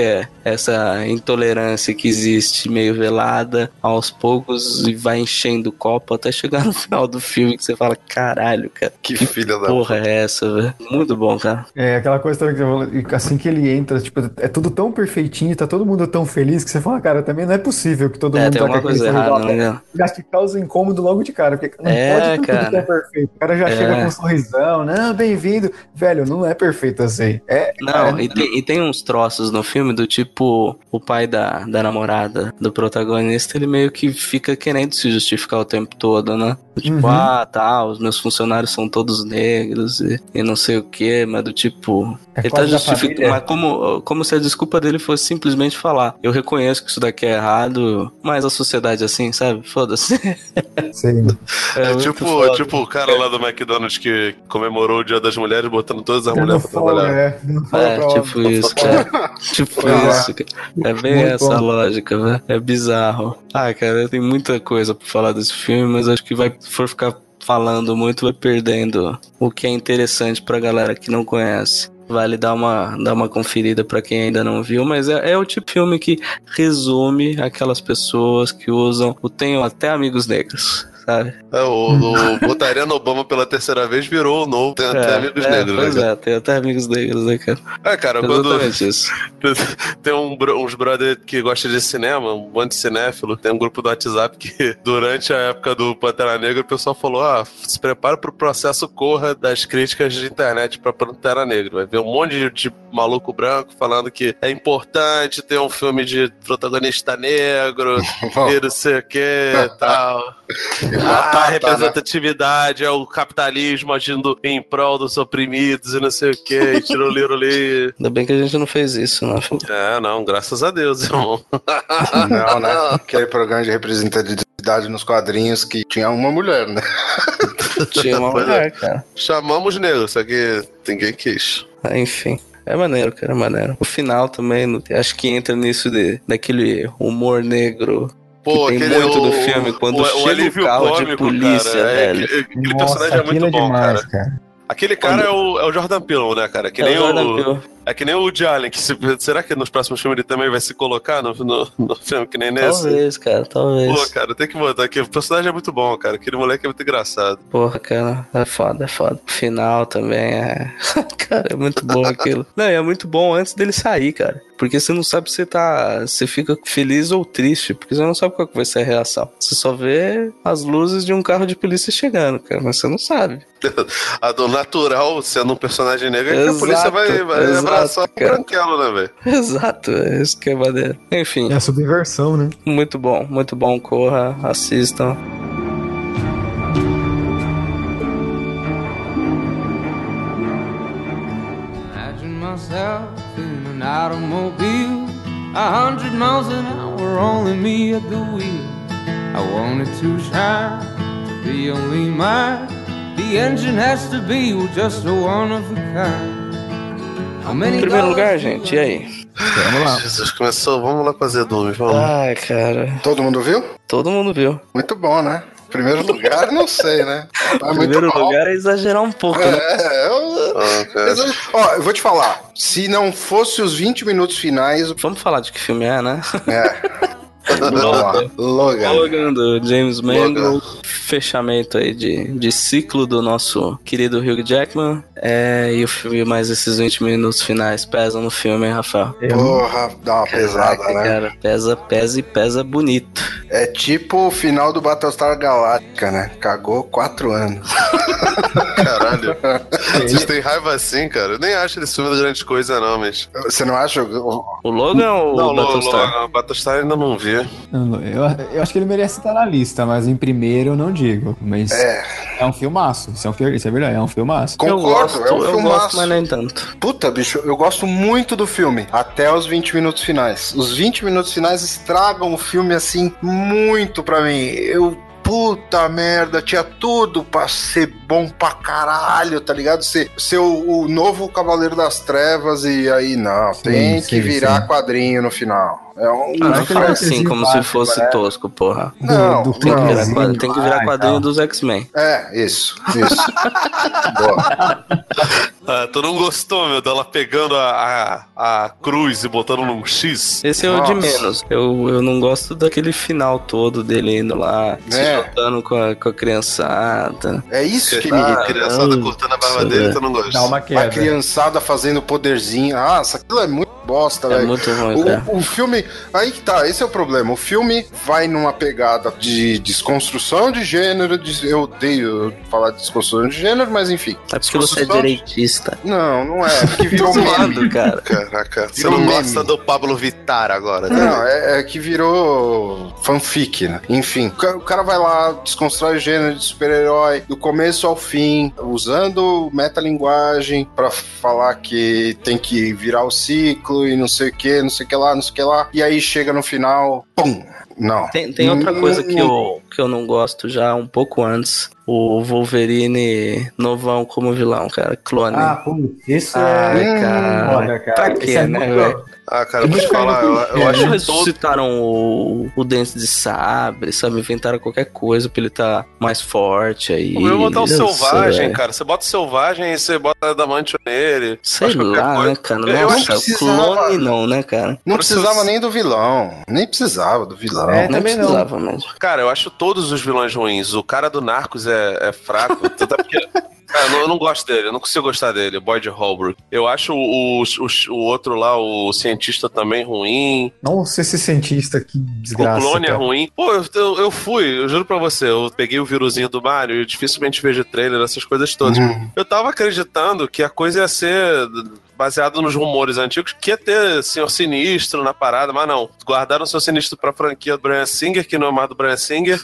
S3: é essa intolerância que existe meio velada aos poucos e vai enchendo o copo até chegar no final do filme que você fala, caralho, cara,
S4: Que filha da
S3: porra é essa, velho? Muito bom, cara.
S6: É, aquela coisa também que você falou, e assim que ele entra, tipo, é tudo tão perfeitinho, tá todo mundo tão feliz que você fala, cara, também não é possível que todo mundo
S3: Tem
S6: tá com
S3: alguma
S6: aquele
S3: coisa
S6: sorriso
S3: errada,
S6: lá,
S3: né, cara?
S6: já te causa incômodo logo de cara, porque não pode ter
S3: cara.
S6: tudo tão perfeito. O cara já chega com um sorrisão, não, bem-vindo. Velho, não é perfeito assim.
S3: Não, e tem uns troços no filme do tipo, o pai da namorada do protagonista, ele meio que fica querendo se justificar o tempo todo, né? Tipo, os meus funcionários são todos negros e não sei o que, mas do tipo... ele tá justificando, mas como se a desculpa dele fosse simplesmente falar, eu reconheço que isso daqui é errado, mas a sociedade é assim, sabe? Foda-se.
S6: Sim.
S4: É tipo o cara lá do McDonald's que comemorou o Dia das Mulheres botando todas as mulheres pra trabalhar.
S3: Tipo isso, cara. Tipo isso, cara. É bem
S6: Muito
S3: essa
S6: bom.
S3: lógica, velho. É bizarro. Cara, tem muita coisa pra falar desse filme, mas acho que se for ficar falando muito, vai perdendo o que é interessante pra galera que não conhece. Vale dar uma conferida pra quem ainda não viu, mas é o tipo de filme que resume aquelas pessoas que usam o tenho até amigos negros, sabe?
S4: O Botaria no Obama pela terceira vez virou o novo. Tem até amigos negros,
S3: pois
S4: né? Cara?
S3: tem até amigos negros, né, cara?
S4: Cara,
S3: Exatamente isso.
S4: Tem uns brother que gostam de cinema, um bando de cinéfilo, tem um grupo do WhatsApp que durante a época do Pantera Negra o pessoal falou, se prepara pro processo corra das críticas de internet pra Pantera Negra. Vai ver um monte de maluco branco falando que é importante ter um filme de protagonista negro e não sei o que e tal. A representatividade é o capitalismo agindo em prol dos oprimidos e não sei o que, e tirou ali.
S3: Ainda bem que a gente não fez isso, né?
S4: Não, graças a Deus, irmão.
S5: Não, né? Aquele programa de representatividade nos quadrinhos que tinha uma mulher, né?
S3: Tinha uma mulher, cara.
S4: Chamamos negro, só que ninguém quis.
S3: Enfim. É maneiro, cara, é maneiro. O final também, acho que entra nisso daquele humor negro.
S4: Pô,
S3: que tem muito do filme, quando chega o carro de polícia,
S4: cara,
S3: velho.
S4: Aquele personagem é muito bom,
S6: demais,
S4: cara. Aquele cara é o Jordan Peele, né, cara? Que nem é que nem o Woody Allen, que será que nos próximos filmes ele também vai se colocar no filme que nem nesse?
S3: Talvez, cara, talvez.
S4: Pô, cara, tem que botar aqui. O personagem é muito bom, cara. Aquele moleque é muito engraçado.
S3: Porra, cara, é foda. O final também é... cara, é muito bom aquilo. Não, e é muito bom antes dele sair, cara. Porque você não sabe se você fica feliz ou triste, porque você não sabe qual que vai ser a reação. Você só vê as luzes de um carro de polícia chegando, cara, mas você não sabe.
S4: A do natural, sendo um personagem negro, é que a polícia vai abraçar o branquelo, né, velho?
S3: Exato, é isso que é maneiro. Enfim.
S6: É a subversão, né?
S3: Muito bom, corra, assistam.
S7: Imagine myself in an automobile, 100 miles an hour, only me at the wheel. I want it to shine, to be only mine. The engine has to be just a one of a kind.
S3: Em primeiro lugar, gente, e aí?
S6: Vamos lá.
S4: Jesus, começou. Vamos lá fazer Doom, vamos.
S3: Ai, cara.
S5: Todo mundo viu?
S3: Todo mundo viu.
S5: Muito bom, né? Primeiro lugar, não sei, né? Mas
S3: Primeiro
S5: muito bom.
S3: lugar é exagerar um pouco, né?
S5: Eu vou te falar. Se não fosse os 20 minutos finais...
S3: Vamos falar de que filme é, né?
S5: Vamos lá.
S3: Logan do James Mangold. Fechamento aí de ciclo do nosso querido Hugh Jackman. E o filme, mais esses 20 minutos finais pesam no filme, hein, Rafael?
S5: Porra, dá uma pesada,
S3: Caraca,
S5: né?
S3: Cara, pesa e pesa bonito.
S5: É tipo o final do Battlestar Galactica, né? Cagou 4 anos.
S4: Caralho. Vocês têm raiva assim, cara? Eu nem acho esse filme grande coisa, não, mas...
S5: Você não acha?
S3: O Logan ou o Battlestar?
S4: O Battlestar ainda não vi.
S6: Eu acho que ele merece estar na lista, mas em primeiro eu não digo. Mas é um filmaço. Isso é verdade, é um filmaço.
S5: Concordo, é um
S3: eu
S5: filmaço.
S3: gosto, mas nem tanto.
S5: Puta, bicho, eu gosto muito do filme. Até os 20 minutos finais. Os 20 minutos finais estragam o filme, assim, muito pra mim. puta merda, tinha tudo pra ser bom pra caralho, tá ligado? Ser o novo Cavaleiro das Trevas e aí não, tem que virar quadrinho no final. É um...
S3: não fala assim como se fosse tosco, porra.
S5: Não,
S3: Tem que virar quadrinho dos X-Men.
S5: Isso. Boa.
S4: Tu não gostou, meu, dela pegando a cruz e botando num X?
S3: Esse é o de menos. Eu não gosto daquele final todo dele indo lá, se juntando com a criançada.
S5: É isso que me irrita.
S4: A criançada cortando a barba dele, tu não gosta.
S8: Dá uma queda.
S5: A criançada fazendo poderzinho. Nossa, aquilo é muito bosta, velho.
S3: É muito ruim, cara.
S5: O filme... Aí que tá, esse é o problema. O filme vai numa pegada de desconstrução de gênero. Eu odeio falar de desconstrução de gênero, mas enfim.
S3: É porque você é direitista.
S5: Não é. Porque virou
S3: zoado, cara.
S4: Caraca, você
S5: Virou
S4: não
S5: meme.
S4: gosta do Pablo Vittar agora, né?
S5: Não, é que virou fanfic, né? Enfim, o cara vai lá, desconstrói o gênero de super-herói do começo ao fim, usando metalinguagem pra falar que tem que virar o ciclo e não sei o que, não sei o que lá, não sei o que lá. E aí chega no final, pum! Não.
S3: Tem outra coisa que eu não gosto já um pouco antes. O Wolverine novão como vilão, cara. Clone.
S8: Putz, isso
S3: cara.
S8: foda, cara.
S3: Pra quê, né, velho?
S4: Cara, eu vou te falar, eu acho
S3: Eles
S4: que
S3: ressuscitaram o Dente de Sabre, sabe? Inventaram qualquer coisa pra ele tá mais forte aí.
S4: Eu vou botar o
S3: Deus
S4: Selvagem,
S3: velho.
S4: cara. Você bota o Selvagem e você bota Adamantio nele.
S3: Sei
S4: Acho que qualquer
S3: lá,
S4: coisa-
S3: né, cara?
S4: Eu
S3: Nossa,
S4: acho que
S5: precisava.
S3: clone não, né, cara?
S5: Não precisava nem do vilão. Nem precisava do vilão.
S8: É,
S3: Não
S8: também não.
S3: precisava mesmo.
S4: Cara, eu acho todos os vilões ruins. O cara do Narcos é fraco. Tanto é porque... Cara, eu não gosto dele, eu não consigo gostar dele, Boyd Holbrook. Eu acho o outro lá, o cientista também ruim.
S6: Nossa, esse cientista, que desgraça.
S4: O clone é
S6: cara.
S4: ruim. Pô, eu juro pra você, eu peguei o viruzinho do Mario e dificilmente vejo trailer, essas coisas todas. Eu tava acreditando que a coisa ia ser baseado nos rumores antigos, que ia ter Senhor Sinistro na parada, mas não. Guardaram o Senhor Sinistro pra franquia do Bryan Singer, que não é mais do Bryan Singer,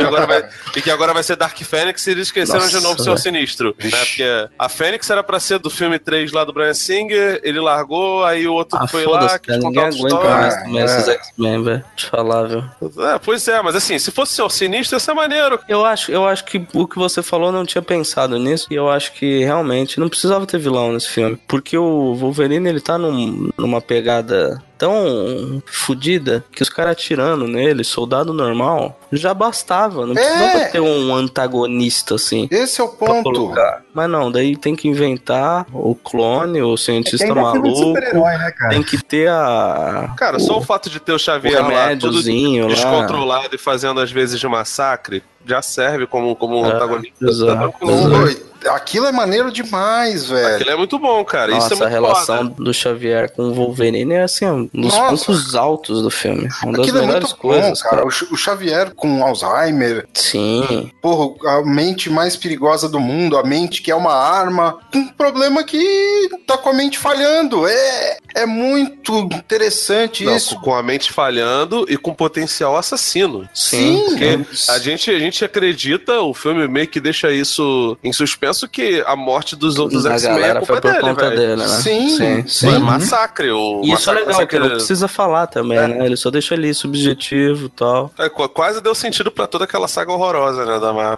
S4: e que agora vai ser Dark Fênix, e eles esqueceram
S3: Nossa,
S4: de novo o Senhor
S3: velho.
S4: Sinistro. Né? Porque a Fênix era pra ser do filme 3 lá do Bryan Singer, ele largou, aí o outro foi lá,
S3: Foda-se,
S4: quis
S3: cara.
S4: contar
S3: Ninguém
S4: outra
S3: aguenta
S4: história.
S3: mais também esses X-Men, velho. Te falar, viu?
S4: Pois é, mas assim, se fosse Senhor Sinistro, ia ser maneiro.
S3: Eu acho que o que você falou, não tinha pensado nisso, e eu acho que realmente não precisava ter vilão nesse filme. Porque o Wolverine, ele tá numa pegada tão fodida que os caras atirando nele, soldado normal, já bastava. Não precisava ter um antagonista assim.
S5: Esse é o
S3: pra
S5: ponto.
S3: colocar. Mas não, daí tem que inventar o clone, o cientista
S8: Tem filme de
S3: maluco.
S8: super-herói, né, cara?
S3: Tem que ter a.
S4: Cara, só o fato de ter o Xavier lá, todo
S3: remédiozinho lá.
S4: descontrolado e fazendo às vezes de massacre, já serve como um antagonista.
S3: exato,
S4: Tá tranquilo.
S5: Aquilo é maneiro demais, velho.
S4: Aquilo é muito bom, cara. Isso é
S3: Nossa,
S4: muito
S3: a relação
S4: foda.
S3: do Xavier com o Wolverine é assim, um dos
S5: Nossa.
S3: pontos altos do filme. Uma das
S5: Aquilo é
S3: melhores
S5: muito
S3: coisas,
S5: bom, cara. O Xavier com Alzheimer,
S3: Sim.
S5: porra, a mente mais perigosa do mundo, a mente que é uma arma, um problema que tá com a mente falhando. É muito interessante
S4: Não,
S5: isso.
S4: com a mente falhando e com potencial assassino.
S5: Sim.
S4: Porque a gente acredita, o filme meio que deixa isso em suspenso, que a morte dos outros
S3: A
S4: X-Men é
S3: galera foi
S4: culpa
S3: por
S4: dele,
S3: conta
S4: velho.
S3: dele, né?
S5: Sim,
S4: É massacre. O
S3: E isso é
S4: massacre,
S3: legal, que não precisa falar também, né? Ele só deixa ali subjetivo e tal.
S4: Quase deu sentido pra toda aquela saga horrorosa, né, da Marvel.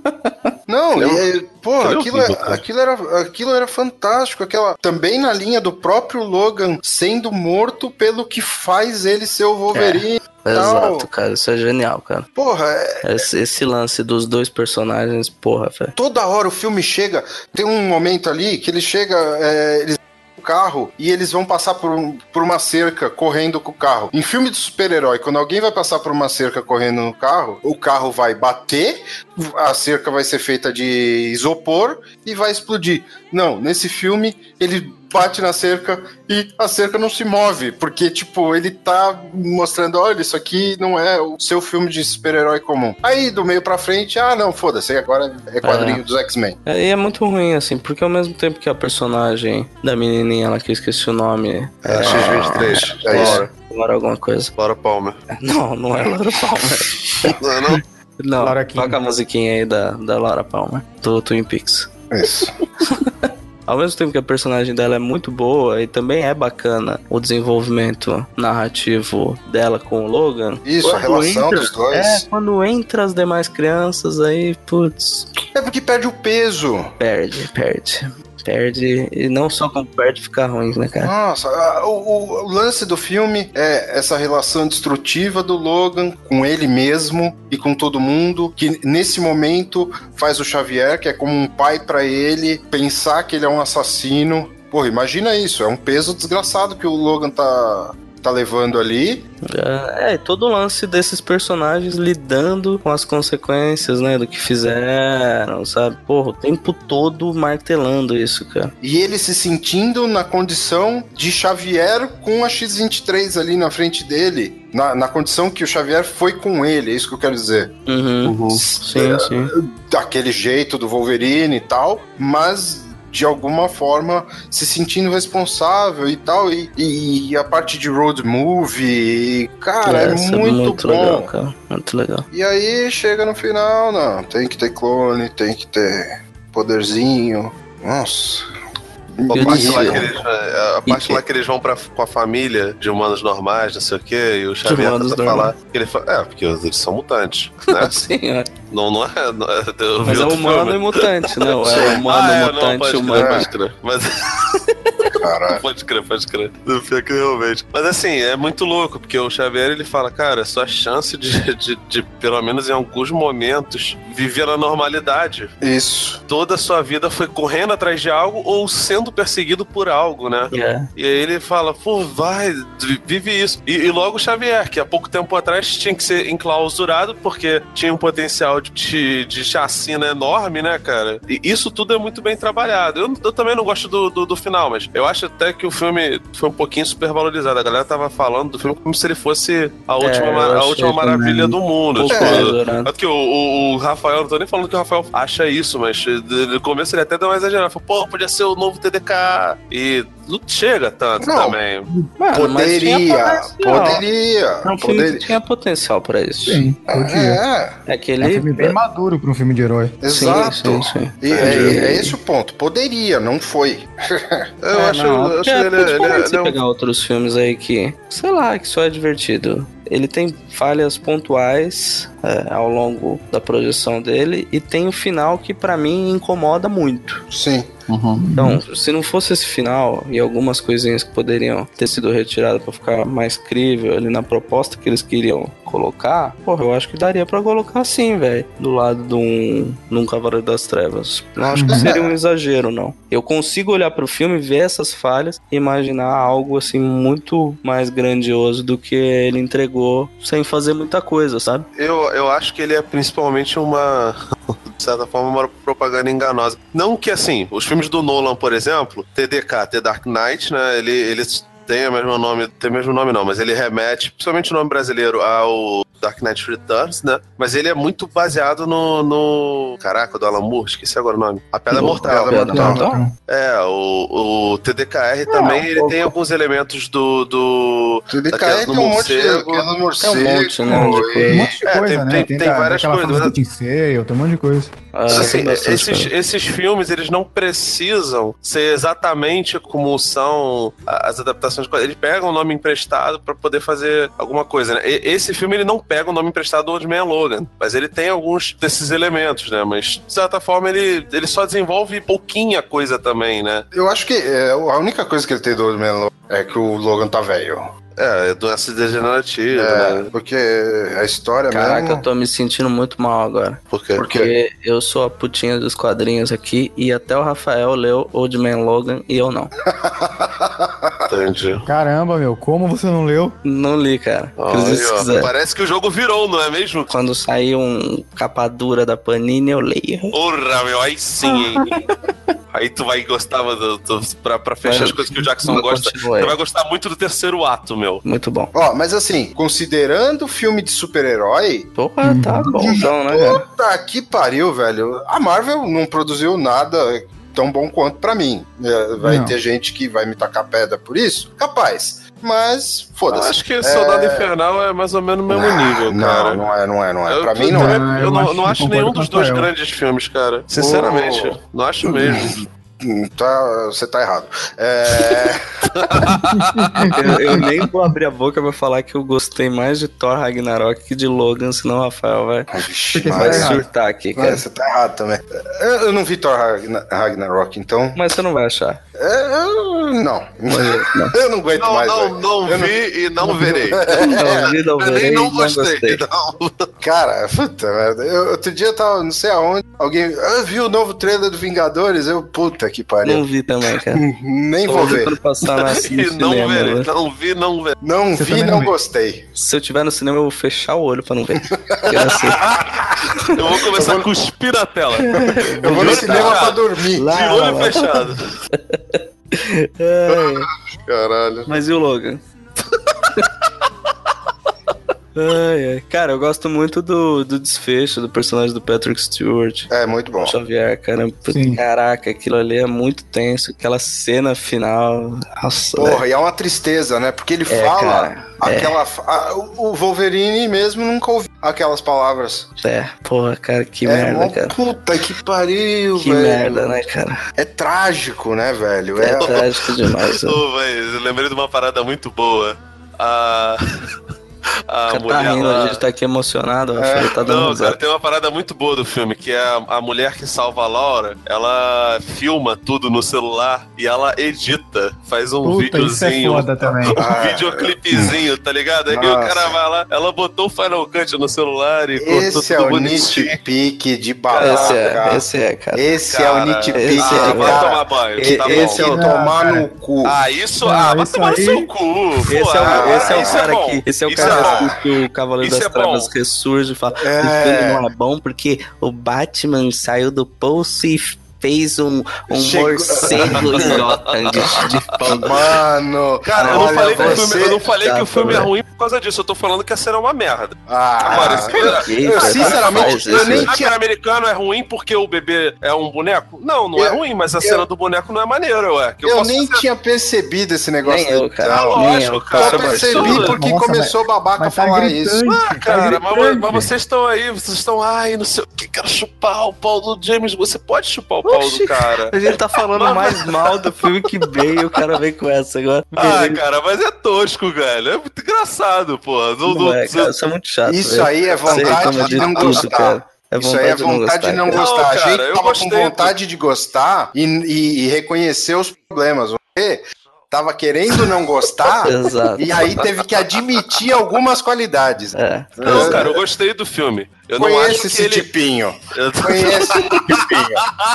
S5: Não, porra,
S4: aquilo é horrível,
S5: aquilo era fantástico. Também na linha do próprio Logan sendo morto pelo que faz ele ser o Wolverine.
S3: Exato, cara. Isso é genial, cara.
S5: Porra,
S3: Esse lance dos dois personagens, porra, velho.
S5: toda hora o filme chega. Tem um momento ali que ele chega. Eles o carro e eles vão passar por uma cerca correndo com o carro. Em filme de super-herói, quando alguém vai passar por uma cerca correndo no carro, o carro vai bater, a cerca vai ser feita de isopor e vai explodir. Não, nesse filme ele bate na cerca e a cerca não se move, porque, tipo, ele tá mostrando, olha, isso aqui não é o seu filme de super-herói comum. Aí, do meio pra frente, não, foda-se, agora é quadrinho dos X-Men.
S3: E é muito ruim, assim, porque ao mesmo tempo que a personagem da menininha, ela que eu esqueci o nome...
S4: É, X-23.
S5: É isso.
S3: Laura alguma coisa.
S4: Laura Palmer.
S3: Não é Laura Palmer.
S4: Não é não?
S3: Não,
S6: Laura Kim.
S3: toca a musiquinha aí da Laura Palmer, do Twin Peaks.
S5: Isso.
S3: ao mesmo tempo que a personagem dela é muito boa e também é bacana o desenvolvimento narrativo dela com o Logan.
S5: Isso, a relação dos dois.
S3: Quando entra as demais crianças, aí, putz.
S5: É porque perde o peso.
S3: Perde. E não só quando perde, fica ruim, né, cara?
S5: Nossa, o lance do filme é essa relação destrutiva do Logan com ele mesmo e com todo mundo, que nesse momento faz o Xavier, que é como um pai pra ele, pensar que ele é um assassino. Porra, imagina isso, é um peso desgraçado que o Logan tá levando ali.
S3: Todo o lance desses personagens lidando com as consequências, né, do que fizeram, sabe? Porra, o tempo todo martelando isso, cara.
S5: E ele se sentindo na condição de Xavier com a X-23 ali na frente dele. Na condição que o Xavier foi com ele, é isso que eu quero dizer.
S3: Sim.
S5: Daquele jeito do Wolverine e tal, mas de alguma forma se sentindo responsável e tal, e a parte de road movie, cara, é muito bom.
S3: Legal, cara. Muito legal.
S5: E aí chega no final, não, tem que ter clone, tem que ter poderzinho. Nossa.
S4: A parte lá que eles vão com a família de humanos normais, não sei o quê, e o Xavier tenta falar. Ele fala, porque eles são mutantes, né?
S3: Sim, é.
S4: Não é.
S3: Mas é humano e mutante, não. É humano, mutante, humano.
S4: Pode crer. Mas. Caralho. Pode crer. Pior que realmente. Mas assim, é muito louco, porque o Xavier ele fala, cara, sua chance de pelo menos em alguns momentos, viver na normalidade.
S5: Isso.
S4: Toda a sua vida foi correndo atrás de algo ou sendo perseguido por algo, né? E aí ele fala, pô, vai, vive isso. E logo o Xavier, que há pouco tempo atrás tinha que ser enclausurado porque tinha um potencial de chacina enorme, né, cara? E isso tudo é muito bem trabalhado. Eu também não gosto do final, mas eu acho até que o filme foi um pouquinho supervalorizado. A galera tava falando do filme como se ele fosse a última maravilha do mundo. Porque o Rafael, não tô nem falando que o Rafael acha isso, mas no começo ele até deu uma exagerada. Falou, pô, podia ser o novo TDK. E não chega tanto também.
S3: Mano,
S5: poderia.
S3: É um filme que tinha potencial pra isso.
S6: Sim, podia.
S3: É que
S6: É um filme bem maduro pra um filme de herói.
S5: Exato.
S3: Sim.
S5: E é esse o ponto. Poderia, não foi.
S4: Eu acho que ele
S3: pegar outros filmes aí que, sei lá, que só é divertido. Ele tem falhas pontuais ao longo da projeção dele e tem um final que pra mim incomoda muito.
S5: Sim.
S3: Então, se não fosse esse final e algumas coisinhas que poderiam ter sido retiradas pra ficar mais crível ali na proposta que eles queriam colocar, porra, eu acho que daria pra colocar assim, velho, do lado de um Cavaleiro das Trevas. Não acho que seria um exagero, não. Eu consigo olhar pro filme, ver essas falhas e imaginar algo assim muito mais grandioso do que ele entregou sem fazer muita coisa, sabe?
S4: Eu acho que ele é principalmente uma... de certa forma, uma propaganda enganosa. Não que, assim, os filmes do Nolan, por exemplo, TDK, The Dark Knight, né, eles têm o mesmo nome não, mas ele remete, principalmente o nome brasileiro, ao Dark Knight Returns, né? Mas ele é muito baseado no... Caraca, do Alan Moore, esqueci agora o nome. A Pedra Mortal. O TDKR também, ele tem alguns elementos do
S5: TDKR tem um monte de morcego.
S3: Tem um monte, né?
S6: Um monte de coisa, né?
S4: Tem várias coisas.
S6: Tem um monte de coisa.
S4: Assim, esses filmes, eles não precisam ser exatamente como são as adaptações. Eles pegam o nome emprestado pra poder fazer alguma coisa, né? Esse filme, ele não pega o nome emprestado do Old Man Logan, mas ele tem alguns desses elementos, né? Mas, de certa forma, ele só desenvolve pouquinha coisa também, né?
S5: Eu acho que a única coisa que ele tem do Old Man Logan é que o Logan tá velho.
S4: É doença degenerativa, né?
S5: Porque a história
S3: Caraca,
S5: mesmo...
S3: eu tô me sentindo muito mal agora.
S4: Por quê?
S3: Porque eu sou a putinha dos quadrinhos aqui e até o Rafael leu Old Man Logan e eu não.
S4: Entendi.
S6: Caramba, meu, como você não leu?
S3: Não li, cara.
S4: Se quiser. Parece que o jogo virou, não é mesmo?
S3: Quando sair um capa dura da Panini, eu leio.
S4: Porra, meu, aí sim, hein? Aí tu vai gostar, pra fechar as coisas que o Jackson gosta, tu vai gostar muito do terceiro ato, meu.
S3: Muito bom.
S5: Ó, mas assim, considerando filme de super-herói...
S3: Porra, tá bom então, né, cara?
S5: Puta que pariu, velho. A Marvel não produziu nada tão bom quanto pra mim. Vai ter gente que vai me tacar pedra por isso? Capaz. Mas, foda-se.
S4: Eu acho que Soldado Infernal é mais ou menos o mesmo nível, cara.
S5: Não é. Pra mim, não é.
S4: Eu não acho nenhum dos dois grandes filmes, cara. Sinceramente, não acho mesmo.
S5: Você tá errado.
S3: Eu nem vou abrir a boca pra falar que eu gostei mais de Thor Ragnarok que de Logan, senão o Rafael vai
S5: Vixe,
S3: vai
S5: Maria.
S3: surtar aqui, cara.
S5: Você tá errado também. Eu não vi Thor Ragnarok, então.
S3: Mas você não vai achar.
S5: Não. Eu não aguento mais. velho.
S4: Não vi e não verei.
S3: Não vi, não
S4: Eu
S3: verei,
S4: nem não
S3: não
S4: gostei.
S3: gostei.
S4: Não.
S5: Cara, puta, velho. Outro dia eu tava, não sei aonde, alguém. Viu o novo trailer do Vingadores? Puta que pariu.
S3: Não vi também, cara.
S5: Nem
S3: Tô
S5: vou ver.
S3: tentando passar na
S4: E não
S3: cinema,
S4: verei.
S3: né?
S4: Não vi, não verei.
S5: Não
S6: Você
S5: vi,
S6: também
S5: não
S6: não vê.
S5: gostei.
S3: Se eu tiver no cinema, eu vou fechar o olho pra não ver. Porque, assim,
S4: Eu vou começar a cuspir na tela.
S5: Eu vou no cinema pra dormir.
S4: De olho fechado. Caralho.
S3: mas e o Logan? Ai, ai. Cara, eu gosto muito do desfecho do personagem do Patrick Stewart.
S5: É, muito bom.
S3: Xavier, cara.
S6: Sim.
S3: Caraca, aquilo ali é muito tenso. Aquela cena final. Nossa,
S5: Porra, e é uma tristeza, né? Porque ele
S3: É,
S5: fala
S3: cara,
S5: aquela. O Wolverine mesmo nunca ouviu aquelas palavras.
S3: porra, cara, que
S5: É
S3: merda,
S5: mó
S3: cara.
S5: puta que pariu,
S3: Que
S5: velho.
S3: merda, né, cara?
S5: É trágico, né, velho?
S3: É trágico demais. Né?
S4: Ô, velho, eu lembrei de uma parada muito boa. A
S3: Tá
S4: mulher
S3: rindo,
S4: lá...
S3: a gente tá aqui emocionado, Rafael, tá dando
S4: Não,
S3: risada.
S4: cara, tem uma parada muito boa do filme, que é a mulher que salva a Laura, ela filma tudo no celular e ela edita, faz um
S8: Puta, isso é
S4: videozinho,
S8: foda também.
S4: um videoclipezinho, tá ligado? Aí o
S5: Nossa.
S4: cara vai lá, ela botou o Final Cut no celular e cortou
S5: Esse é
S4: tudo
S5: o
S4: bonitinho.
S5: nitpick de babaca.
S3: Esse é, cara.
S5: Esse é o
S4: Cara,
S5: nitpick
S3: esse
S5: de
S3: é,
S4: vai
S5: cara.
S4: tomar banho,
S3: E-
S4: tá bom.
S3: esse é o-
S5: Tomar
S8: cara.
S5: no cu.
S4: Isso,
S8: Não,
S4: vai
S8: isso
S4: tomar no
S8: aí-
S4: seu cu.
S3: Esse é o
S4: isso
S3: cara
S4: bom.
S3: que. Esse é o
S4: Isso
S3: cara
S4: bom.
S3: que o Cavaleiro
S4: Isso
S3: das
S4: é
S3: Trevas
S4: bom.
S3: ressurge e fala:
S5: É.
S3: o filme não é bom porque o Batman saiu do poço e fez um
S5: Chegou-
S3: morcego em Gotham de fogo.
S5: Mano,
S4: Cara, eu não
S5: olha,
S4: falei, que,
S5: você...
S4: eu não falei que o filme é
S3: Tá,
S4: ruim por causa disso, eu tô falando que a cena é uma merda.
S5: Ah,
S4: Agora, esse cara-
S5: eu, sinceramente, eu nem
S4: Ah,
S5: tinha...
S4: cara, americano é ruim porque o bebê é um boneco? Não é ruim, mas a cena do boneco não é maneira, ué. Que
S5: Eu
S4: posso
S5: nem
S4: fazer?
S5: tinha percebido esse negócio.
S3: Nem eu, cara.
S4: Ah,
S5: Não,
S3: Nem
S4: lógico,
S3: eu,
S4: cara.
S5: só
S4: mas
S5: percebi
S4: tudo-
S5: porque
S8: Nossa,
S5: começou o babaca a
S8: Mas tá
S5: falar
S8: gritante.
S5: isso.
S4: Ah, cara,
S8: tá
S4: mas
S8: gritante.
S4: vocês estão aí, vocês estão, ai, não sei o que, quero chupar o pau do James. Você pode chupar o pau
S3: Oxi.
S4: do cara.
S3: A gente tá falando mais mal do filme que bem e o cara vem com essa agora.
S4: Ah, cara, mas é tosco, velho. É muito engraçado, pô.
S3: Não é, cara, isso é muito chato.
S5: Isso
S3: velho.
S5: aí é
S3: Você
S5: vontade
S3: reclama
S5: de não
S3: tudo,
S5: gostar.
S3: cara.
S5: Isso aí é vontade de não
S3: cara.
S5: gostar.
S4: Não,
S5: A
S4: cara,
S5: gente
S4: eu
S5: tava
S4: gostei,
S5: com vontade de gostar e reconhecer os problemas. Você tava querendo não gostar
S3: Exato.
S5: e aí teve que admitir algumas qualidades.
S3: É.
S4: Não, cara, eu gostei do filme. Eu não acho
S5: Conhece
S4: que
S5: esse
S4: ele...
S5: tipinho.
S4: Eu-
S5: Conhece esse tipinho.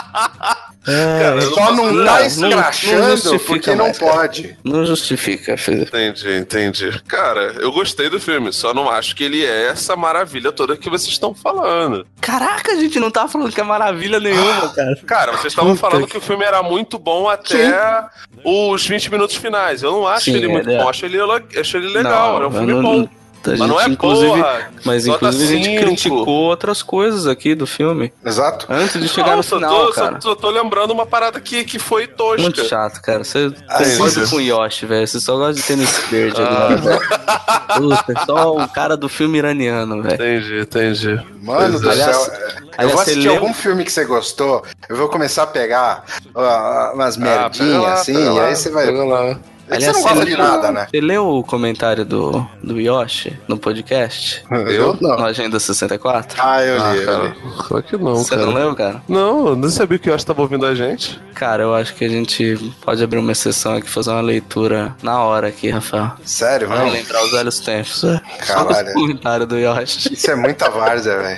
S4: Cara, eu
S5: Só não
S3: não-
S5: tá
S3: não
S5: escrachando
S3: justifica
S5: porque não
S3: mais, cara.
S5: pode.
S3: Não justifica, filho.
S4: Entendi. Cara, eu gostei do filme, só não acho que ele é essa maravilha toda que vocês estão falando.
S3: Caraca, a gente não tá falando que é maravilha nenhuma, cara.
S4: Cara, vocês estavam falando que o filme era muito bom até os 20 minutos finais. Eu não acho
S3: Sim,
S4: ele muito
S3: ele é.
S4: bom, acho ele legal, é um filme
S3: não-
S4: bom.
S3: A
S4: Mas
S3: gente,
S4: não é
S3: inclusive,
S4: porra.
S3: mas
S4: Nota
S3: inclusive a gente
S4: 5.
S3: criticou outras coisas aqui do filme.
S5: Exato.
S3: Antes de chegar
S4: Não,
S3: no
S4: só
S3: final,
S4: tô,
S3: cara.
S4: Só tô lembrando uma parada que foi tosca.
S3: Muito chato, cara. Você
S5: Assista.
S3: concorda com o Yoshi, velho. Você só gosta de tênis verde agora, velho. Puta, é só o cara do filme iraniano, velho.
S4: Entendi.
S5: Mano do
S3: Aliás-
S5: céu. Eu
S3: aliás,
S5: vou
S3: você
S5: assistir
S3: lembra-
S5: algum filme que você gostou, eu vou começar a pegar umas
S4: pega
S5: merdinhas
S4: lá,
S5: assim,
S4: pega
S5: e
S4: lá,
S5: aí você vai...
S4: pega lá.
S5: Você não gosta de nada, né?
S3: Você leu o comentário do Yoshi no podcast?
S5: Eu não.
S3: No Agenda 64?
S5: Ah, eu li, eu
S4: Cara,
S5: li.
S4: claro que não,
S3: Você
S4: cara.
S3: não leu, cara?
S4: Não, eu não sabia que o Yoshi tava ouvindo a gente.
S3: Cara, eu acho que a gente pode abrir uma exceção aqui, fazer uma leitura na hora aqui, Rafael.
S5: Sério,
S3: Pra
S5: mano?
S3: lembrar os velhos tempos. Só
S5: Caralho.
S3: o comentário do Yoshi.
S5: Isso é muita várzea, velho.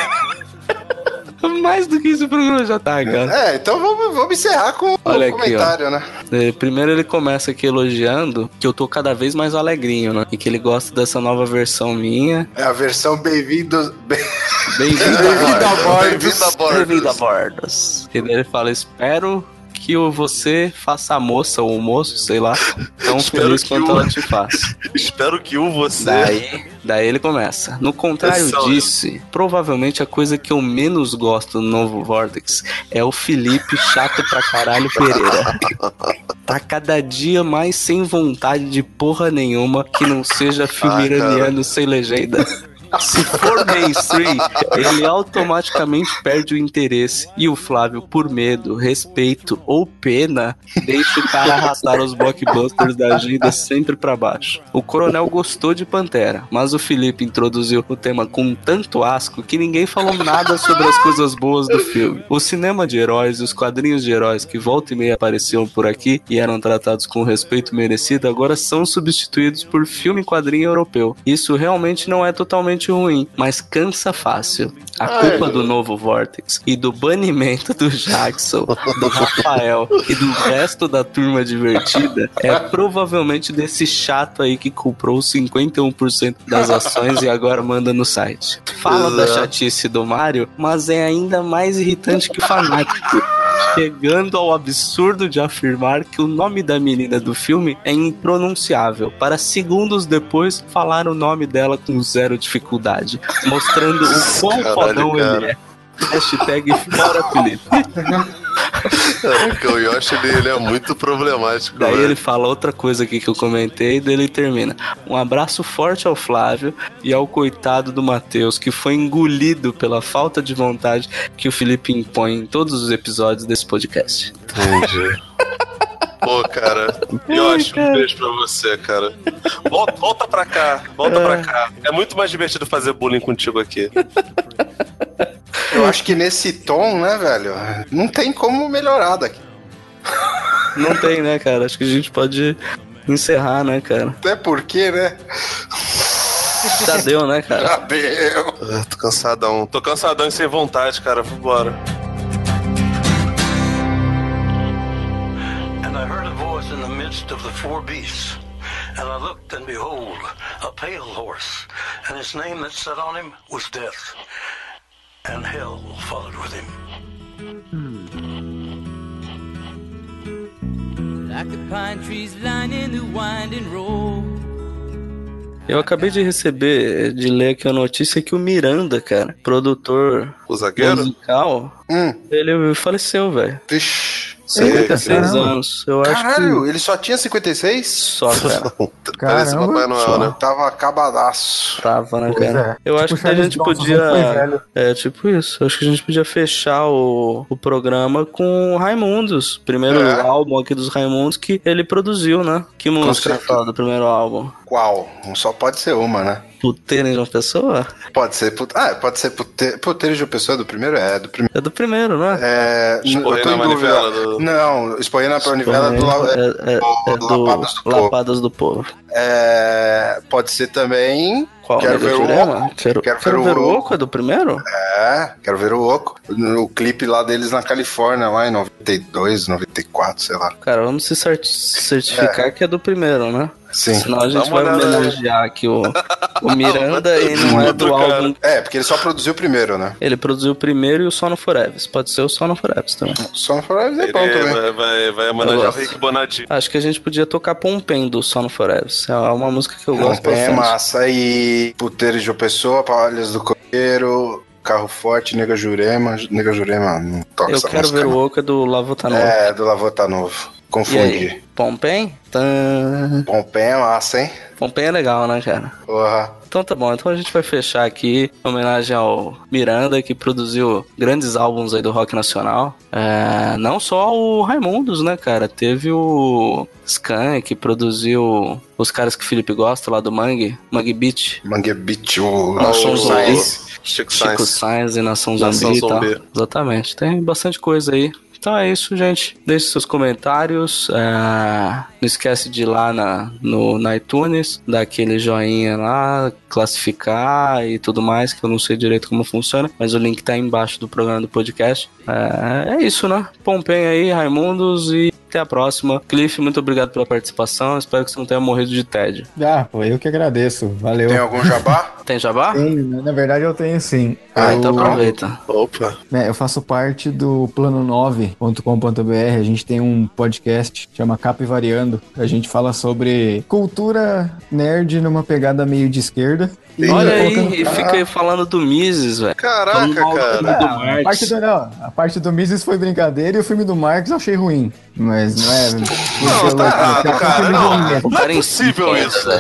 S3: Mais do que esse programa já tá, cara.
S5: É, então vamos encerrar com
S3: Olha
S5: o
S3: aqui,
S5: comentário, né?
S3: Primeiro ele começa aqui elogiando que eu tô cada vez mais alegrinho, né? E que ele gosta dessa nova versão minha.
S5: É a versão bem-vindo...
S3: Bem-vindo
S5: Bem-vindo a bordo.
S4: Bem-vindo a bordo.
S3: Bem-vindo a bordos. E daí ele fala, espero que você faça a moça ou o moço, sei lá, tão
S4: Espero
S3: feliz
S4: que
S3: quanto
S4: o-
S3: ela te faz.
S4: Espero que você...
S3: Daí ele começa. No contrário
S4: Atenção.
S3: disso, provavelmente a coisa que eu menos gosto no novo Vortex é o Felipe chato pra caralho Pereira. Tá cada dia mais sem vontade de porra nenhuma que não seja filme
S4: Ah, cara.
S3: iraniano sem legenda. Se for mainstream, ele automaticamente perde o interesse e o Flávio, por medo, respeito ou pena, deixa o cara arrastar os blockbusters da agenda sempre pra baixo. O Coronel gostou de Pantera, mas o Felipe introduziu o tema com tanto asco que ninguém falou nada sobre as coisas boas do filme. O cinema de heróis e os quadrinhos de heróis que volta e meia apareciam por aqui e eram tratados com o respeito merecido agora são substituídos por filme e quadrinho europeu. Isso realmente não é totalmente ruim, mas cansa fácil. A culpa do novo Vortex e do banimento do Jackson, do Rafael e do resto da turma divertida é provavelmente desse chato aí que comprou 51% das ações e agora manda no site. Fala da chatice do Mario, mas é ainda mais irritante que o fanático, chegando ao absurdo de afirmar que o nome da menina do filme é impronunciável, para segundos depois falar o nome dela com zero dificuldade, mostrando o quão fodão ele é. Hashtag fora Felipe.
S4: Porque o Yoshi, ele é muito problemático.
S3: Daí
S4: velho.
S3: ele fala outra coisa aqui que eu comentei, daí ele termina. Um abraço forte ao Flávio e ao coitado do Matheus, que foi engolido pela falta de vontade que o Felipe impõe em todos os episódios desse podcast.
S4: Entendi. Pô, cara, Yoshi, um beijo pra você, cara. Volta pra cá, volta pra cá. É muito mais divertido fazer bullying contigo aqui.
S5: Eu acho que nesse tom, né, velho, não tem como melhorar daqui.
S3: Não tem, né, cara? Acho que a gente pode encerrar, né, cara?
S5: Até porque, né?
S3: Já deu, né, cara?
S5: Já deu.
S4: Tô cansadão. Tô cansadão e sem vontade, cara. Vambora.
S2: And I heard a voice in the midst of the four beasts. And I looked, and behold, a pale horse, and his name that sat on him was Death. And hell followed with him.
S7: Like the pine trees lining the winding road.
S3: Eu acabei de ler aqui a notícia que o Miranda, cara, produtor
S4: O zagueiro?
S3: musical, ele faleceu, velho.
S5: Vixe.
S3: 56 anos. Eu acho
S5: Caralho, ele só tinha 56?
S3: que só, cara.
S4: Parece
S6: Caramba.
S4: Papai Noel, né?
S5: Tava acabadaço.
S3: Tava, né,
S6: Pois
S3: cara?
S6: é.
S3: Eu
S6: Tipo,
S3: acho que a
S6: Charles
S3: gente
S6: Bronson
S3: podia.
S6: foi velho.
S3: É, tipo isso. Acho que a gente podia fechar o programa com o Raimundos. Primeiro álbum aqui dos Raimundos que ele produziu, né? Que música
S5: certeza.
S3: fala do primeiro álbum?
S5: Qual? Só pode ser uma, né?
S3: Puteiro de uma pessoa?
S5: Pode ser Puteiro de uma Pessoa do primeiro? É, do primeiro.
S3: É do primeiro, não é?
S5: É, eu tô em
S4: na
S5: dúvida.
S4: manivela do-
S5: Não, Espoir na manivela do Lapadas do Povo.
S3: Lapadas do Povo.
S5: É, pode ser também.
S3: Qual?
S5: Quero ver o
S3: Jurema?
S5: Oco.
S3: Quero ver o Oco, é do primeiro?
S5: Quero ver o Oco. O clipe lá deles na Califórnia, lá em 92, 94, sei lá.
S3: Cara, vamos se certificar que é do primeiro, né?
S5: Sim.
S3: Senão a gente
S4: Dá uma
S3: vai
S4: olhada.
S3: homenagear aqui o Miranda e não é do
S4: Outro cara.
S3: álbum.
S5: É, porque ele só produziu o primeiro, né?
S3: Ele produziu o primeiro e o Sono Forever. Pode ser o Sono Forever também.
S5: Só não é bom também.
S4: Ele vai homenagear o
S3: gosto.
S4: Rick Bonadinho.
S3: Acho que a gente podia tocar Pompem do Sono Forever. É uma música que eu gosto
S5: É
S3: bastante.
S5: massa. E Puteiro de uma Pessoa, Palhas do Coqueiro, Carro Forte, Nega Jurema. Nega Jurema não toca
S3: Eu
S5: essa
S3: quero
S5: música,
S3: ver o
S5: não.
S3: Oco é do Lavota Nova.
S5: É, do Lavota Novo.
S3: E
S5: Confundi.
S3: aí? Pompem?
S5: Pompem é massa, hein?
S3: Pompem é legal, né, cara?
S5: Porra.
S3: Então tá bom, então a gente vai fechar aqui em homenagem ao Miranda, que produziu grandes álbuns aí do rock nacional. Não só o Raimundos, né, cara? Teve o Skan, que produziu os caras que o Felipe gosta lá do Mangue Beat.
S5: Mangue Beat, o
S3: Nação Zumbi.
S5: Science.
S4: Chico
S3: Chico
S4: Sainz.
S3: Sainz e Nação
S4: Nação
S3: Zumbi e tal.
S4: Zumbi.
S3: Exatamente, tem bastante coisa aí. Então é isso, gente. Deixe seus comentários. Não esquece de ir lá na iTunes, dar aquele joinha lá, classificar e tudo mais, que eu não sei direito como funciona, mas o link tá aí embaixo do programa do podcast. É isso, né? Pompem aí, Raimundos, e até a próxima. Cliff, muito obrigado pela participação. Espero que você não tenha morrido de tédio.
S6: Pô, eu que agradeço. Valeu.
S5: Tem algum jabá?
S3: Tem jabá?
S6: Tenho, na verdade eu tenho sim.
S3: Então aproveita.
S4: Opa.
S6: Eu faço parte do plano9.com.br. A gente tem um podcast que chama Capivariando. A gente fala sobre cultura nerd numa pegada meio de esquerda. E
S3: Olha
S6: colocando-
S3: aí, e fica aí falando do Mises, velho.
S4: Caraca,
S3: Falando mal do
S4: cara.
S3: filme do
S6: a
S3: Marx.
S6: parte do Mises foi brincadeira e o filme do Marx eu achei ruim. Mas não é.
S4: Não, tá errado, cara. Não é possível isso.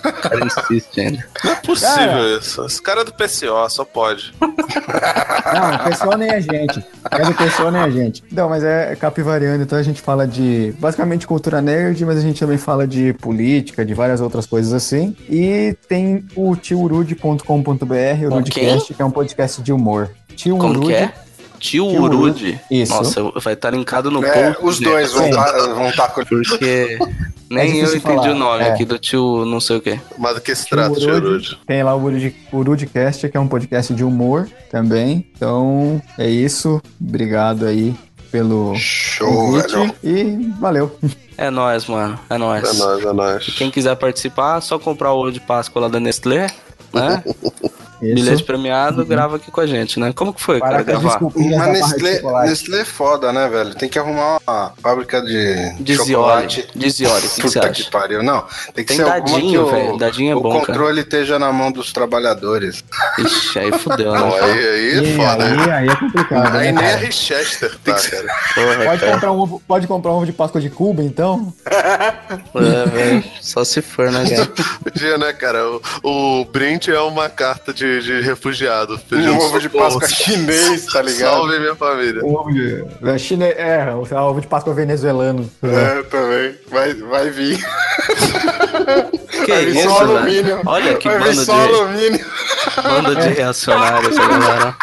S3: O cara insiste ainda.
S4: Não é possível isso. Esse cara é do PCO, só pode.
S6: Não, o pessoal nem a gente. É do pessoal nem a gente. Não, mas é capivariando, então a gente fala de basicamente cultura nerd, mas a gente também fala de política, de várias outras coisas assim. E tem o tiorude.com.br, o Rudecast, que é um podcast de humor. Tio
S3: Como
S6: Urude.
S3: que é? Tio Urude.
S6: Isso.
S3: Nossa, vai estar linkado no
S5: É,
S3: post.
S5: os dois vão estar com.
S3: Porque nem
S6: difícil
S3: eu entendi
S6: falar,
S3: o nome
S6: é.
S3: aqui do tio não sei o quê.
S4: Mas do que se
S6: Tio
S4: trata, tio
S6: Urude.
S4: Urude?
S6: Tem lá o Rudecast, que é um podcast de humor também. Então, é isso. Obrigado aí pelo
S5: Show,
S6: convite.
S5: velho.
S6: E valeu.
S3: É nóis, mano. É nóis.
S4: É nóis, é nóis.
S3: Quem quiser participar, só comprar o ovo de Páscoa lá da Nestlé, né? Bilhete premiado, grava aqui com a gente, né? Como que foi, cara, gravar?
S5: Mas Nestlé é foda, né, velho? Tem que arrumar uma fábrica de chocolate.
S3: Dizioli, o que você
S5: Puta
S3: acha?
S5: que pariu. Não, tem que
S3: Tem
S5: ser alguma que
S3: dadinho, velho. Dadinho é
S5: o
S3: bom, cara.
S5: controle esteja na mão dos trabalhadores.
S3: Ixi, aí fudeu, né?
S4: Não, aí é foda.
S6: Aí é complicado,
S4: Aí
S6: né,
S4: nem a
S6: cara?
S4: Richester tá, cara.
S3: Porra,
S6: Pode comprar um ovo de Páscoa de Cuba, então?
S3: É, velho. Só se for, né?
S4: Podia, né, cara? O brinde é uma carta de refugiado.
S5: Um ovo de Páscoa chinês, tá ligado?
S4: Salve minha família.
S6: O ovo de... ovo de Páscoa venezuelano.
S5: É, também. Vai vir.
S3: Que
S5: Vai vir
S3: isso,
S5: só
S3: velho?
S5: alumínio.
S3: Olha que
S5: Vai vir
S3: banda
S5: só alumínio.
S3: Banda de reacionários, essa galera.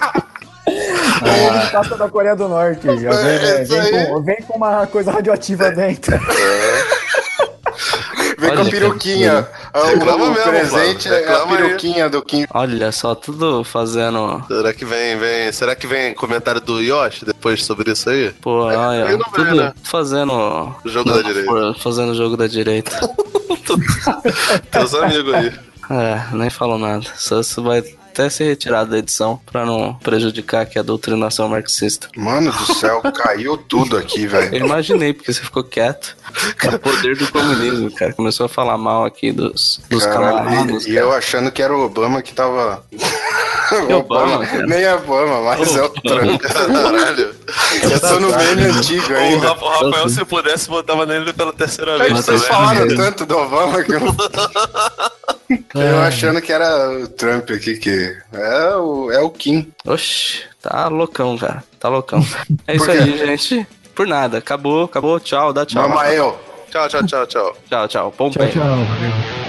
S6: O ovo de Páscoa da Coreia do Norte. Vem com uma coisa radioativa dentro.
S5: Vem com a
S3: Olha,
S5: peruquinha.
S4: Reclama
S5: O
S4: mesmo,
S5: presente
S4: mano.
S5: é a
S4: Reclama aí.
S5: peruquinha do Kim.
S3: Olha só, tudo fazendo.
S4: Será que vem comentário do Yoshi depois sobre isso aí?
S3: Pô, olha,
S4: Aí não vem,
S3: tudo
S4: né?
S3: fazendo.
S4: Jogo da direita.
S3: Fazendo o jogo da direita.
S4: Teus amigos aí.
S3: É, nem falo nada. Só isso vai até ser retirado da edição pra não prejudicar aqui a doutrinação marxista.
S5: Mano do céu, caiu tudo aqui, velho.
S3: Eu imaginei, porque você ficou quieto. O poder do comunismo, cara. Começou a falar mal aqui dos camaradas.
S5: E eu achando que era o Obama que tava.
S3: Obama, cara.
S5: Nem é Obama, mas é o Trump.
S4: Caralho.
S5: Eu tô no meme antigo
S4: O
S5: ainda.
S4: Rafael, se pudesse, botava nele pela terceira vez.
S5: Vocês
S3: Mas
S5: falaram
S3: mesmo.
S5: tanto do Obama que eu achando que era o Trump aqui, que é o Kim.
S3: Oxi, tá loucão, cara. Tá loucão. É isso
S5: Por quê?
S3: aí, gente. Por nada. Acabou. Tchau. Dá tchau.
S5: Mamael.
S4: Tchau.
S3: Tchau. Pompei.
S6: Tchau.